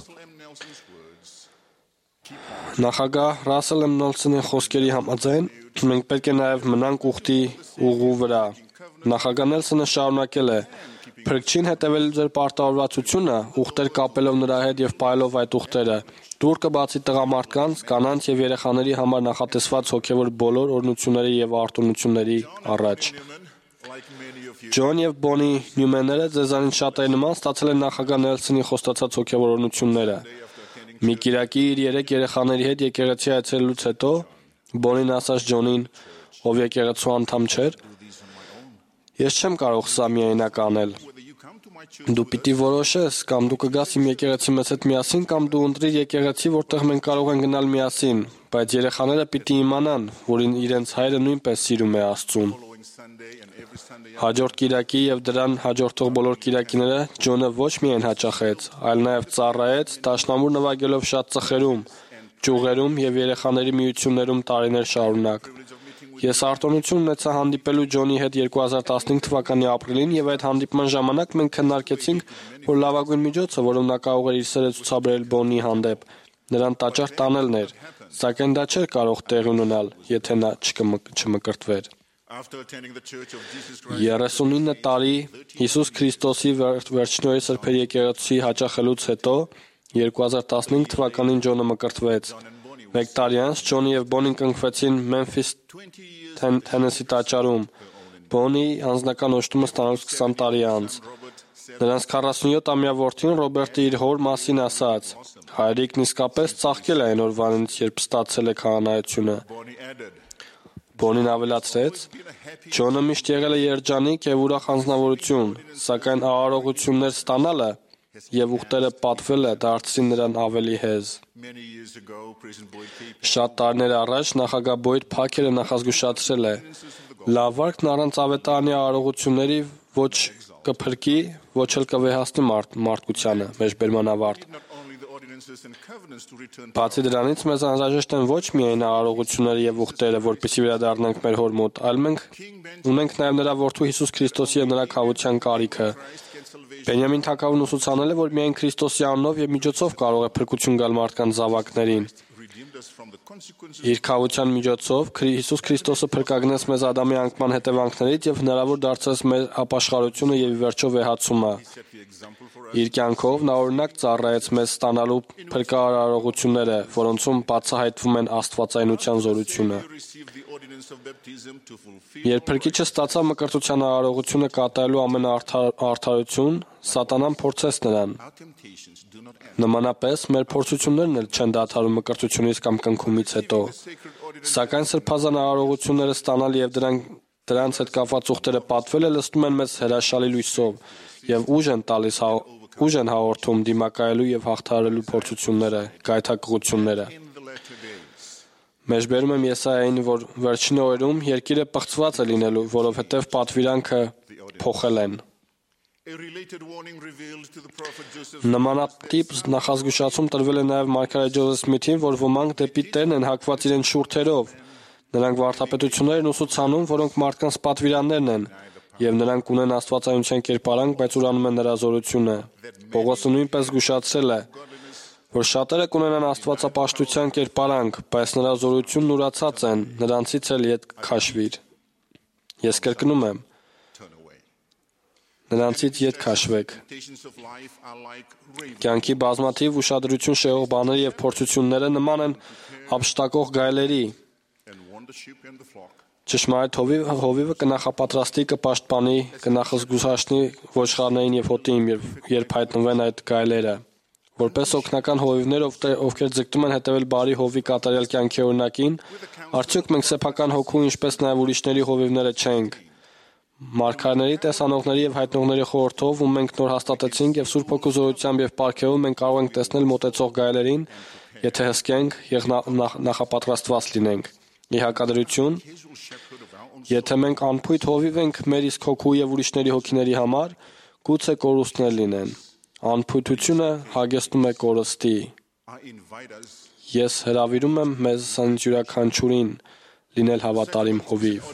Նախագահ Ռասել M. Նոլսոնի խոսքերի համաձայն մենք պետք է նաև մնանք ուխտի ուղու վրա։ Նախագահ Նելսոնը շարունակել է. «Փրկչին հետևելու ձեր պարտավորվածությունը, ուխտեր կապելով նրա հետ եւ պայելով այդ ուխտերը, դուր կբացի տղամարդկանց, կանանց եւ երեխաների համար նախատեսված հոգեվոր բոլոր օրհնությունների եւ արտոնությունների առաջ»։ Ջոն եւ Բոնի Նյումենները ձեզանից շատերի նման ստացել են նախագահ Նելսոնի խոստացած հոգեվոր օրհնությունները։ Մի կիրակի իր 3 երեխաների հետ եկեղեցի այցելելուց հետո Բոնին ասաց Ջոնին, ով եկեղեցու անդամ չէր. «Ես չեմ կարող սա միայնակ անել։ Դու պիտի որոշես, կամ դու կգաս իմ եկեղեցի մեզ հետ միասին, կամ դու ընտրիր եկեղեցի, որտեղ մենք կարող ենք գնալ միասին, բայց երեխաները պիտի իմանան, որ իրենց հայրը նույնպես սիրում է Աստծուն»։ Հաջորդ կիրակի եւ դրան հաջորդող բոլոր կիրակիները Ջոնը ոչ միայն հաճախեց, այլ նաեւ ծառայեց, դաշնամուր նվագելով շատ ծխերում, ճյուղերում եւ երեխաների միություններում տարիներ շարունակ։ Ես արտոնություն ունեցա հանդիպելու Ջոնի հետ 2015 թվականի ապրիլին եւ այդ հանդիպման ժամանակ մենք քննարկեցինք, որ լավագույն միջոցը, որով նա կարող էր իր սերը ցուցաբերել Բոնի հանդեպ, նրան տաճար տանելն էր, սակայն դա չէր կարող տեղի ունենալ, եթե նա չմկրտվեր։ 39 տարի Հիսուս Քրիստոսի վերջնորի սրբերի եկեղեցի հաճախելուց հետո 2015 թվականին Ջոնը մկրտվեց։ 1 տարի անց Ջոնի եւ Բոնին կնքվեցին Մեմֆիս Թենեսի տաճարում։ Բոնի անձնական օժտումը ստանալուց 20 տարի անց։ Նրանց 47-ամյա որդին Ռոբերտը իր հոր մասին ասաց. «Հայրիկն իսկապես ծաղկել է այն օրվանից, երբ ստացել է քահանայությունը»։ Բոնին ավելացրեց. «Ջոնը միշտ եղել է երջանիկ եւ ուրախ անձնավորություն, սակայն արարողություններ ստանալը եւ ուխտերը պատվել է դարձրին նրան ավելի հեզ։ Շատ տարիներ առաջ նախագահ Բոյդ Փաքերը նախազգուշացրել է. լավարկն առանց ավետարանի արարողությունների ոչ կփրկի, ոչ էլ կվեհացնի մարդկությանը, մեջբերման ավարտ։ Բացի դրանից մեզ անհրաժեշտ են ոչ միայն արարողությունները եւ ուխտերը, որպեսզի վերադառնանք մեր հոր մոտ, այլ մենք ունենք նաեւ նրա որդու Հիսուս Քրիստոսի եւ նրա քավության կարիքը։ Բենյամին թագավորն ուսուցանել է, որ միայն Քրիստոսի անունով եւ միջոցով կարող է փրկություն գալ մարդկանց զավակներին։ Իր քավության միջոցով Հիսուս Քրիստոսը փրկագնեց մեզ Ադամի անկման հետևանքներից եւ հնարավոր դարձրեց մեր ապաշխարությունը եւ ի վերջո վեհացումը։ Իր կյանքով նա օրինակ ծառայեց մեզ ստանալու փրկարարողությունները, որոնցում բացահայտվում են աստվածայնության զորությունը։ Երբ փրկիչը ստացավ մկրտության արարողությունը կատարելու ամենաարդարություն, Սատանան փորձեց նրան։ Նմանապես մեր փորձություններն էլ չեն դադարում մկրտությունից կամ կնքումից հետո։ Սակայն սրբազան արարողությունները ստանալ եւ դրանց հետ կապված ուխտերը պատվելը լցնում են մեզ հրաշալի լույսով եւ ուժ են հաղորդում դիմակայելու եւ հաղթահարելու փորձությունները, գայթակղությունները։ Մեջբերում եմ Եսայային, որ վերջին օրերում երկիրը պղծված է լինելու, որովհետև պատվիրանքը փոխել են։ Նմանատիպ նախազգուշացում տրվել է նաև մարգարե Ջոզեֆ Սմիթին, որ ոմանք դեպի Տերն են հակված իրենց շուրթերով։ Նրանք վարդապետություններ են ուսուցանում, որոնք մարդկանց պատվիրաններն են, եւ նրանք ունեն աստվածայնության կերպարանք, բայց ուրանում են նրա զորությունը։ Պողոսը նույնպես զգուշացրել է, որ շատերը կունենան աստվածապաշտության կերպարանք, բայց նրա զորությունն ուրացած են, նրանցից էլ ետ քաշվիր։ Ես կրկնում եմ. նրանցից ետ քաշվեք։ Կյանքի բազմաթիվ ուշադրություն շեղող բաները եւ փորձությունները նման են ապշտակող գայլերի։ Ճշմարիտ հովիվը կնախապատրաստի, կպաշտպանի, կնախզգուշացնի ոչխարներին եւ հոտին, երբ հայտնվեն այդ գայլերը։ Որպես օգնական հովիվներ, ովքեր ձգտում են հետևել բարի հովի կատարյալ կյանքի օրինակին, արդյոք մենք սեփական հոգու, ինչպես նաեւ ուրիշների հովիվները չենք։ Մարգարեների, տեսանողների եւ հայտնողների խորհրդով, ում մենք նոր հաստատեցինք եւ Սուրբ Հոգու զորությամբ եւ պարգևով մենք կարող ենք տեսնել մոտեցող գայլերին, եթե հսկենք եւ նախապատրաստված լինենք։ Ի հակադրություն, եթե մենք անփույթ հովիվ ենք մեր իսկ հոգու եւ ուրիշների հոգիների համար, գուցե կորուստներ լինեն։ Անփույթությունը հագեցնում է կորստի։ Ես հրավիրում եմ մեզ յուրաքանչյուրին լինել հավատարիմ հովիվ։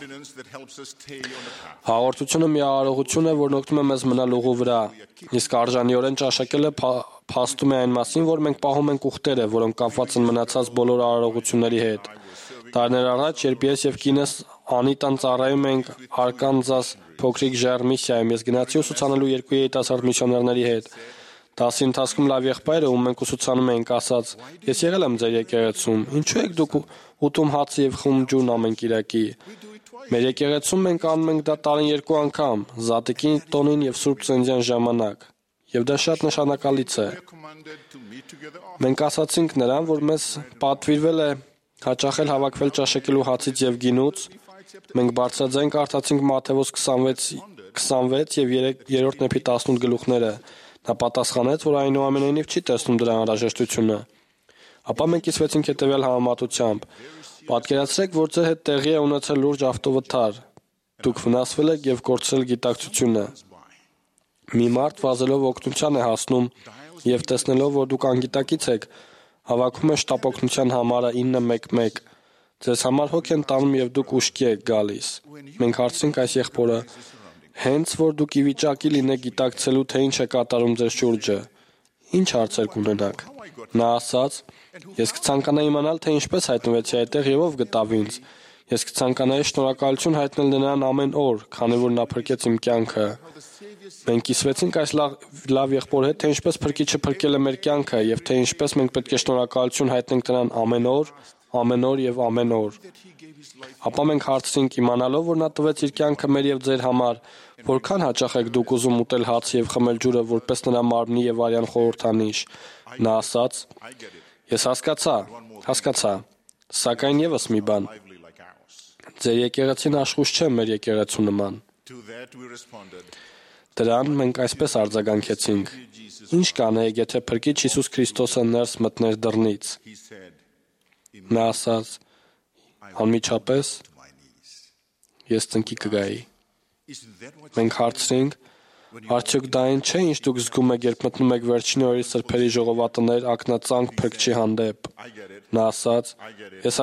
Հաղորդությունը մի արարողություն է, որն օգնում է մեզ մնալ ուղու վրա, իսկ արժանիորեն ճաշակելը փաստում է այն մասին, որ մենք պահում ենք ուխտերը, որոնք կապված են մնացած բոլոր արարողությունների հետ։ Տարիներ առաջ, երբ ես եւ կինս Անիտան ծառայում ենք Արկանզաս փոքրիկ ժայռ միսիայում, ես գնացի ուսուցանելու 2 երիտասարդ միսիոներների հետ։ Դասի ընթացքում լավ եղբայրը, ում մենք ուսուցանում էինք, ասաց. «Ես եղել եմ ձեր եկեղեցում, ինչու եք դուք ուտում հացը եւ խմում ջուրն ամեն կիրակի»։ Մեր եկեղեցում մենք անում ենք դա տարին 2 անգամ, Զատիկի տոնին եւ Սուրբ Ծննդյան ժամանակ, եւ դա շատ նշանակալից է։ Մենք ասացինք նրան, որ մեզ պատվիրվել է հաճախել հավաքվել ճաշակելու հացից եւ գինուց։ Մենք բարձրաձայն կարդացինք Մատթեոս 26 եւ 3-րդ նեփի 18 գլուխները։ Նա պատասխանեց, որ այնուամենայնիվ չի տեսնում դրա անհրաժեշտությունը։ Ապա մենք կիսվեցինք հետևյալ համեմատությամբ. պատկերացրեք, որ ձեր հետ տեղի է ունեցել լուրջ ավտովթար։ Դուք վնասվել եք եւ կորցրել գիտակցությունը։ Մի մարդ վազելով օգնության է հասնում եւ տեսնելով, որ դուք անգիտակից եք, հավաքում է շտապօգնության համարը 911։ Ձեզ համար հոգ են տանում եւ դուք ուշքի եք գալիս։ Մենք հարցրինք այս եղբորը. հենց որ դուք ի վիճակի լինեք գիտակցելու, թե ինչ է կատարում ձեր շուրջը, ինչ հարցեր կունենաք։ Նա ասաց. ես կցանկանայի իմանալ, թե ինչպես հայտնվեցի այդտեղ եւ ով գտավ ինձ։ Ես կցանկանայի շնորհակալություն հայտնել նրան ամեն օր, քանի որ նա փրկեց իմ կյանքը։ Մենք կիսվեցինք այս լավ եղբոր հետ, թե ինչպես փրկիչը փրկել է մեր կյանքը եւ թե ինչպես մենք պետք է շնորհակալություն հայտնենք նրան ամեն օր եւ ամեն օր։ Ապա մենք հարցրինք, իմանալով, որ նա տվեց իր կյանքը մեր եւ ձեր համար, որքան հաճախ եք դուք ուզում ուտել հաց եւ խմել ջուրը որպես նրա մարմնի եւ արյան խորհրդանիշ։ Նա ասաց. ես հասկացա, սակայն եւս մի բան. ձեր եկեղեցին աշխույժ չէ մեր եկեղեցու նման։ Դրան մենք այսպես արձագանքեցինք. Ինչ կանեիք, եթե Փրկիչ Հիսուս Քրիստոսը ներս մտներ դռնից։ Նա ասաց. անմիջապես ես ծնկի կգայի։ Մենք հարցրինք. արդյոք դա այն չէ, ինչ դուք զգում եք, երբ մտնում եք վերջին օրերի սրբերի ժողովածուներ ակնածանք Փրկչի հանդեպ։ Նա ասաց. ես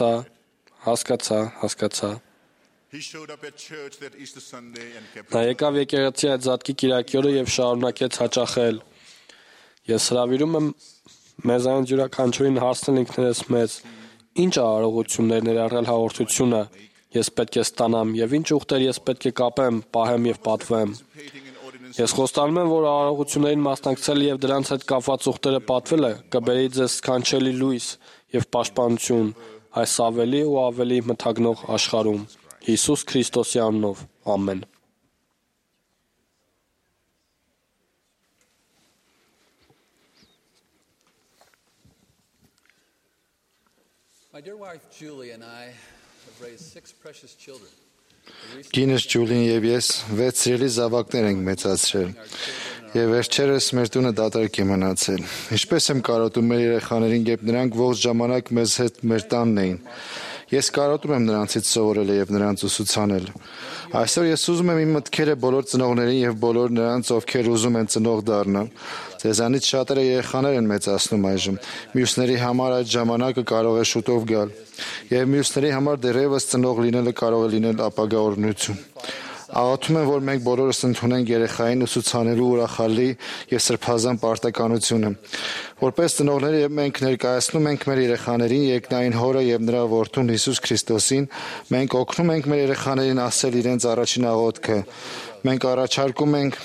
հասկացա։ Նա եկավ եկեղեցի այդ Զատկի կիրակի օրը եւ շարունակեց հաճախել։ Ես հրավիրում եմ մեզ այն յուրաքանչյուրին հարցնել ինքներս մեզ. ինչ արարողություններ ներառյալ հաղորդությունը ես պետք է ստանամ եւ ինչ ուխտեր ես պետք է կապեմ, պահեմ եւ պատվեմ։ Ես խոստանում եմ, որ արարողություններին մասնակցել եւ դրանց հետ կապված ուխտերը պատվելը կբերի ձեզ սքանչելի լույս եւ պաշտպանություն այս ավելի ու ավելի մթագնող աշխարհում։ Հիսուս Քրիստոսի անունով։ Ամեն։ My dear wife Julie and I have raised 6 precious children. Կինս Ջուլին եւ ես 6 սիրելի զավակներ ենք մեծացրել եւ վերջերս մեր տունը դատարկ է մնացել։ Ինչպես եմ կարոտում մեր երեխաներին, երբ նրանք ողջ ժամանակ մեզ հետ մեր տանն էին։ Ես կարոտում եմ նրանցից սովորել եւ նրանց ուսուցանել։ Այսօր ես ուզում եմ իմ մտքերը բոլոր ծնողներին եւ բոլոր նրանց, ովքեր ուզում են ծնող դառնալ։ Ձեզանից շատերը երեխաներ են մեծացնում այժմ։ Մյուսների համար այդ ժամանակը կարող է շուտով գալ։ Եվ մյուսների համար դեռևս ծնող լինելը կարող է լինել ապագա օրհնություն։ Աղոթում եմ, որ մենք բոլորս ընդունենք երեխային ուսուցանելու ուրախալի եւ սրբազան պարտականությունը։ Որպես ծնողներ մենք ներկայացնում ենք մեր երեխաներին երկնային Հորը եւ նրա որդուն Հիսուս Քրիստոսին, մենք օգնում ենք մեր երեխաներին ասել իրենց առաջին աղոթքը։ Մենք առաջարկում ենք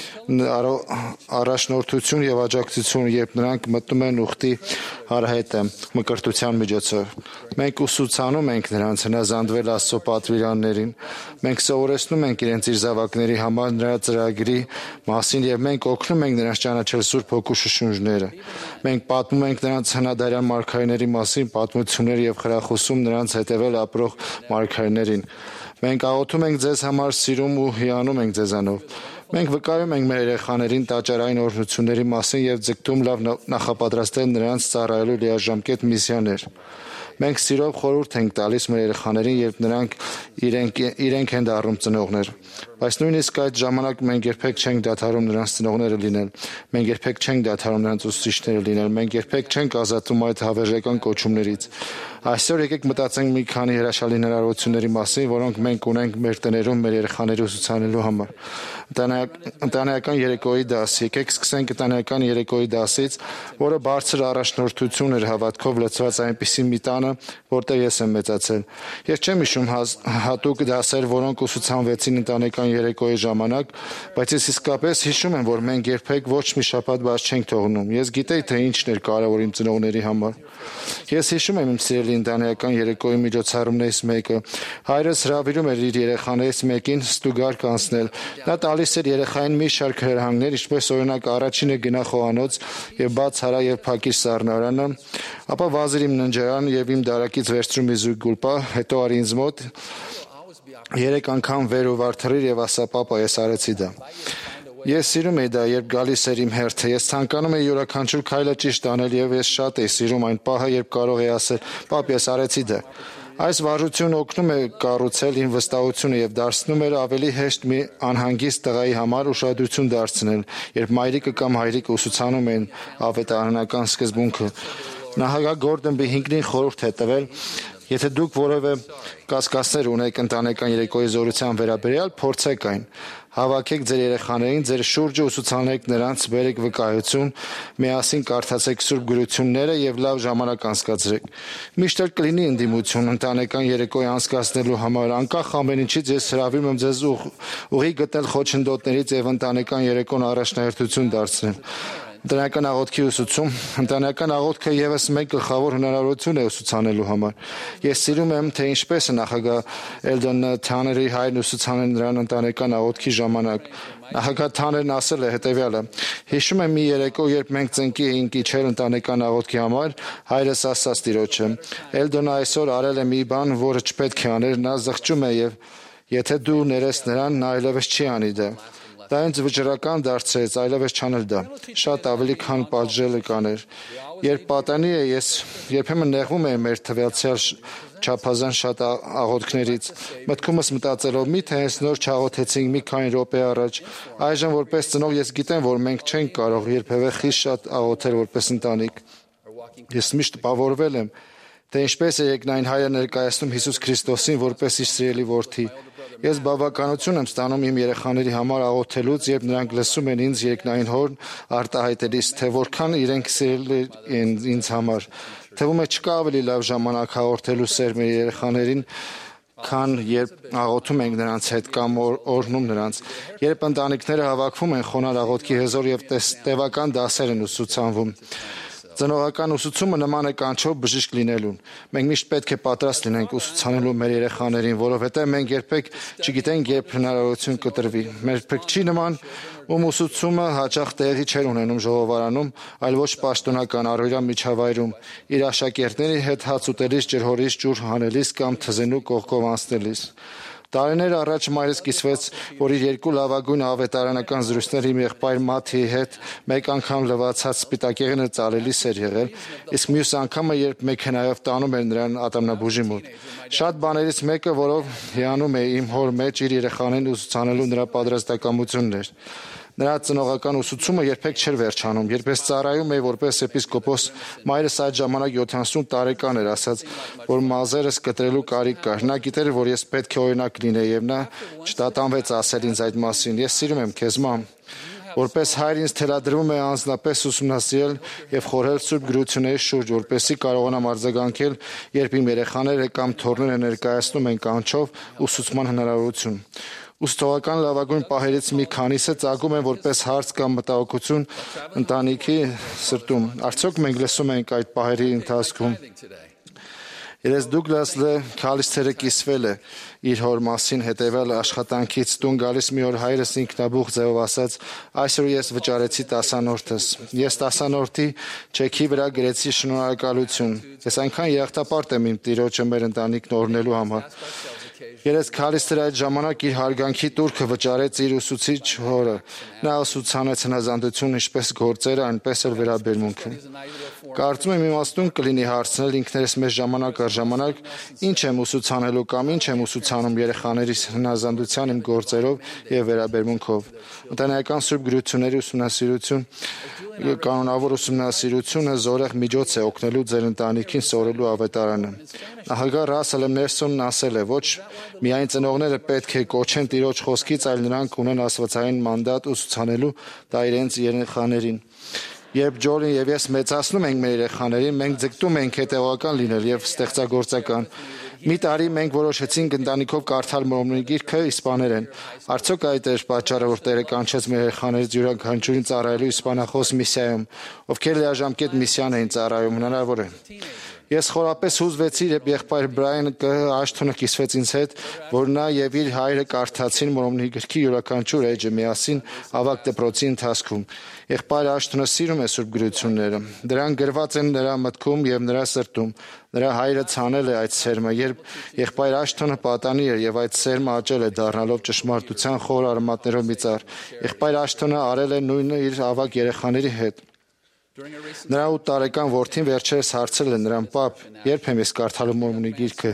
առաջնորդություն եւ աջակցություն, երբ նրանք մտնում են ուխտի հարհետը մկրտության միջոցով։ Մենք ուսուցանում ենք նրանց հնազանդվել Աստծո պատվիրաններին։ Մենք սովորեցնում ենք իրենց իր զավակների համար նրա ծրագրի մասին եւ մենք օգնում ենք նրանց ճանաչել Սուրբ Հոգու շշունջները։ Մենք պատմում ենք նրանց հնադարյան մարգարեների մասին պատմություններ եւ խրախուսում նրանց հետեւել ապրող մարգարեներին։ Մենք աղոթում ենք ձեզ համար, սիրում ու հիանում ենք ձեզանով։ Մենք վկայում ենք մեր երեխաներին տաճարային օրհնությունների մասին եւ ձգտում լավ նախապատրաստել նրանց ծառայելու լիաժամկետ միսիաներ։ Մենք սիրով խորհուրդ ենք տալիս մեր երեխաներին, երբ նրանք իրենք են դառնում ծնողներ։ Բայց նույնիսկ այդ ժամանակ մենք երբեք չենք դադարում նրանց ծնողները լինել։ Մենք երբեք չենք դադարում նրանց ուսուցիչները լինել։ Մենք երբեք չենք ազատվում այդ հավերժական կոչումներից։ Այսօր եկեք մտածենք մի քանի հրաշալի հնարավորությունների մասին, որոնք մենք ունենք մեր տներում մեր երեխաների ուսուցանելու համար։ Ընտանեկան երեկոյի դաս։ Եկեք սկսենք ընտանեկան երեկոյի դասից, որը բարձր առաջնորդություն էր հավատքով լցված այնպիսի մի տանը, որտեղ ես եմ մեծացել։ Ես չեմ հիշում հատուկ դասեր, որոնք ուսուցանվեցին ընտանեկան երեկոյի ժամանակ, բայց ես իսկապես հիշում եմ, որ մենք երբեք ոչ մի շաբաթ բաց չենք թողնում։ Ես գիտեի, թե ինչն էր կարևոր իմ ծնողների համար։ Ես հիշում եմ իմ սիրելի ընտանեկան երեկոյի միջոցառումներից մեկը։ Հայրս հրավիրում էր իր երեխաներից մեկին Ստուգարտ անցնել։ Նա տալիս էր երեխային մի շարք հրահանգներ, ինչպես օրինակ առաջինը գնա խոհանոց եւ բաց հարա եւ փակիր սառնարանը, ապա վազիր իմ ննջարան եւ իմ դարակից վերցրու մի զույգ գուլպա, հետո արի ինձ մոտ 3 անգամ վեր ու վարդրիր եւ ասա՝ «Պապա, ես արեցի դա»։ Ես սիրում եի դա, երբ գալիս էր իմ հերթը։ Ես ցանկանում էի յուրաքանչյուր քայլը ճիշտ անել եւ ես շատ էի սիրում այն պահը, երբ կարող էի ասել՝ «Պապ, ես արեցի դա»։ Այս վարժությունը օգնում է կառուցել իմ վստահությունը եւ դարձնում էր ավելի հեշտ մի անհանգիստ տղայի համար ուշադրություն դարձնել, երբ մայրիկը կամ հայրիկը ուսուցանում են ավետարանական սկզբունքը։ Նախագահ Գորդոն B. Հինքլին խորհուրդ է տվել. Եթե դուք որևէ կասկածներ ունեք ընտանեկան երեկոյի զորության վերաբերյալ, փորձեք այն։ Հավաքեք ձեր երեխաներին, ձեր շուրջը ուսուցանեք նրանց, բերեք վկայություն, միասին կարդացեք Սուրբ գրությունները եւ լավ ժամանակ անցկացրեք։ Միշտ էլ կլինի ընդդիմություն ընտանեկան երեկոյի անցկացնելու համար, անկախ ամեն ինչից ես հրավիրում եմ ձեզ ուղի գտնել խոչընդոտներից եւ ընտանեկան երեկոն առաջնահերթություն դարձնել։ Ընտանեկան աղոթքի ուսուցում։ Ընտանեկան աղոթքը եւս մեկ գլխավոր հնարավորություն է ուսուցանելու համար։ Ես սիրում եմ, թե ինչպես է նախագահ Էլդոն Թաների հայրն ուսուցանել նրան ընտանեկան աղոթքի ժամանակ։ Նախագահ Թաներն ասել է հետեւյալը. հիշում եմ մի երեկո, երբ մենք ծնկի էինք իջել ընտանեկան աղոթքի համար, հայրս ասաց տիրոջը. Էլդոնը այսօր արել է մի բան, որը չպետք է աներ, նա զղջում է եւ եթե դու ներես նրան, նա այլևս չի անի դա։ Դա ինձ վճռական դարձրեց, այլևս չանել դա։ Շատ ավելի քան պատժելը կաներ։ Երբ պատանի է, ես երբեմն նեղվում եմ մեր թվացյալ չափազանց շատ աղոթքներից։ Մտքումս մտածելով՝ միթե հենց նոր չաղոթեցինք մի քանի րոպե առաջ։ Այժմ որպես ծնող ես գիտեմ, որ մենք չենք կարող երբևէ խիստ շատ աղոթել որպես ընտանիք։ Ես միշտ տպավորվել եմ, թե ինչպես է երկնային Հայրը ներկայացնում Հիսուս Քրիստոսին որպես իր սիրելի որդի։ Ես բավականություն եմ ստանում իմ երեխաների համար աղոթելուց, երբ նրանք լսում են ինձ երկնային Հորն արտահայտելիս, թե որքան իրենք սիրելի են ինձ համար։ Թվում է չկա ավելի լավ ժամանակ հաղորդելու սեր մեր երեխաներին, քան երբ աղոթում ենք նրանց հետ կամ օրհնում նրանց։ Երբ ընտանիքները հավաքվում են, խոնարհ աղոթքի հզոր եւ տևական դասեր են ուսուցանվում։ Ծնողական ուսուցումը նման է կանչով բժիշկ լինելուն։ Մենք միշտ պետք է պատրաստ լինենք ուսուցանելու մեր երեխաներին, որովհետև մենք երբեք չգիտենք, երբ հնարավորություն կտրվի։ Մեր փրկչի նման, ում ուսուցումը հաճախ տեղի չէր ունենում ժողովարանում, այլ ոչ պաշտոնական առօրյա միջավայրում, իր աշակերտների հետ հաց ուտելիս, ջրհորից ջուր հանելիս կամ թզենու կողքով անցնելիս։ Տարիներ առաջ մայրս կիսվեց, որ իր երկու լավագույն ավետարանական զրույցների իմ եղբայր Մաթիի հետ մեկ անգամ լվացած սպիտակեղենը ծալելիս էր եղել, իսկ մյուս անգամը, երբ մեքենայով տանում էր նրան ատամնաբուժի մոտ։ Շատ բաներից մեկը, որով հիանում է իմ հոր մեջ իր երեխաներին ուսուցանելու նրա պատրաստակամությունն էր։ Նրա ծնողական ուսուցումը երբեք չէր վերջանում։ Երբ ես ծառայում էի որպես եպիսկոպոս, մայրս այդ ժամանակ 70 տարեկան էր, ասաց, որ մազերս կտրելու կարիք կար։ Նա գիտեր, որ ես պետք է օրինակ լինեի, եւ նա չտատանվեց ասել ինձ այդ մասին։ Ես սիրում եմ քեզ, մամ։ Որպես հայր ինձ թելադրվում է անձնապես ուսումնասիրել եւ խորհել Սուրբ գրությունների շուրջ, որպեսզի կարողանամ արձագանքել, երբ իմ երեխաները կամ թոռները ներկայացնում են կանչով ուսուցման հնարավորություն։ Ուսուցողական լավագույն պահերից մի քանիսը ծագում են որպես հարց կամ մտահոգություն ընտանիքի սրտում։ Արդյոք մենք լսում ենք այդ պահերի ընթացքում։ Երես Դուգլաս Լե Քալիստերը կիսվել է իր հոր մասին հետևյալ աշխատանքից տուն գալիս մի օր հայրս ինքնաբուխ ձևով ասաց. այսօր ես վճարեցի տասանորդս։ Ես տասանորդի չեքի վրա գրեցի շնորհակալություն։ Ես այնքան երախտապարտ եմ իմ տիրոջը մեր ընտանիքն օրհնելու համար։ Երես Քալիստերը այդ ժամանակ իր հարգանքի տուրքը վճարեց իր ուսուցիչ հորը։ Նա ուսուցանեց հնազանդություն ինչպես գործերը, այնպես էլ վերաբերմունքը։ Կարծում եմ իմաստուն կլինի հարցնել ինքներս մեզ ժամանակ առ ժամանակ, ինչ եմ ուսուցանելու կամ ինչ եմ ուսուցանում երեխաներիս հնազանդության իմ գործերով եւ վերաբերմունքով։ Ընտանեկան Սուրբ գրությունների ուսումնասիրություն, կանոնավոր ուսումնասիրությունը զորեղ միջոց է օգնելու ձեր ընտանիքին սովորելու ավետարանը։ Ահագա Ռասել Նելսոնն ասել է. ոչ միայն ծնողները պետք է կոչեն Տիրոջ խոսքից, այլ նրանք ունեն աստվածային մանդատ ուսուցանելու դա իրենց երեխաներին։ Երբ Ջորին եւ ես մեծացնում ենք մեր երեխաներին, մենք ձգտում ենք հետեւական լինել եւ ստեղծագործական։ Մի տարի մենք որոշեցինք ընտանիքով կարդալ Մորմոնի գիրքը իսպաներեն։ Արդյոք այդ էր պատճառը, որ Տերը կանչեց մեր երեխաներից յուրաքանչյուրին ծառայելու իսպանախոս միսիայում, ովքեր լիաժամկետ միսիան էին ծառայում, հնարավոր է։ Ես խորապես հուզվեցի, երբ եղբայր Բրայան Աշթոնը կիսվեց ինձ հետ, որ նա եւ իր հայրը կարդացին Մորմոնի գրքի յուրաքանչյուր էջը միասին ավագ դպրոցի ընթացքում։ Եղբայր Աշթոնը սիրում է Սուրբ գրությունները։ Դրանք գրված են նրա մտքում եւ նրա սրտում։ Նրա հայրը ցանել է այդ սերմը, երբ եղբայր Աշթոնը պատանի էր եւ այդ սերմը աճել է դառնալով ճշմարտության խոր արմատներով մի ծառ։ Եղբայր Աշթոնը արել է նույնը իր ավագ երեխաների հետ։ Նրա 8 տարեկան որդին վերջերս հարցրել է նրան. «Պապ, երբ եմ ես կարդալու Մորմոնի գիրքը»։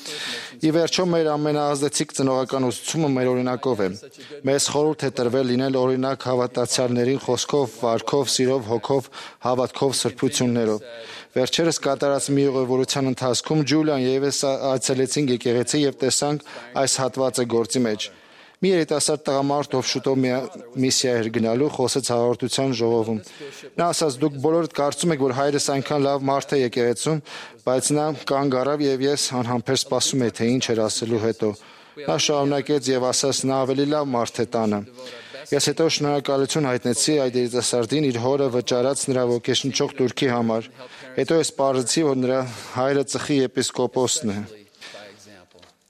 Ի վերջո մեր ամենաազդեցիկ ծնողական ուսուցումը մեր օրինակով է։ Մեզ խորհուրդ է տրվել լինել օրինակ հավատացյալներին խոսքով, վարքով, սիրով, հոգով, հավատքով, սրբություններով։ Վերջերս կատարած մի ուղևորության ընթացքում Ջուլիան եւ ես այցելեցինք եկեղեցի եւ տեսանք այս հատվածը գործի մեջ։ Մի երիտասարդ տղամարդ, ով շուտով միսիա էր գնալու, խոսեց հաղորդության ժողովում։ Նա ասաց. «Դուք բոլորդ կարծում եք, որ հայրս այնքան լավ մարդ է եկեղեցում, բայց նա կանգ առավ եւ ես անհամբեր սպասում էի, թե ինչ էր ասելու հետո»։ Նա շարունակեց եւ ասաց. «Նա ավելի լավ մարդ է տանը»։ Ես հետո շնորհակալություն հայտնեցի այդ երիտասարդին իր հորը վճարած նրա ոգեշնչող տուրքի համար։ Հետո ես պարզեցի, որ նրա հայրը ծխի եպիսկոպոսն է։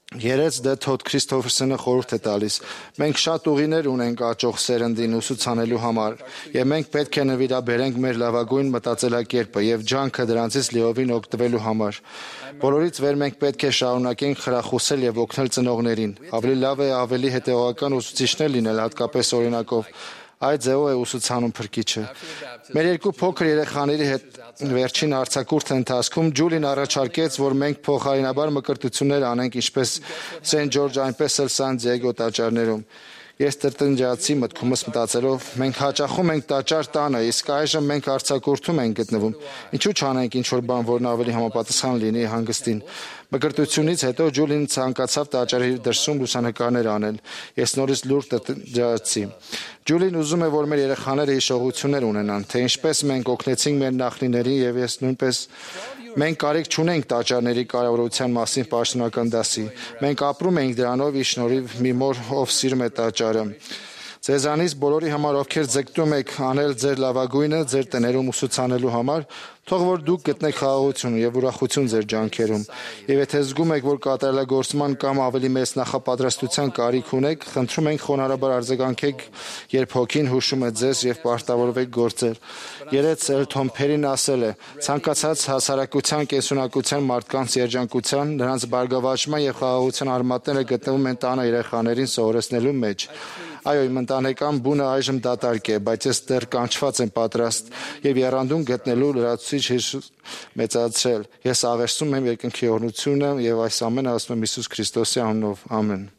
Երեց դե Թոդ Քրիստոֆերսոնը խորհուրդ է տալիս. մենք շատ ուղիներ ունենք աճող սերնդին ուսուցանելու համար, եւ մենք պետք է նվիրաբերենք մեր լավագույն մտածելակերպը եւ ջանքը դրանցից լիովին օգտվելու համար։ Բոլորից վեր մենք պետք է շարունակենք խրախուսել եւ օգնել ծնողներին։ Ավելի լավ է ավելի հետեւողական ուսուցիչներ լինել, հատկապես օրինակով։ Այդ ձևով է ուսուցանում Փրկիչը։ Մեր երկու փոքր երեխաների հետ վերջին արձակուրդ ընթացքում Ջուլին առաջարկեց, որ մենք փոխարինաբար մկրտություններ անենք ինչպես Սենթ Ջորջ, այնպես էլ Սան Դիեգո տաճարներում։ Ես տրտնջացի մտքումս մտածելով, մենք հաճախում ենք տաճար տանը, իսկ այժմ մենք արձակուրդում ենք գտնվում։ Ինչու՞ չանենք ինչ-որ բան, որն ավելի համապատասխան լինի հանգստին։ Մկրտությունից հետո Ջուլին ցանկացավ տաճարի դրսում լուսանկարներ անել։ Ես նորից լուր տրտնջացի։ Ջուլին ուզում է, որ մեր երեխաները հիշողություններ ունենան, թե ինչպես մենք օգնեցինք մեր նախնիներին եւ ես նույնպես մենք կարիք չունենք տաճարների կարևորության մասին պաշտոնական դասի։ Մենք ապրում ենք դրանով ի շնորհիվ մի մոր, ով սիրում է տաճարը։ Ձեզանից բոլորի համար, ովքեր ձգտում եք անել ձեր լավագույնը ձեր տներում ուսուցանելու համար, թող որ դուք գտնեք խաղաղություն եւ ուրախություն ձեր ջանքերում։ Եվ եթե զգում եք, որ կատարելագործման կամ ավելի մեծ նախապատրաստության կարիք ունեք, խնդրում ենք խոնարհաբար արձագանքեք, երբ հոգին հուշում է ձեզ եւ պարտավորվեք գործել։ Երեց Էլթոն Փերին ասել է. ցանկացած հասարակության կենսունակության մարդկանց երջանկության, նրանց բարգավաճման եւ խաղաղության արմատները գտնվում են տանը երեխաներին սովորեցնելու մեջ։ Այո, իմ ընտանեկան բունը այժմ դատարկ է, բայց ես դեռ կանչված եմ պատրաստ եւ եռանդուն գտնելու լրացուցիչ Հիսուս մեծացրել։ Ես աղերսում եմ երկնքի օրհնությունը եւ այս ամենը ասում եմ Հիսուս Քրիստոսի անունով։ Ամեն։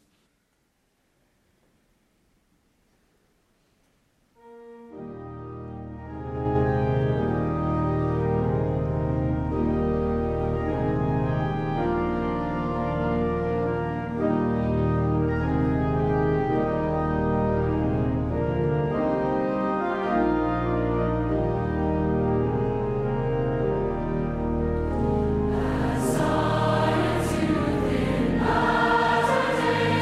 As I to thee.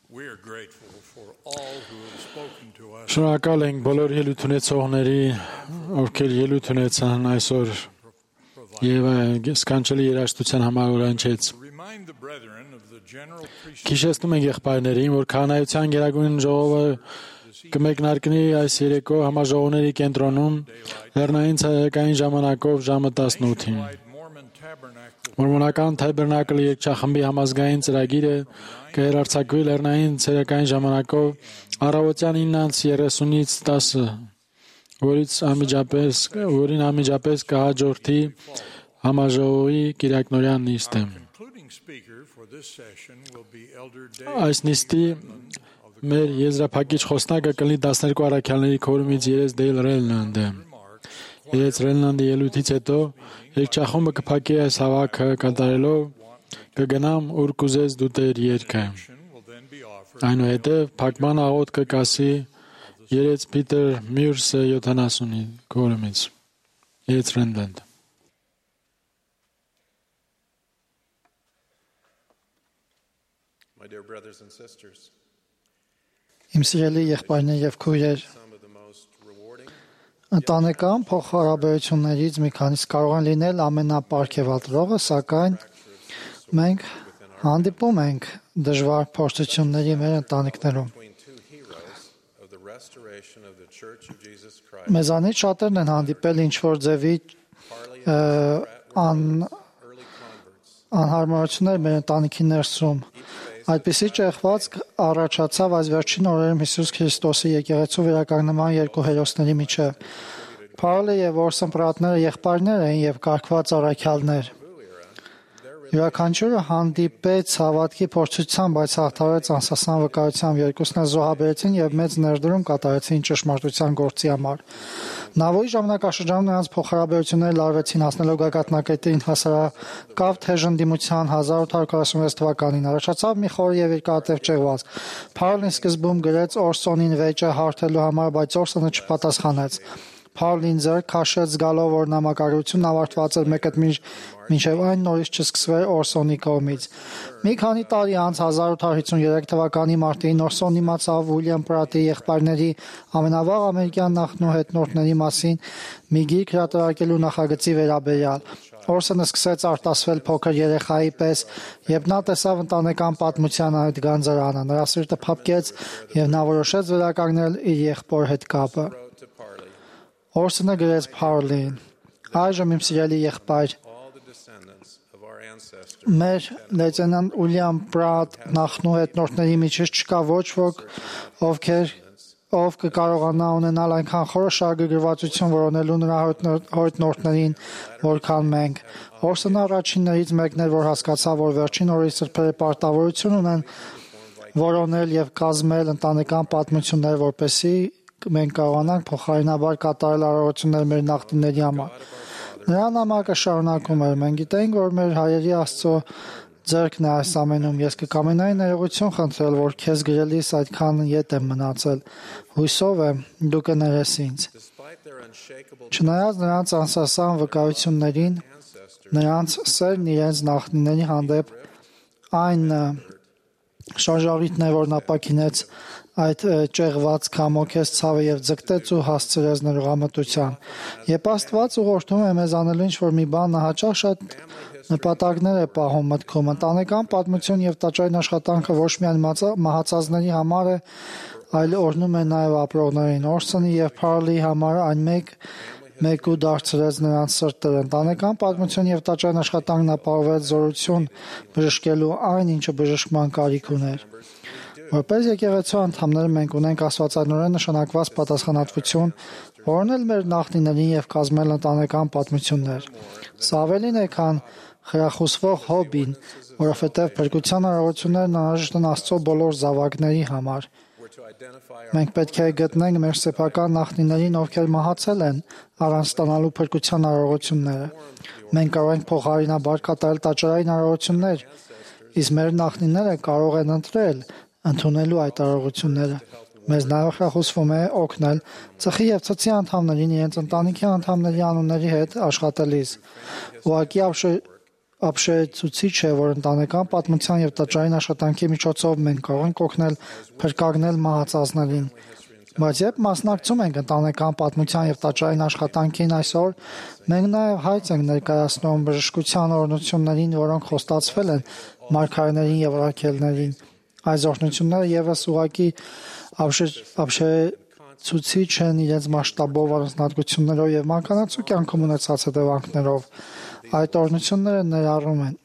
We are grateful for all who have spoken to us. Շնորհակալ ենք բոլոր ելույթ ունեցողների, ովքեր ելույթ ունեցան այսօր եւ սքանչելի երաժշտության համար ուրանչեց։ Remind the brethren of the general priesthood. Քիշեցնում ենք եղբայրներին, որ քահանայության գերագույն ժողովը կմեկնարկնի այս երեկո համաժողովների կենտրոնում լեռնային ցերեկային ժամանակով ժամը 18-ին։ Մորմոնական Թայբերնակլի երգչախմբի համազգային ծրագիրը կհեռարձակվի լեռնային ցերեկային ժամանակով առավոտյան 9:30-ից 10, որին անմիջապես կհաջորդի համաժողովի կիրակնօրյա նիստը։ Այս նիստի մեր եզրափակիչ խոսնակը կլինի 12 առաքյալների քորումից Երես Դեյլ Ռելնանդը։ Երես Ռելնանդի ելույթից հետո երգչախումբը կփակի այս հավաքը կատարելով «Կգնամ ուր կուզես դու Տեր» երգը։ Այնուհետև փակման աղոթքը կասի Երես Պիտեր Մյուրսը 70-ի քորումից։ Երես Ռելնանդ։ My dear brothers and sisters, Իմ սիրելի եղբայրներ եւ քույրեր, ընտանեկան փոխհարաբերություններից մի քանիսը կարող են լինել ամենապարգևատրողը, սակայն մենք հանդիպում ենք դժվար փորձությունների մեր ընտանիքներում։ Մեզանից շատերն են հանդիպել ինչ-որ ձևի անհարմարություններ մեր ընտանիքի ներսում։ Այդպիսի ճեղքվածք առաջացավ այս վերջին օրերում Հիսուս Քրիստոսի եկեղեցու վերականգնման երկու հերոսների միջև։ Փարոլը եւ Օրսնպրատները եղբայրներ էին եւ կարգված առաքյալներ։ Յուրաքանչյուրը հանդիպեց հավատքի փորձությամբ, բայց հաղթարեց անսասան վկայությամբ, երկուսն էլ զոհաբերեցին եւ մեծ ներդրում կատարեցին ճշմարտության գործի համար։ Նավոյի ժամանակաշրջանում նրանց փոխհարաբերությունները լարվեցին հասնելով գագաթնակետին հասարակավ թեժ ընդդիմության 1846 թվականին առաջացավ մի խոր եւ երկարատև ճեղքվածք։ Փարոլին սկզբում գրեց Օրսոնին վեճը հարթելու համար, բայց Օրսոնը չպատասխանեց։ Փարոլին ձեռք քաշեց զգալով, որ նամակագրությունն ավարտված էր մինչև այն նորից չսկսվեր Օրսոնի կողմից։ Մի քանի տարի անց 1853 թվականի մարտին Օրսոնն իմացավ Ուիլյամ Պրատի եղբայրների ամենավաղ ամերիկյան նախնու հետնորդների մասին մի գիրք հրատարակելու նախագծի վերաբերյալ։ Օրսոնը սկսեց արտասվել փոքր երեխայի պես, երբ նա տեսավ ընտանեկան պատմության այդ գանձարանը։ Նրա սիրտը փափկեց եւ նա որոշեց վերականգնել իր եղբոր հետ կապը։ Օրսոնը գրեց Փարոլին. Այժմ իմ սիրելի եղբայր, մեր լեյտենանտ Ուիլյամ Պրատ նախնու հետնորդների միջից չկա ոչ ոք, ով կկարողանա ունենալ այնքան խորը շահագրգռվածություն որոնելու նրա հետնորդներին, որքան մենք։ Օրսոնը առաջիններից մեկն էր, որ հասկացավ, որ վերջին օրերի սրբերը պարտավորություն ունեն որոնել եւ կազմել ընտանեկան պատմություններ, որպեսզի մենք կարողանանք փոխարինաբար կատարել արարողություններ մեր նախնիների համար։ Նրա նամակը շարունակում էր. մենք գիտենք, որ մեր հայերի Աստծո ձեռքն է այս ամենում։ Ես կկամենայի ներողություն խնդրել, որ քեզ գրելիս այդքան ետ եմ մնացել։ Հույսով եմ դու կներես ինձ։ Չնայած նրանց անսասան վկայություններին, նրանց սերն իրենց նախնիների հանդեպ այն շարժառիթն է, որն ապաքինեց այդ ճեղված կամոքես ցավը եւ ձգտեց ու հասցրեց ներողամտության։ Երբ Աստված ուղղորդում է մեզ անելու ինչ-որ մի բան, նա հաճախ շատ նպատակներ է պահում մտքում։ Ընտանեկան պատմություն եւ տաճարային աշխատանքը ոչ միայն մահացածների համար է, այլ օրհնում է նաեւ ապրողներին։ Օրսոնի եւ Փարոլի համար այն մեկու դարձրեց նրանց սրտերը։ Ընտանեկան պատմություն եւ տաճարային աշխատանքն ապահովեց զորություն բժշկելու այն, ինչը բժշկման կարիք ուներ։ Որպես եկեղեցու անդամներ մենք ունենք աստվածանորեն նշանակված պատասխանատվություն որոնել մեր նախնիներին եւ կազմել ընտանեկան պատմություններ։ Սա ավելին է, քան խրախուսվող հոբին, որովհետեւ փրկության արարողություններն անհրաժեշտ են Աստծո բոլոր զավակների համար։ Մենք պետք է գտնենք մեր սեփական նախնիներին, ովքեր մահացել են առանց ստանալու փրկության արարողությունները։ Մենք կարող ենք փոխարինաբար կատարել տաճարային արարողություններ, իսկ մեր նախնիները կարող են ընդունելու այդ արարողությունները։ Մեզ նաև խրախուսվում է օգնել ծխի եւ ծծի անդամներին իրենց ընտանիքի անդամների անունների հետ աշխատելիս։ Ուղղակի ապշեցուցիչ է, որ ընտանեկան պատմության եւ տաճարային աշխատանքի միջոցով մենք կարող ենք օգնել փրկagնել մահացածներին։ Բայց երբ մասնակցում ենք ընտանեկան պատմության եւ տաճարային աշխատանքին այսօր, մենք նաեւ հայց ենք ներկայացնում բժշկության օրհնություններին, որոնք խոստացվել են մարգարեներին եւ առաքելներին։ Այս օրհնությունները եւս ուղղակի ապշեցուցիչ են իրենց մասշտաբով, առանձնահատկություններով եւ մանկանացու կյանքում ունեցած հետևանքներով։ Այդ օրհնությունները ներառում են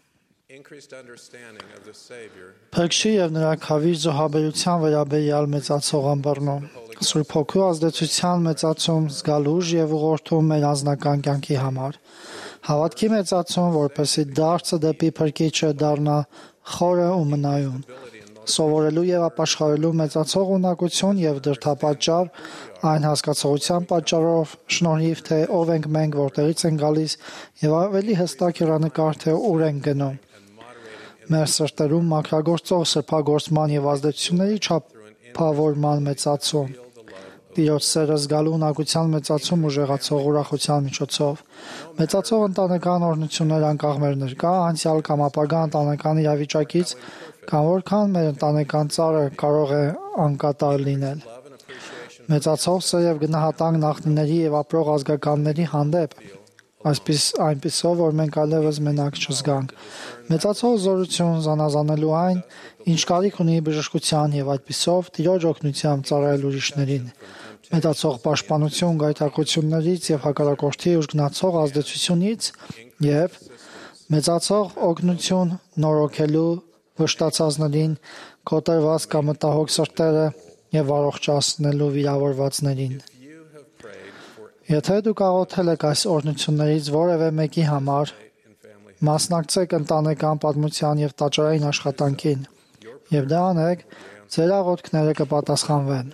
Փրկչի եւ նրա քավիր զոհաբերության վերաբերյալ մեծացող ըմբռնում, Սուրբ Հոգու ազդեցության մեծացում, զգալ ուժ եւ ուղղորդում մեր անձնական կյանքի համար, հավատքի մեծացում, որպեսզի դարձը դեպի Փրկիչը դառնա խորը ու մնայուն, սովորելու եւ ապաշխարելու մեծացող ունակություն եւ դրդապատճառ այն հասկացողության պատճառով շնորհիվ թե ով ենք մենք, որտեղից ենք գալիս եւ ավելի հստակ հեռանկար թե ուր ենք գնում։ Մեր սրտերում մաքրագործող սրբագործման եւ ազդեցությունների չափավորման մեծացում, Տիրոջ սերը զգալու ունակության մեծացում ուժեղացող ուրախության միջոցով, մեծացող ընտանեկան օրհնություններ անկախ մեր ներկա, անցյալ կամ ապագա ընտանեկան իրավիճակից, կամ որքան մեր ընտանեկան ծառը կարող է անկատար լինել։ Մեծացող սեր եւ գնահատանք նախնիների եւ ապրող ազգականների հանդեպ, այնպիսով, որ մենք այլևս մենակ չզգանք։ Մեծացող զորություն զանազանելու այն, ինչ կարիք ունի բժշկության եւ այդպիսով Տիրոջ օգնությամբ ծառայել ուրիշներին։ Մեծացող պաշտպանություն գայթակղություններից եւ հակառակորդի ուժգնացող ազդեցությունից եւ մեծացող օգնություն նորոգելու վշտացածներին, կոտրված կամ մտահոգ սրտերը եւ առողջացնելու վիրավորվածներին։ Եթե դուք աղոթել եք այս օրհնություններից որևէ մեկի համար, մասնակցեք ընտանեկան պատմության եւ տաճարային աշխատանքին, եւ դա անեք, ձեր աղոթքները կպատասխանվեն։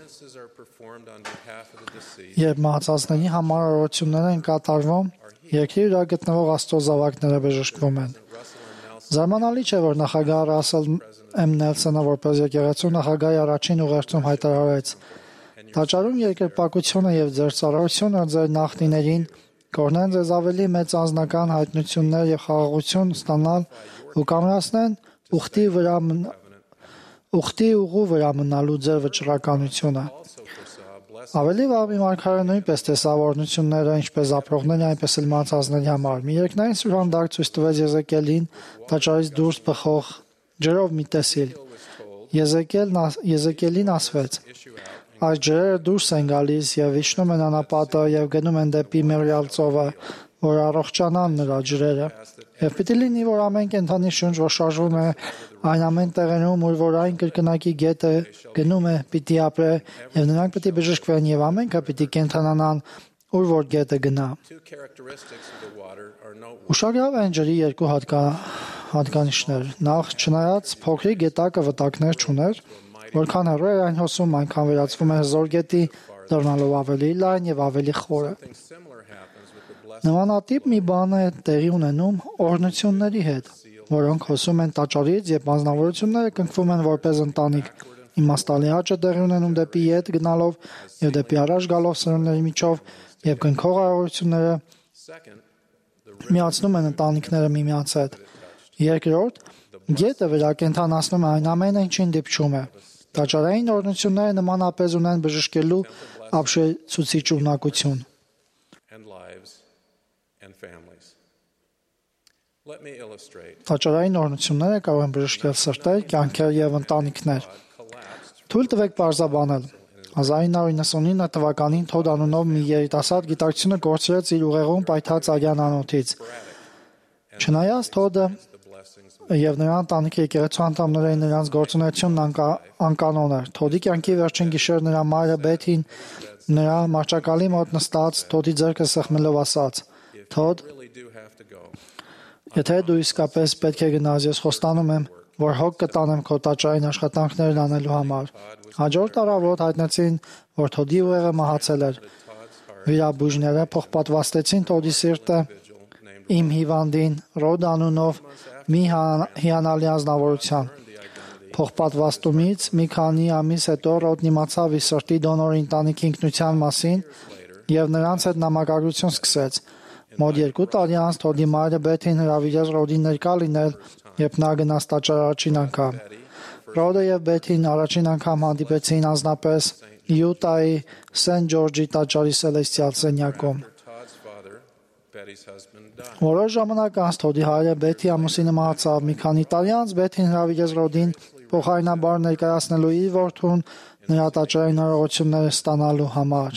Երբ մահացածների համար օրհնություններ են կատարվում, երկրի վրա գտնվող Աստծո զավակները բժշկվում են։ Զարմանալի չէ, որ նախագահ Ռասել M. Նելսոնը որպես եկեղեցու նախագահի առաջին ուղերձում հայտարարեց. Տաճարում երկրպագությունը եւ ձեր ծառայությունը ձեր նախնիներին կօրհնեն ձեզ ավելի մեծ անձնական հայտնություններ եւ խաղաղություն ստանալ ու կամրացնեն ուխտի ուղու վրա մնալու ձեր վճռականությունը։ Ավելի վաղ մի մարգարե նույնպես տեսավ օրհնությունները ինչպես ապրողների, այնպես էլ մահացածների համար։ Մի երկնային սուրհանդակ ցույց տվեց Եզեկիելին տաճարից դուրս բխող ջրով մի տեսիլ։ Եզեկիելին ասվեց. Այս ջրերը դուրս են գալիս եւ իջնում են անապատը եւ գնում են դեպի Մերիալ ծովը, որ առողջանան նրա ջրերը։ Եվ պիտի լինի, որ ամեն կենդանի շունչ, որ շարժվում է այն ամեն տեղերում, որ այն կրկնակի գետը գնում է, պիտի ապրե եւ նրանք պիտի բժշկվեն եւ ամենքը պիտի կենդանանան, ուր որ գետը գնա։ Ուշագրավ են ջրի երկու հատկանիշներ։ Նախ, չնայած փոքրիկ գետակը վտակներ չուներ, որքան հեռու էր այն հոսում, այնքան վերածվում է հզոր գետի, դառնալով ավելի լայն եւ ավելի խորը։ Նմանատիպ մի բան է տեղի ունենում օրհնությունների հետ, որոնք հոսում են տաճարից եւ անznավորությունները կնքվում են որպես ընտանիք։ Իմաստալի աճը տեղի ունենում դեպի ետ գնալով եւ դեպի առաջ գալով սերունդների միջով եւ կնքող արարությունները միացնում են ընտանիքները միմյանց հետ։ Երկրորդ, գետը վերակենդանացնում է այն ամենը, ինչին դիպչում է։ Տաճարային օրհնությունները նմանապես ունեն բժշկելու ապշեցուցիչ ունակություն։ Տաճարային օրհնությունները կարող են բժշկել սրտեր, կյանքեր եւ ընտանիքներ։ Թույլ տվեք պարզաբանել։ 1999 թվականին Թոդ անունով մի երիտասարդ գիտակցությունը կորցրեց իր ուղեղում պայթած արյան անոթից։ Չնայած Թոդը եւ նրա ընտանիքի եկեղեցու անդամները նրանց գործունեությունն անկանոն էր։ Թոդի կյանքի վերջին գիշեր նրա մայրը Բեթին նրա մարճակալի մոտ նստած Թոդի ձեռքը սեղմելով ասաց. Թոդ, եթե դու իսկապես պետք է գնաս, ես խոստանում եմ, որ հոգ կտանեմ քո տաճարային աշխատանքներն անելու համար։ Հաջորդ առավոտ հայտնեցին, որ Թոդի ուղեղը մահացել էր։ Վիրաբույժները փոխպատվաստեցին Թոդի սիրտը իմ հիվանդին Ռոդ անունով մի հիանալի անձնավորության։ Փոխպատվաստումից մի քանի ամիս հետո Ռոդն իմացավ իր սրտի դոնորի ընտանիքի ինքնության մասին եւ նրանց հետ նամակագրություն սկսեց, Մոտ 2 տարի անց Թոդի մայրը Բեթին հրավիրեց Ռոդին ներկա լինել, երբ նա գնաց տաճար առաջին անգամ։ Ռոդը եւ Բեթին առաջին անգամ հանդիպեցին անձնապես Յուտայի Սենթ Ջորջի տաճարի Սելեստիալ սենյակում։ Որոշ ժամանակ անց Թոդի հայրը Բեթի ամուսինը մահացավ։ Մի քանի տարի անց Բեթին հրավիրեց Ռոդին փոխարինաբար ներկայացնելու իր որդուն նրա տաճարային հնարավորությունները ստանալու համար։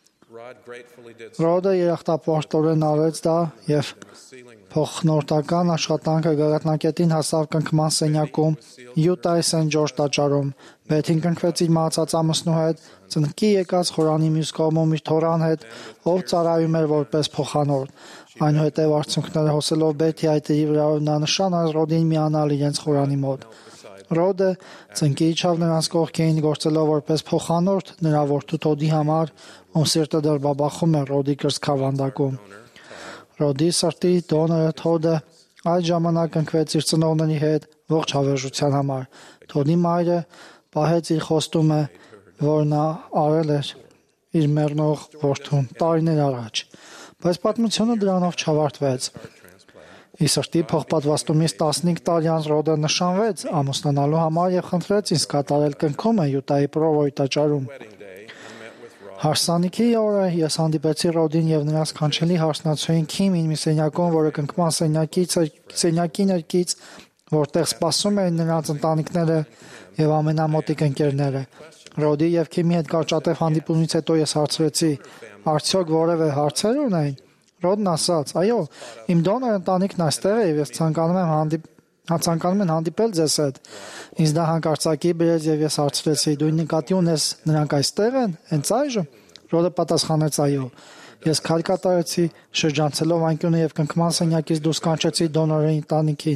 Ռոդը երախտապարտորեն արեց դա եւ փոխնորդական աշխատանքը գագաթնակետին հասավ կնքման սենյակում Յուտայի Սենթ Ջորջ տաճարում։ Բեթին կնքվեց իր մահացած ամուսնու հետ, ծնկի եկած խորանի մյուս կողմում իր թորան հետ, ով ծառայում էր որպես փոխանորդ։ Այնուհետև արցունքները հոսելով Բեթի այտերի վրայով նա նշան արեց Ռոդին միանալ իրենց խորանի մոտ։ Ռոդը ծնկի իջավ նրանց կողքին, գործելով որպես փոխանորդ նրա որդու Թոդի համար, ում սիրտը դեռ բաբախում էր Ռոդի կրծքավանդակում։ Ռոդի սրտի դոնորը Թոդը այդ ժամանակ ընկվեց իր ծնողների հետ ողջ հավերժության համար։ Թոդի մայրը պահեց իր խոստումը, որ նա արել էր իր մեռնող որդուն տարիներ առաջ, բայց պատմությունը դրանով չավարտվեց։ Իր սրտի փոխպատվաստումից 15 տարի անց Ռոդը նշանվեց ամուսնանալու համար եւ խնդրեց ինձ կատարել կնքումը Յուտայի Պրովոյի տաճարում։ Հարսանիքի օրը ես հանդիպեցի Ռոդին եւ նրա սքանչելի հարսնացուին Քիմին մի սենյակում, որը կնքման սենյակի ներքից, որտեղ սպասում էին նրանց ընտանիքները եւ ամենամոտիկ ընկերները։ Ռոդի եւ Քիմի հետ կարճատև հանդիպումից հետո ես հարցրեցի. «Արդյոք որևէ հարցեր ունեն»։ Ռոդն ասաց. «Այո, իմ դոնոր ընտանիքն այստեղ է եւ ես ցանկանում են հանդիպել ձեզ հետ»։ Ինձ դա հանկարծակի բերեց եւ ես հարցրեցի. «Դու նկատի ունես նրանք այստեղ են, հենց այժմ»։ Ռոդը պատասխանեց. «Այո»։ Ես քայլ կատարեցի, շրջանցելով անկյունը եւ կնքման սենյակից դուրս կանչեցի դոնորի ընտանիքին։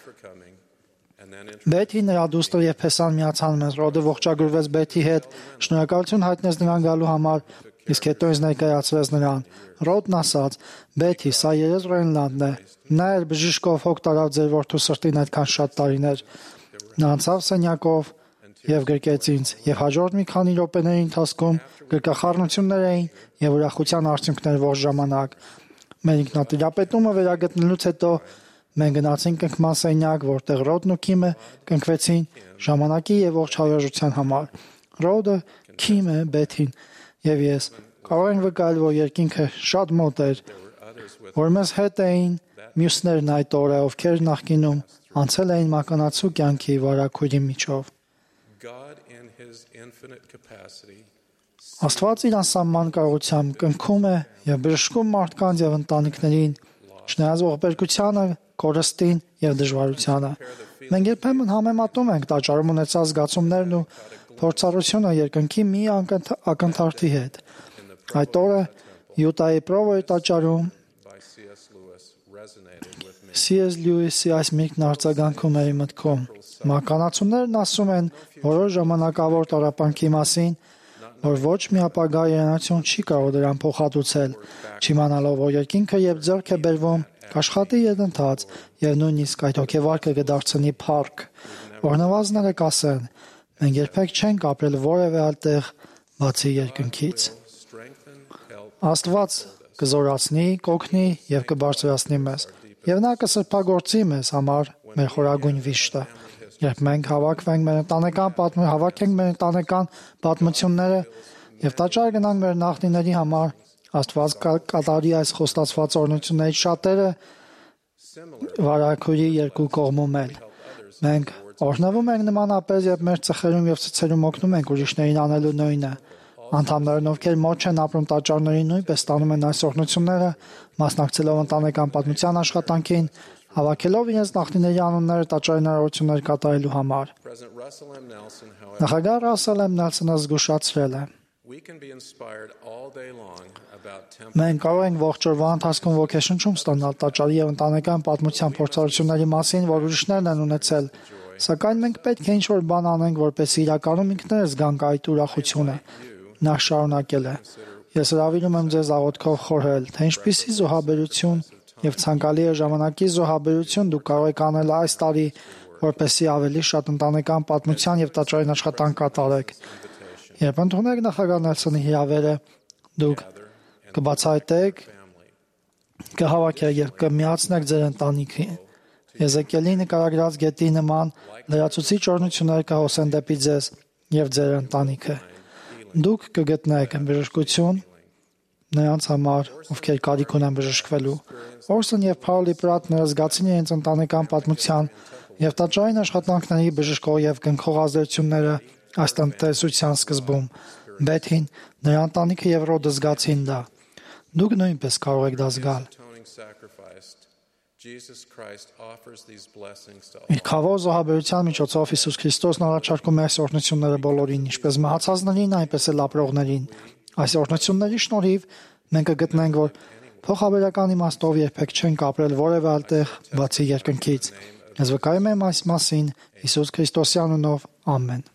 Բեթի, նրա դուստր եւ Փեսան միացան մեզ։ Ռոդը ողջագրվեց Բեթի հետ, շնորհակալություն հայտնեց նրան գալու համար, իսկ հետո ինձ ներկայացրեց նրան։ Ռոդն ասաց. «Բեթի, սա երես Ռենլանդն է։ Նա էր բժիշկով հոգ տարավ ձեր որդու սրտին այդքան շատ տարիներ»։ Նա անցավ սենյակով եւ գրկեց ինձ, եւ հաջորդ մի քանի րոպեների ընթացքում գրկախառնություններ էին եւ ուրախության արդյունքներ ողջ ժամանակ։ Մեր ինքնատիրապետումը վերագտնելուց հետո մենք գնացինք կնքման սենյակ, որտեղ Ռոդն ու Քիմը կնքվեցին ժամանակի եւ ողջ հավերժության համար։ Ռոդը, Քիմը, Բեթին եւ ես կարող ենք վկայել, որ երկինքը շատ մոտ էր, որ մեզ հետ էին մյուսներն այդ օրը, ովքեր նախկինում անցել էին մականացու կյանքի վարակույրի միջով։ Աստված իր անսահման կարողությամբ կնքում է եւ բժշկում մարդկանց եւ ընտանիքներին, չնայած ողբերգությանը, կորստին եւ դժվարությանը։ Մենք երբեմն համեմատում ենք տաճարում ունեցած զգացումներն ու փորձառությունը երկնքի մի ակնթարթի հետ։ Այդ օրը Յուտայի Պրովոյի տաճարում C.S. Լյուիսի այս միտքն արձագանքում էր մտքում։ Մականացումներն ասում են որոշ ժամանակավոր տառապանքի մասին, որ ոչ մի ապագա երանություն չի կարող դրան փոխհատուցել, չիմանալով, որ երկինքը երբ ձեռք է բերվում, կաշխատի ետնթաց եւ նույնիսկ այդ հոգեվարկը կդարձնի փառք, օրնավազները կասեն. մենք երբեք չենք ապրել որևէ այլ տեղ բացի երկնքից։ Աստված կզորացնի, կօգնի եւ կբարձրացնի մեզ, եւ նա կսրբագործի մեզ համար մեր խորագույն վիշտը։ Երբ մենք հավաքենք մեր ընտանեկան պատմությունները եւ տաճար գնանք մեր նախնիների համար, Աստված կատարի այս խոստացված օրհնություններից շատերը վարակույրի երկու կողմում էլ։ Մենք օրհնվում ենք նմանապես, երբ մեր ծխերում եւ ցցերում օգնում ենք ուրիշներին անելու նույնը։ Անդամներն, ովքեր մոտ չեն ապրում տաճարներին, նույնպես ստանում են այս օրհնությունները, մասնակցելով ընտանեկան պատմության աշխատանքին, հավաքելով իրենց նախնիների անունները տաճարի հնարավորություններ կատարելու համար։ Նախագահ Ռասել M. Նելսոնը զգուշացրել է. Մենք կարող ենք ողջ օրվա ընթացքում ոգեշնչում ստանալ տաճարի եւ ընտանեկան պատմության փորձառությունների մասին, որ ուրիշներն են ունեցել, սակայն մենք պետք է ինչ-որ բան անենք, որպեսզի իրականում ինքներս գանք այդ ուրախությունը։ Նա շարունակել է. Ես հրավիրում եմ ձեզ աղոթքով խորհել, թե ինչպիսի զոհաբերություն եւ ցանկալի է ժամանակի զոհաբերություն դուք կարող եք անել այս տարի, որպեսզի ավելի շատ ընտանեկան պատմության եւ տաճարային աշխատանք կատարեք։ Երբ ընդունեք նախագահ Նելսոնի հրավերը, դուք կբացահայտեք կհավաքեք եւ կմիացնեք ձեր ընտանիքի։ Եզեկիելի նկարագրած գետի նման լրացուցիչ օրհնություններ կհոսեն դեպի ձեզ եւ ձեր ընտանիքը։ Դուք կգտնեք բժշկություն նրանց համար, ովքեր կարիք ունեն բժշկվելու։ Օրսն եւ Փաուլի պրատները զգացին իրենց ընտանեկան պատմության եւ տաճարային աշխատանքների բժշկող եւ կնքող ազդեցությունները այս տնտեսության սկզբում։ Բեթին, նրա ընտանիքը եւ ռոդը զգացին դա։ Դուք նույնպես կարող եք դա զգալ։ Իր խավոր զոհաբերության միջոցով Հիսուս Քրիստոսն առաջարկում է այս օրհնությունները բոլորին, ինչպես մահացածներին, այնպես էլ ապրողներին։ Այս օրհնությունների շնորհիվ մենք կգտնենք, որ փոխաբերական իմաստով երբեք չենք ապրել որևէ այլ տեղ բացի երկնքից։ Ես վկայում եմ այս մասին Հիսուս Քրիստոսի անունով, ամեն։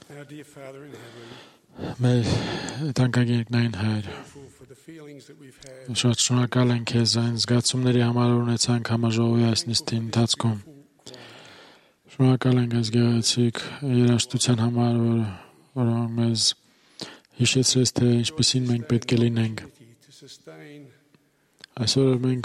Now, dear Father in heaven, Մեր տանկագիրքնային Հայր, thankful for the feelings that we've had. շատ շնորհակալ ենք քեզ այն զգացումների համար, որ ունեցանք համաժողովի այս նիստի ընթացքում։ Շնորհակալ ենք այս գեղեցիկ երաժշտության համար, որոնք մեզ հիշեցրեց, թե ինչպեսին մենք պետք է լինենք։ Այսօր մենք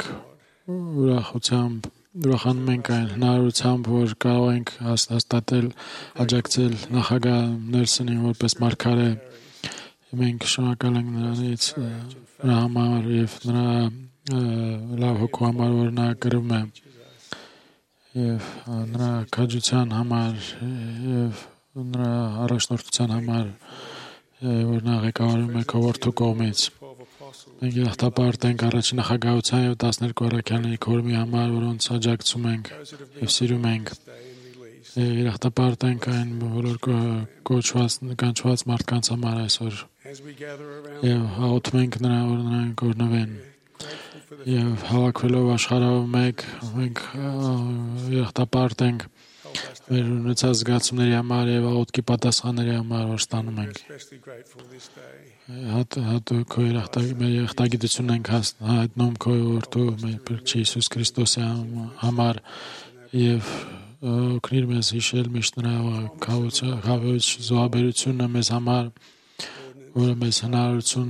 ուրախանում ենք այն հնարավորությամբ, որ կարող ենք հաստատել, աջակցել նախագահ Նելսոնին որպես մարգարե։ Մենք շնորհակալ ենք նրանից նրա համար եւ նրա լավ հոգու համար, որ նա գրում է, եւ նրա քաջության համար եւ նրա առաջնորդության համար, որ նա ղեկավարում է քո կողմից։ Մենք երախտապարտ ենք առաջին նախագահության եւ 12 առաքյալների քորմի համար, որոնց աջակցում ենք եւ սիրում ենք։ Երախտապարտ ենք այն բոլոր կանչված մարդկանց համար այսօր։ Եվ հաղորդում ենք նրան, որ նրանք օրհնվեն։ Եվ հավաքվելով աշխարհով մենք երախտապարտ ենք մեր ունեցած զգացումների համար եւ աղոթքի պատասխանների համար, որ ստանում ենք։ Հատուկ քո երախտագիտությունն ենք հայտնում քո որդու մեր Փրկիչ Հիսուս Քրիստոսի համար եւ օգնիր մեզ հիշել միշտ նրա խաղաղ զոհաբերությունը մեզ համար, որը մեզ հնարավորություն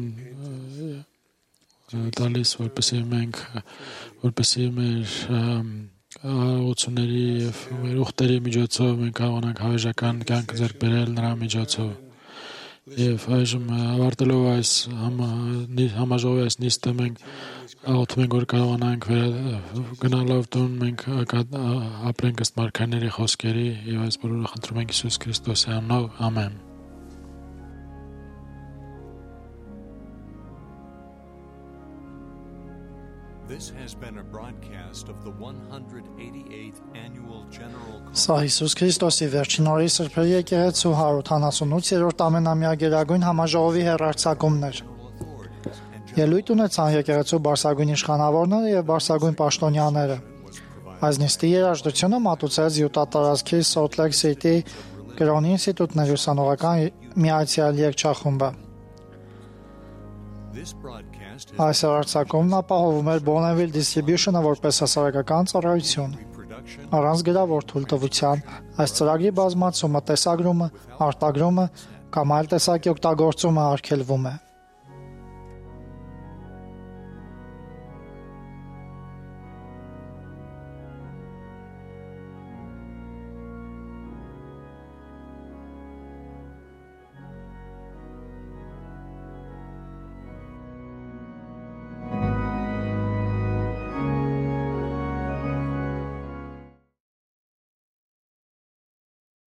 տալիս, որպեսզի մեր աղոթությունների եւ մեր ուխտերի միջոցով մենք կարողանանք հավերժական կյանք ձեռք բերել նրա միջոցով։ Եվ այժմ ավարտելով այս համաժողովի այս նիստը մենք աղոթում ենք, որ կարողանանք գնալով տուն մենք ապրենք ըստ մարգարեների խոսքերի եւ այս բոլորը խնդրում ենք Հիսուս Քրիստոսի անունով, ամեն։ This has been a broadcast of the 188th Annual General Սա Հիսուս Քրիստոսի վերջին օրի սրբերի եկեղեցու 188-րդ ամենամյա գերագույն համաժողովի հեռարձակումն էր։ Ելույթ ունեցան եկեղեցու բարձրագույն իշխանավորները եւ բարձրագույն պաշտոնյաները։ Այս նիստի երաժշտությունը մատուցեց Յուտա տարածքի Salt Lake City կրոնի ինստիտուտների ուսանողական միացյալ երգչախումբը։ Այս հեռարձակումն ապահովում էր Bonneville Distribution-ը որպես հասարակական ծառայություն։ Առանց գրավոր թույլտվության այս ծրագրի բազմացումը, տեսագրումը, արտագրումը կամ այլ տեսակի օգտագործումը արգելվում է։